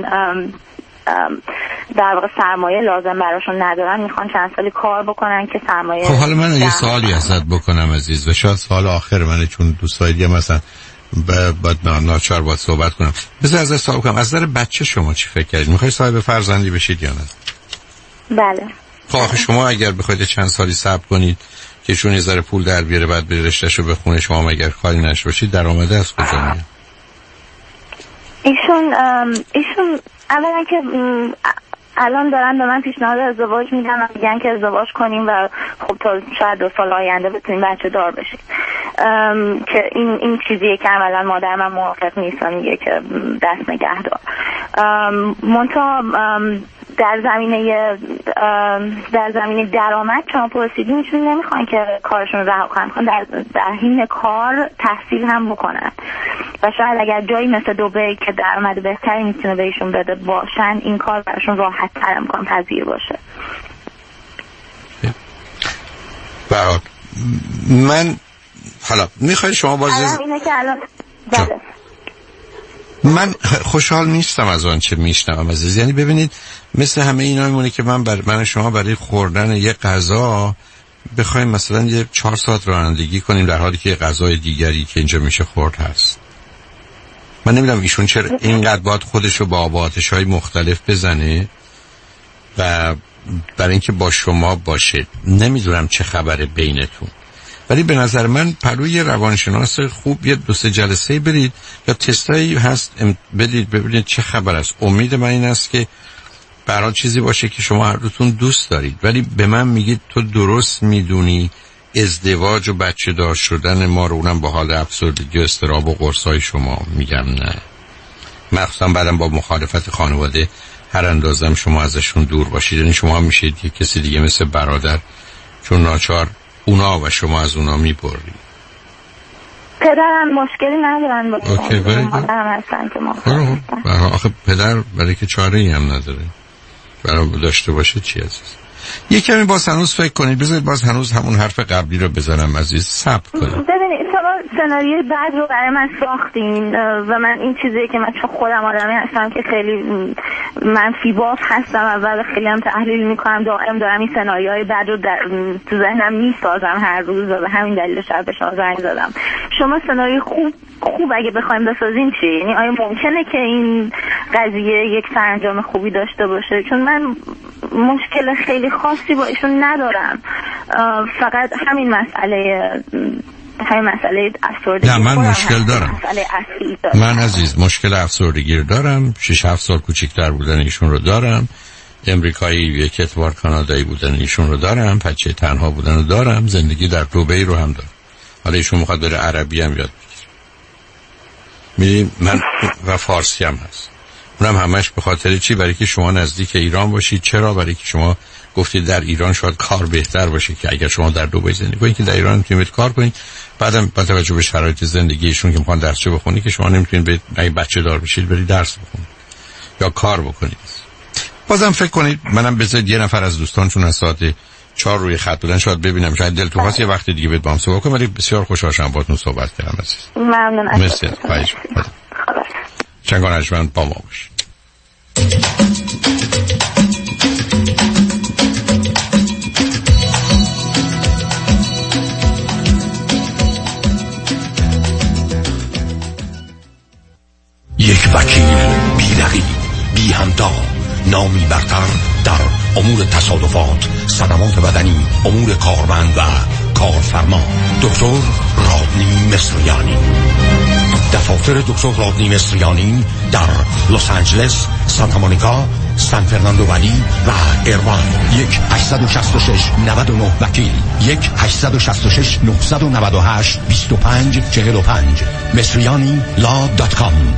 در واقع سرمایه لازم براشون ندارن، میخوان چند سالی کار بکنن که سرمایه. خب حالا من یه سوالی ازت بکنم عزیز و شاید سوال آخر منه، چون دوستای دیگه مثلا بعد ناچار باید صحبت کنم. بذار ازت سوال کنم، از نظر بچه شما چی فکر کردید؟ میخوای صاحب فرزندی بشید یا نه؟ بله. خب آخه شما اگر بخواید چند سالی صبر کنید که ایشون یه ذره پول در بیاره بعد بره رشتهشو بخونه، شما مگر کاری نشه باشید، درآمده از کجا میاد؟ ایشون ایشون اولا که الان دارن به من پیشنهاد ازدواج میدن و میگن که ازدواج کنیم و خب تا شاید دو سال آینده بتونیم بچه دار بشیم، که این این چیزیه که عملا مادر من موافق نیست و میگه که دست نگه دار. منتها در زمینه در زمینه درآمد شما پرسیدین، چون نمیخوان که کارشون رو رها کنن، در در حین کار تحصیل هم بکنن و شاید اگر جایی مثل دبی که درآمد بهتری میتونه بهشون بده باشن، این کار براشون راحت تر امکان پذیر باشه. برات من حالا میخوای شما باز اینه که الان بله. من خوشحال نیستم از آن چه میشنوم عزیز. یعنی ببینید مثل همه اینا میمونه که من بر من شما برای خوردن یه غذا بخوایم مثلا یه چهار ساعت رانندگی کنیم در حالی که یه غذای دیگری که اینجا میشه خورد هست. من نمیدونم ایشون چرا اینقدر باید خودشو با آتش‌های مختلف بزنه و برای اینکه با شما باشه. نمیدونم چه خبره بینتون، ولی به نظر من پروی روانشناس خوب یه دو سه جلسه برید یا تستایی هست بدید ببینید چه خبر است. امید من این است که برای چیزی باشه که شما هر دوتون دوست دارید، ولی به من میگید تو درست میدونی ازدواج و بچه دار شدن ما رو، اونم با حال افسردگی و اضطراب و قرصای شما. میگم نه، مخصوصا بعدم با مخالفت خانواده هر اندازم شما ازشون دور باشید. یعنی شما میشید یه کسی دیگه مثل برادر، چون ناچار اونا و شما از اونا میبرید. پدرم مشکلی ندارن با اوکی مادرم هستن که ما آخه پدر برای که چاره ای هم نداره برای داشته باشه چی عزیز. یه کمی باز هنوز فکر کنید، بذارید باز هنوز همون حرف قبلی رو بزنم عزیز، صبر کنید. ببینید شما سناریوی بعد رو برای من ساختین و من این چیزیه که من چون خودم آدمی هستم که خیلی منفی باز هستم و خیلی هم تحلیل میکنم، دائم دارم این سناریوهای بعد رو در تو ذهنم میسازم هر روز و به همین دلیل شب به شما زنگ زدم. شما سناریوی خوب خوب اگه بخوایم بسازیم چی؟ یعنی آیا ممکنه که این قضیه یک سرانجام خوبی داشته باشه؟ چون من مشکل خیلی خاصی با ایشون ندارم، فقط همین مسئله همین مسئله افسردگی. نه من مشکل دارم. دارم من عزیز مشکل افسردگی دارم، شش هفت سال کوچیک‌تر بودن ایشون رو دارم، امریکایی یک اعتبار کانادایی بودن ایشون رو دارم، بچه تنها بودن رو دارم، زندگی در دبی رو هم دارم. حالا ایشون میخواد بره عربی هم یاد بگیره. می‌دونی من و فارسی هم هست. اونم همش به خاطر چی؟ برای که شما نزدیک ایران باشید. چرا؟ برای که شما گفتید در ایران شاید کار بهتر باشه که اگر شما در دبی زندگی کنید که در ایران میتونید کار کنید. بعدم با توجه به شرایط زندگیشون که میخوان درس بخونید که شما نمیتونید به بچه دار بشید برید درس بخونید یا کار بکنید. بازم فکر کنید منم بذارید یه نفر از دوستانشون از ساعت چهار روی خط بودن، شاید ببینم شاید دلتون خواست یه وقت دیگه با هم صحبت کنم، ولی بسیار خوشحال شدم باهاتون صحبت کردم عزیز. ممنون. مرسی. خواهش می‌کنم. چنگان ارجمند با ما باش. یک وکیل بی رقیب، بی همتا، نامی برتر در امور تصادفات، صدمات بدنی، امور کارمند و کارفرما. دکتر رادنی مصریانی. دفاتر دکتر رادنی مصریانی در لس آنجلس، سانتا مونیکا، سان فرناندو ولی و ایرواین. یک هشت شش شش نه نه وکیل، یک هشت شش شش نه نه هشت دو پنج چهل و پنج. مصریانی لا دات کام.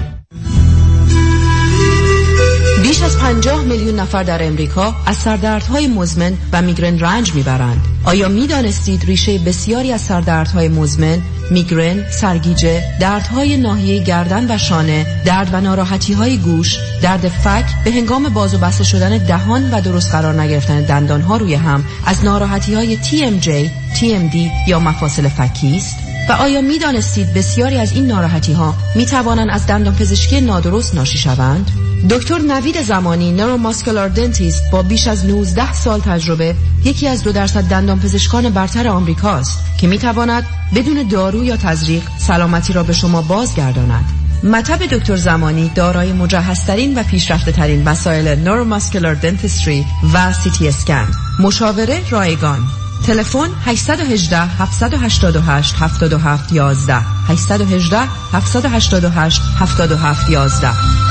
بیش از پنجاه میلیون نفر در امریکا از سردردهای مزمن و میگرن رنج میبرند. آیا میدانستید ریشه بسیاری از سردردهای مزمن، میگرن، سرگیجه، دردهای ناحیه گردن و شانه، درد و ناراحتی‌های گوش، درد فک به هنگام باز و بسته شدن دهان و درست قرار نگرفتن دندانها روی هم از ناراحتی‌های تی ام جی، تی ام دی یا مفاصل فکی است؟ و آیا می دانستید بسیاری از این ناراحتی ها می توانند از دندان پزشکی نادرست ناشی شوند؟ دکتر نوید زمانی، نوروماسکولار دنتیست با بیش از نوزده سال تجربه، یکی از دو درصد دندان پزشکان برتر آمریکاست که می تواند بدون دارو یا تزریق سلامتی را به شما بازگرداند. مطب دکتر زمانی دارای مجهزترین و پیشرفته‌ترین وسایل نوروماسکولار دنتیستری و سی تی اسکن. مشاوره رایگان. تلفن هشت یک هشت هفت هشت هشت هفت هفت یک یک هشت یک هشت هفت هشت هشت هفت هفت یک یک.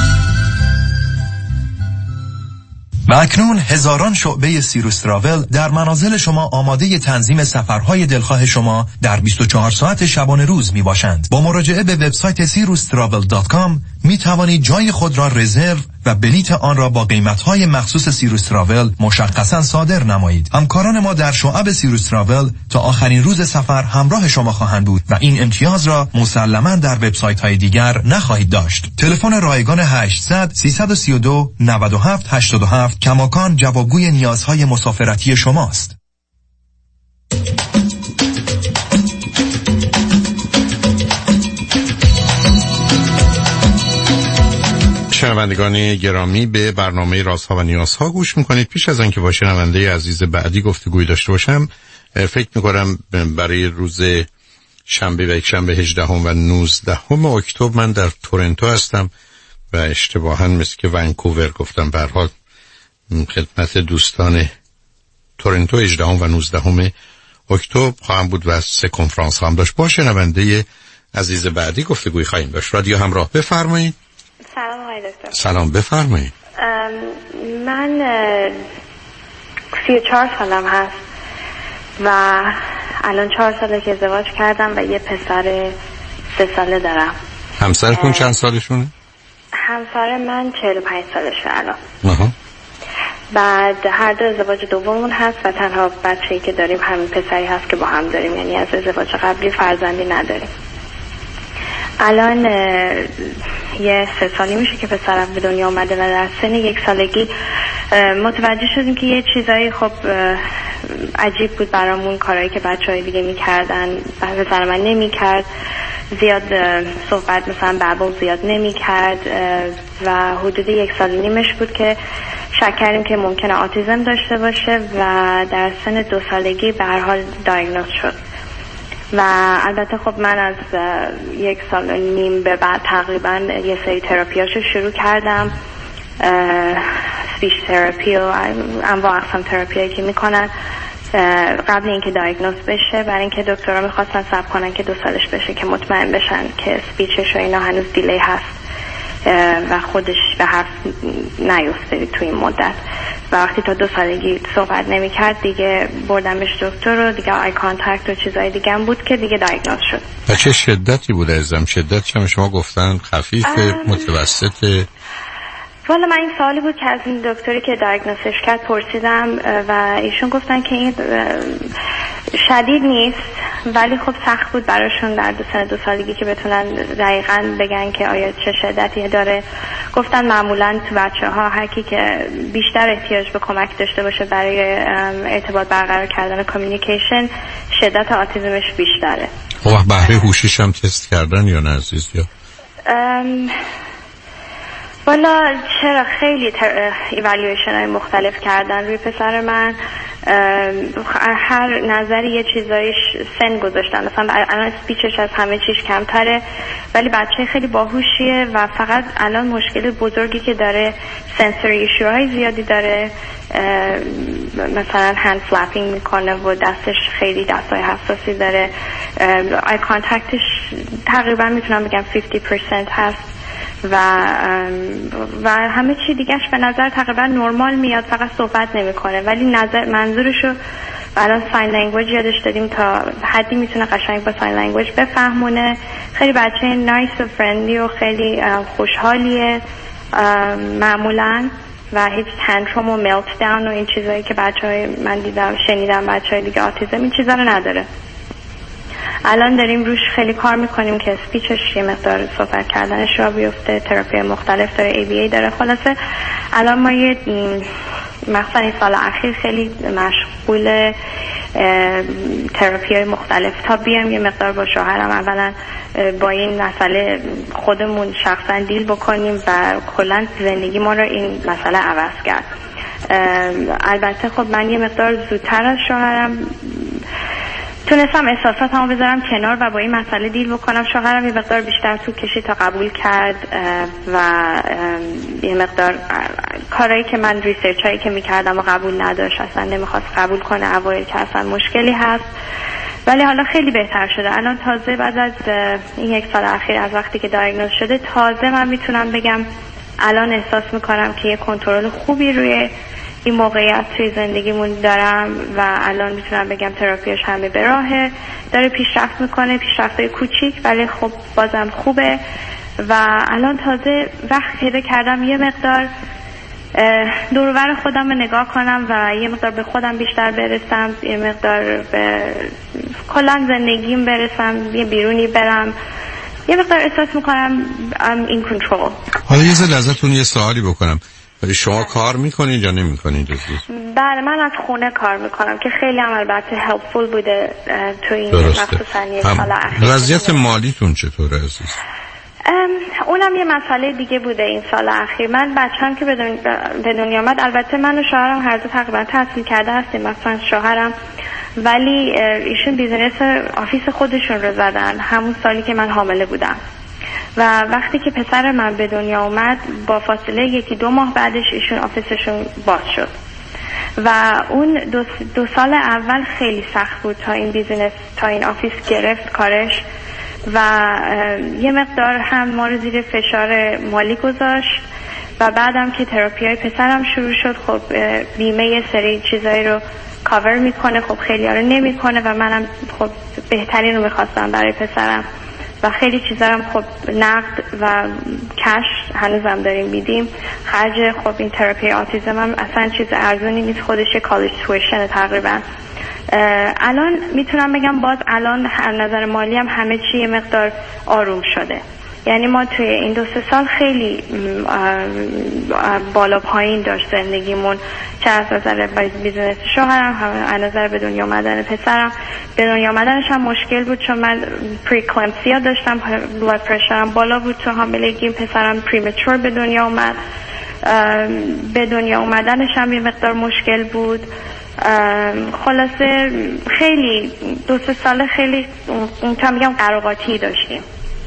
و اکنون هزاران شعبه سیروس تراول در منازل شما آماده تنظیم سفرهای دلخواه شما در بیست و چهار ساعت شبانه روز می باشند. با مراجعه به وبسایت سیروس تراول دات کام می توانید جای خود را رزرو و بلیط آن را با قیمت‌های مخصوص سیروس تراول مشخصاً صادر نمایید. همکاران ما در شعب سیروس تراول تا آخرین روز سفر همراه شما خواهند بود و این امتیاز را مسلماً در وبسایت‌های دیگر نخواهید داشت. تلفن رایگان هشتصد سیصد و سی و دو نود و هفت هشتاد و هفت کماکان جوابگوی نیازهای مسافرتی شماست. شنوندگان گرامی، به برنامه رازها و نیازها گوش میکنید. پیش از آنکه با شنونده عزیز بعدی گفتگوی داشته باشم، فکر میکنم برای روز شنبه و یک شنبه هجدهم و نوزدهم اکتبر من در تورنتو هستم و اشتباها مثل که ونکوور گفتم. به هر حال خدمت دوستان تورنتو هجدهم و نوزدهم اکتبر خواهم بود و سه کنفرانس خواهم داشت. با شنونده عزیز بعدی گفتگوی خواهیم داشت. رادیو همراه، بفرمایید. سلام آقای دکتر. سلام، بفرمایید. من سی و چهار سالم هست و الان چهار ساله که ازدواج کردم و یه پسر سه ساله دارم. همسرتون چند سالشونه؟ همسر من چهل و پنج سالشه الان. آها. بعد هر دو ازدواج دوممون هست و تنها بچه‌ای که داریم همین پسری هست که با هم داریم، یعنی از ازدواج قبلی فرزندی نداریم. الان یه سه سالی میشه که پسرم به دنیا اومده و در سن یک سالگی متوجه شدیم که یه چیزایی خب عجیب بود برامون، کارهایی که بچه‌های دیگه میکردن پسر من نمیکرد، زیاد صحبت مثلا بابا زیاد نمیکرد و حدود یک سال نیمش بود که شک کردیم که ممکنه آتیزم داشته باشه و در سن دو سالگی به هر حال دایگنوز شد. و البته خب من از یک سال و نیم به بعد تقریبا یه سری تراپیاشو شروع کردم، سپیچ تراپی و انواع اقسام تراپیایی که میکنن قبل اینکه دایگنوز بشه، برای اینکه دکترها میخواستن صبر کنن که دو سالش بشه که مطمئن بشن که سپیچش و اینا هنوز دیلی هست و خودش به حرف نیفته تو این مدت. و وقتی تا دو سالگی صحبت نمی کرد دیگه بردمش دکتر و دیگه آی کانتکت و چیزای دیگه هم بود که دیگه دایگنوز شد. و چه شدتی بود عزیزم؟ شدتش هم شما گفتن خفیف متوسط؟ والا من این سوالی بود که از این دکتری که دایگنوزش کرد پرسیدم و ایشون گفتن که این شدید نیست ولی خب سخت بود براشون در دو سن دو سالگی که بتونن دقیقاً بگن که آیا چه شدتی داره. گفتن معمولاً تو بچه ها هر کی که بیشتر احتیاج به کمک داشته باشه برای ارتباط برقرار کردن کامیونیکیشن، شدت آتیزمش بیشتره. خب بهره هوشیش هم تست کردن یا نه عزیز؟ یا والا چرا خیلی ایوالویشن های مختلف کردن روی پسر من. هر نظری یه چیزایش سن گذاشتن، مثلا الان اسپیچش از همه چیز کمتره ولی بچه خیلی باهوشیه و فقط الان مشکل بزرگی که داره سنسوری ایشو های زیادی داره، مثلا هند فلپینگ میکنه و دستش خیلی دستای حساسی داره. آی کانتکتش تقریبا میتونم بگم پنجاه درصد هست و و همه چی دیگهش به نظر تقریبا نرمال میاد، فقط صحبت نمیکنه ولی نظر منظورشو الان ساین لنگویج یادش دادیم تا حدی میتونه قشنگ با ساین لنگویج بفهمونه. خیلی بچه نایس و فرندلی و خیلی خوشحالیه معمولا و هیچ تنتروم و ملت داون و این چیزایی که بچهای من دیدم شنیدم بچهای دیگه آتیزم این چیزا رو نداره. الان داریم روش خیلی کار میکنیم که اسپیچش یه مقدار صحبت کردنش را بیفته، تراپی مختلف داره، ای بی ای داره. خلاصه الان ما یه مثلا این سال اخیر خیلی مشغول تراپی های مختلف تا بیام یه مقدار با شوهرم اولا با این مسئله خودمون شخصا دیل بکنیم و کلا زندگی ما رو این مسئله عوض کرد. البته خب من یه مقدار زودتر از شوهرم تونستم احساساتمو بذارم کنار و با این مسئله دیل بکنم. شوهرم یه مقدار بیشتر طول کشید تا قبول کرد و یه مقدار کارهایی که من ریسرچ هایی که میکردم و قبول نداشت، اصلا نمیخواست قبول کنه، اوایل که اصلا مشکلی هست ولی حالا خیلی بهتر شده. الان تازه بعد از این یک سال اخیر از وقتی که دایگنوز شده تازه من میتونم بگم الان احساس میکنم که یه کنترل خوبی روی این موقعیت توی زندگیمون دارم و الان میتونم بگم تراپیش همه به راهه، داره پیشرفت میکنه، پیشرفتای کوچیک ولی خب بازم خوبه و الان تازه وقت پیدا کردم یه مقدار دور و بر خودم رو نگاه کنم و یه مقدار به خودم بیشتر برسم، یه مقدار به کلا زندگیم برسم، یه بیرونی برم، یه مقدار احساس میکنم I'm in control. حالا یه ذره ازتون یه سوالی بکنم، شما کار میکنید یا نمیکنید عزیز؟ بله من از خونه کار میکنم که خیلی هم البته هلپفول بوده تو این مخصوصا یک سال اخیر. وضعیت مالیتون چطوره عزیز؟ اونم یه مسئله دیگه بوده این سال اخیر. من بچه‌م که به دنیا آمد، البته من و شوهرم هر دو تقریبا تحصیل کرده هستیم، مثلا شوهرم ولی ایشون بیزنس آفیس خودشون رو زدن همون سالی که من حامله بودم و وقتی که پسر من به دنیا اومد با فاصله یکی دو ماه بعدش ایشون آفیسشون باز شد و اون دو, دو سال اول خیلی سخت بود تا این بیزنس تا این آفیس گرفت کارش و یه مقدار هم ما رو زیر فشار مالی گذاشت و بعدم که تراپی های پسرم شروع شد خب بیمه یه سری چیزایی رو کاور میکنه، خب خیلی ها رو نمیکنه و منم خب بهترین رو میخواستم برای پسرم و خیلی چیزا هم خب نقد و کش هنوزم داریم میدیم خرج. خب این تراپی آتیزم هم اصلا چیز ارزونی نیست، خودش کالج تویشن تقریبا. الان میتونم بگم باز الان از نظر مالی هم همه چی یه مقدار آروم شده، یعنی ما توی این دو سه سال خیلی بالا پایین داشت زندگیمون، چه از نظر بیزنس شوهرم هم از نظر به دنیا آمدن پسرم. به دنیا آمدنش هم مشکل بود چون من پریکلمسیا داشتم، بلاد پرشرم بالا بود تو حاملگیم، پسرم پریمچور به دنیا اومد. به دنیا اومدنش هم یه مقدار مشکل بود. خلاصه خیلی دو سه سال خیلی اون میگم قراقاتی داشتیم.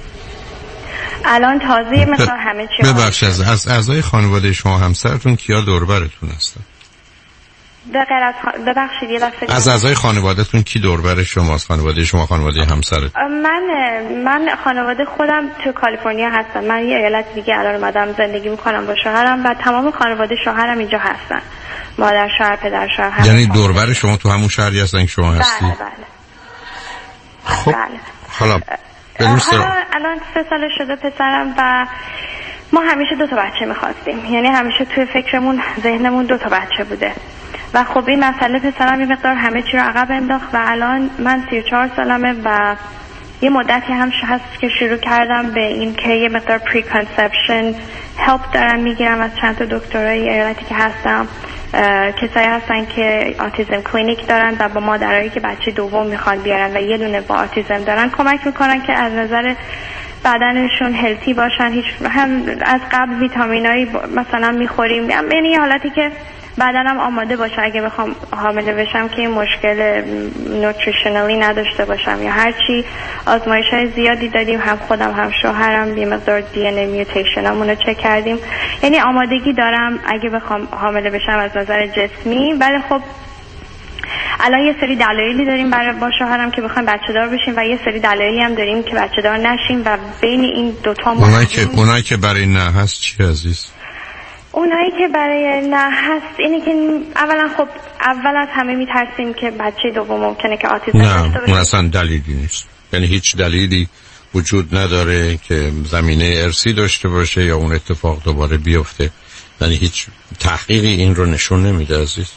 الان تازه مثلا همه چی ببخشید از اعضای خانواده شما همسرتون کیا دور برتون هستن؟ به غیر از خان... ببخشید یه لحظه از اعضای خانوادهتون کی دور بر شماست؟ خانواده شما، خانواده همسرت؟ من من خانواده خودم تو کالیفرنیا هستم. من یه ایالت دیگه الان اومدم زندگی میکنم با شوهرم و تمام خانواده شوهرم اینجا هستن، مادر شوهر، پدر شوهر. یعنی دور بر شما تو همون شهری هستن که شما هستی؟ بله بله. خب بله. حالا حالا الان سه سال شده پسرم و ما همیشه دو تا بچه میخواستیم، یعنی همیشه توی فکرمون ذهنمون دو تا بچه بوده و خب این مسئله پسرم یه مقدار همه چی رو عقب انداخت و الان من سی و چهار سالمه و یه مدتی هم هست که شروع کردم به این که یه مقدار پری کانسپشن هلپ دارم میگیرم از چند تا دکترای ایالتی که هستم، کسایی هستن که آتیزم کلینیک دارن و با مادرایی که بچه دوم میخوان بیارن و یه دونه با آتیزم دارن کمک میکنن که از نظر بدنشون هلتی باشن. هیچ هم از قبل ویتامینایی مثلا میخوریم، یعنی یه حالتی که بدنم آماده باشه اگه بخوام حامله بشم که این مشکل نوتریشنالی نداشته باشم یا هرچی. آزمایش‌های زیادی دادیم، هم خودم هم شوهرم، یه مقدار دی ان ای میوتیشنامون رو چک کردیم، یعنی آمادگی دارم اگه بخوام حامله بشم از نظر جسمی. ولی خب الان یه سری دلایلی داریم برای با شوهرم که بخوایم بچه دار بشیم و یه سری دلایلی هم داریم که بچه دار نشیم و بین این دوتا ما اونایی که اونایی که برای نه هست چی عزیز؟ اونایی که برای نه هست اینه که اولا خب اول از همه میترسیم که بچه دوم ممکنه که آتیزم داشته باشه. نه اون اصلا دلیلی نیست، یعنی هیچ دلیلی وجود نداره که زمینه ارثی داشته باشه یا اون اتفاق دوباره بیفته، یعنی هیچ تحقیقی این رو نشون نمیده عزیز.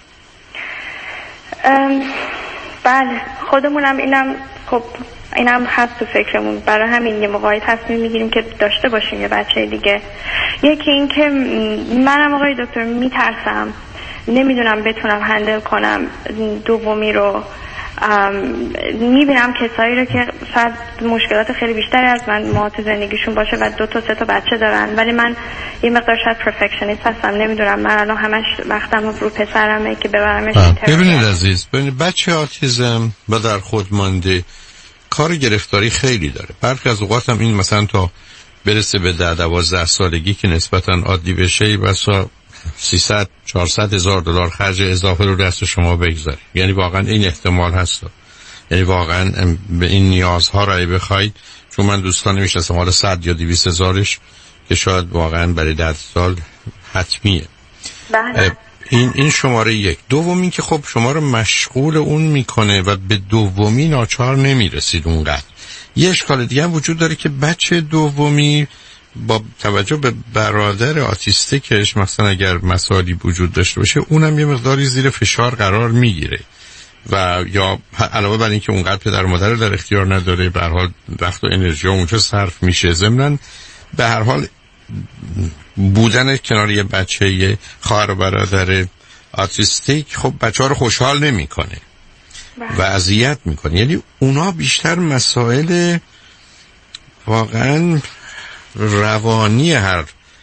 بله خودمونم اینم خب اینم هست تو فکرمون، برای همین یه موقعی تصمیم میگیریم که داشته باشیم یه بچه دیگه. یکی این که منم آقای دکتر میترسم، نمیدونم بتونم هندل کنم دومی رو. میبینم کسایی رو که شاید مشکلات خیلی بیشتری از من ما تو زندگیشون باشه و دو تا سه تا بچه دارن، ولی من یه مقدار شاید پرفکشنیست هستم، نمیدونم. من الان همش وقتم رو پسرمه که ببرمش. ببینید عزیز، ببینید بچه آتیزم و در خود مانده کار گرفتاری خیلی داره. برخی از اوقات هم این مثلا تا برسه به ده دوازده سالگی که نسبتا عادی بشه بسا سیصد چهارصد هزار دلار خرج اضافه رو دست شما بگذاره. یعنی واقعا این احتمال هست، یعنی واقعا به این نیازها رای بخواید، چون من دوستان میشناسم حالا صد یا دویست هزارش که شاید واقعا برای ده سال حتمیه. بله. این این شماره یک. دومی که خب شما رو مشغول اون میکنه و به دومی ناچار نمیرسید اونقدر. یه اشکال دیگه هم وجود داره که بچه دومی با توجه به برادر آتیستیکش مثلا اگر مسائلی وجود داشته باشه اونم یه مقداری زیر فشار قرار میگیره و یا علاوه بر اینکه اونقدر پدر و مادر در اختیار نداره، به هر حال وقت و انرژی اونجا صرف میشه. ضمناً به هر حال بودن کنار یه بچه یه خواهر و برادر آتیستیک خب بچه ها رو خوشحال نمیکنه و اذیت میکنه. یعنی اونا بیشتر مسائل واقعا روانی هر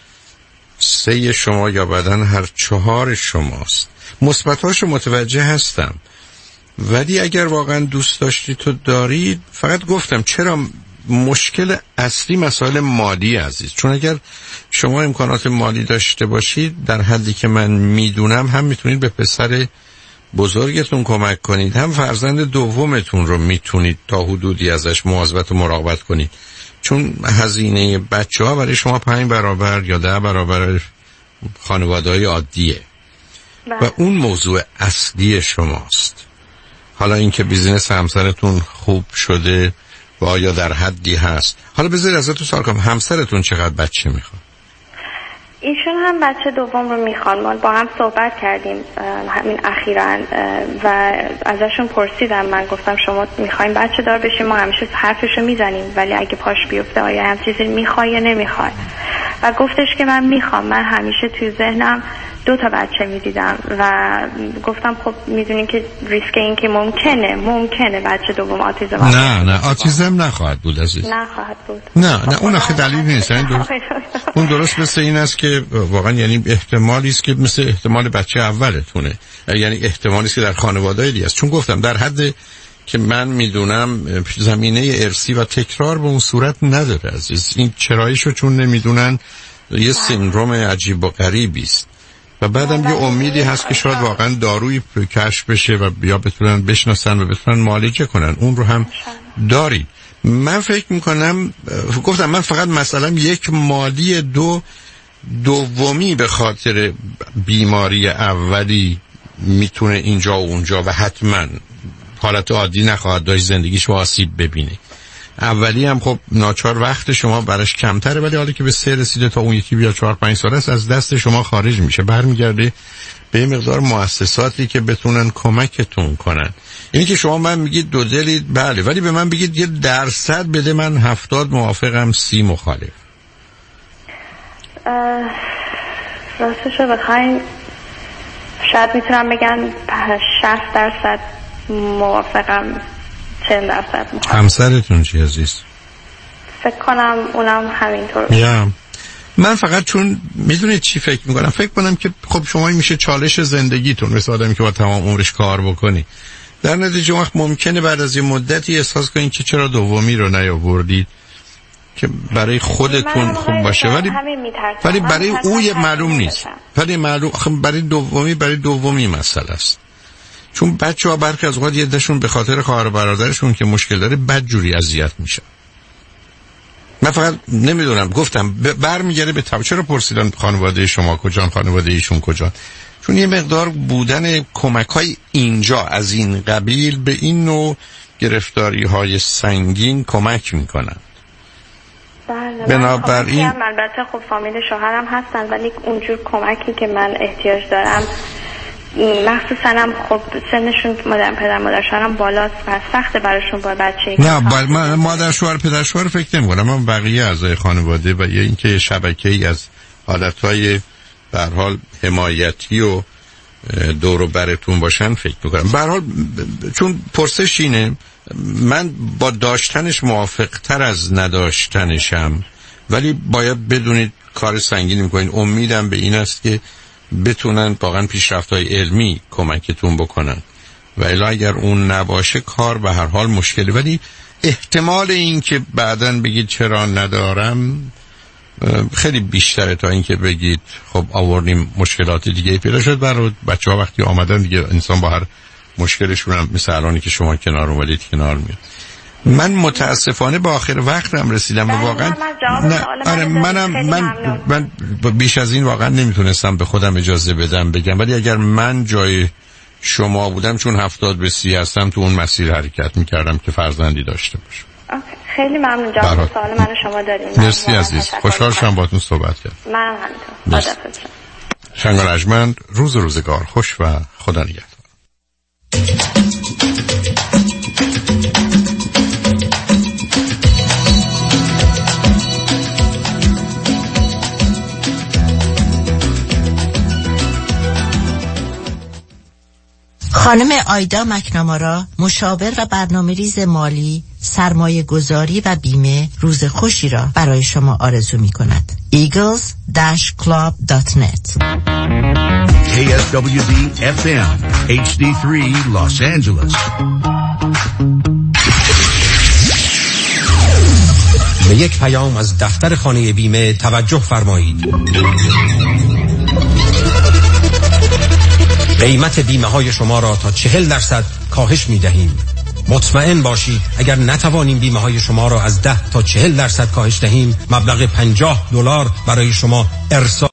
سه شما یا بدن هر چهار شماست. مثبتاشو متوجه هستم، ولی اگر واقعا دوست داشتی تو دارید، فقط گفتم چرا مشکل اصلی مسائل مالی عزیز، چون اگر شما امکانات مالی داشته باشید در حدی که من میدونم هم میتونید به پسر بزرگتون کمک کنید، هم فرزند دومتون رو میتونید تا حدودی ازش مواظبت و مراقبت کنید، چون هزینه بچه ها برای شما پنج برابر یا ده برابر خانواده‌های عادیه و اون موضوع اصلی شماست. حالا اینکه بیزینس همسرتون خوب شده و آیا در حدی هست. حالا بذارید ازتون سوال کنم، همسرتون چقدر بچه میخواد؟ ایشون هم بچه دوم رو میخوان. ما با هم صحبت کردیم همین اخیراً و ازشون پرسیدم، من گفتم شما میخواین بچه دار بشیم؟ ما همیشه حرفشو میزنیم ولی اگه پاش بیفته آیا هم چیزی میخوای یا نمیخوای؟ و گفتش که من میخوام. من همیشه توی ذهنم دو تا بچه میدیدم و گفتم خب میدونین که ریسک این که ممکنه ممکنه بچه دوم آتیزم نه نه آتیزم نخواهد بود عزیز، نخواهد بود. نه نه اون آخه دلیل نیست. یعنی درست اون درست مثل این است که واقعا یعنی احتمالی است که مثل احتمال بچه اولتونه، یعنی احتمالی است که در خانواده‌ای دیگه است. چون گفتم در حد که من میدونم زمینه ارثی و تکرار به اون صورت نداره عزیز. این چراییشو چون نمیدونن یه سندروم عجیب و غریبی است و بعدم یه امیدی هست که شاید واقعا دارویی کشف بشه و بیا بتونن بشناسن و بتونن معالجه کنن. اون رو هم داری. من فکر میکنم گفتم من فقط مثلا یک مالی دو دومی به خاطر بیماری اولی میتونه اینجا و اونجا و حتما حالت عادی نخواهد داشت، زندگیش آسیب ببینه. اولی هم خب ناچار وقت شما براش کمتره، ولی حالا که به سه رسیده تا اون یکی بیا چهار پنج سال است از دست شما خارج میشه، برمیگرده به این مقدار مؤسساتی که بتونن کمکتون کنن. اینی که شما من میگید دو دلید، بله، ولی به من بگید یه درصد بده، من هفتاد موافقم، سی مخالف. راستشو بخواین شاید میتونم بگم شصت درصد موافقم، چهل درصد مخالف. همسرتون چی عزیز؟ فکر کنم اونم همینطور. یا من فقط چون میدونید چی فکر میکنم، فکر کنم که خب شما میشه چالش زندگیتون، مثل آدمی که با تمام عمرش کار بکنی، در نتیجه وقت ممکنه بعد از یه مدتی احساس کنید که چرا دومی رو نیاوردید که برای خودتون خوب باشه، ولی ولی برای او یه معلوم نیست، ولی معلوم برای دومی برای دومی مسئله است. چون بچه‌ها برخی از اوقات یه دشون به خاطر خواهر برادرشون که مشکل داره بدجوری اذیت میشه. من فقط نمیدونم، گفتم برمیگره به تب... چرا پرسیدن خانواده شما کجان، خانواده ایشون کجان؟ چون یه مقدار بودن کمک‌های اینجا از این قبیل به این نوع گرفتاری‌های سنگین کمک میکنن. بله، بنابراین البته خب فامیل شوهرم هستن، ولی اونجور کمکی که من احتیاج دارم مخصوصا هم خب سنشون مادر پدر مادر شوهرم بالاست و سخته براشون با بچه‌ای. نه با من مادر شوهر پدر شوهر فکر نمی‌کنم، من بقیه اعضای خانواده و یا اینکه شبکه‌ای از حالت‌های به هر حال حمایتی و دور و برتون باشن فکر می‌کنم. به هر حال چون پرسش اینه، من با داشتنش موافق‌تر از نداشتنشم، ولی باید بدونید کار سنگینی می‌کنین. امیدم به این است که بتونن واقعا پیشرفت‌های علمی کمکتون بکنن و الا اگر اون نباشه کار به هر حال مشکلی، ولی احتمال این که بعداً بگید چرا ندارم خیلی بیشتره تا این که بگید خب آوردیم مشکلات دیگه پیدا شد. برای بچه‌ها وقتی آمدن دیگه انسان با هر مشکلشون هم مثل الانی که شما کنار اومدید کنار میاد. من متاسفانه با آخر وقتم رسیدم و واقعا نه آره منم من من بیش از این واقعا نمیتونستم به خودم اجازه بدم بگم، ولی اگر من جای شما بودم چون هفتاد به سی هستم تو اون مسیر حرکت میکردم که فرزندی داشته باشم. خیلی ممنون جواب سوال من شما داریم. مرسی عزیز، خوشحال شدم باهاتون صحبت کردم. من همینطور. خداحافظ. شنگان رجمند، روز روزگار خوش و خدا نگهدار. خانم آیدا مکنامارا، مشاور و برنامه‌ریز مالی، سرمایه گذاری و بیمه، روز خوشی را برای شما آرزو می کند. ایگلز داش کلاب دات نت. کی اس دبلیو دی اف ام اچ دی سه Los Angeles. به یک پیام از دفتر خانه بیمه توجه فرمایید. قیمت بیمه های شما را تا چهل درصد کاهش می دهیم. مطمئن باشید اگر نتوانیم بیمه های شما را از ده تا چهل درصد کاهش دهیم، مبلغ پنجاه دلار برای شما ارسال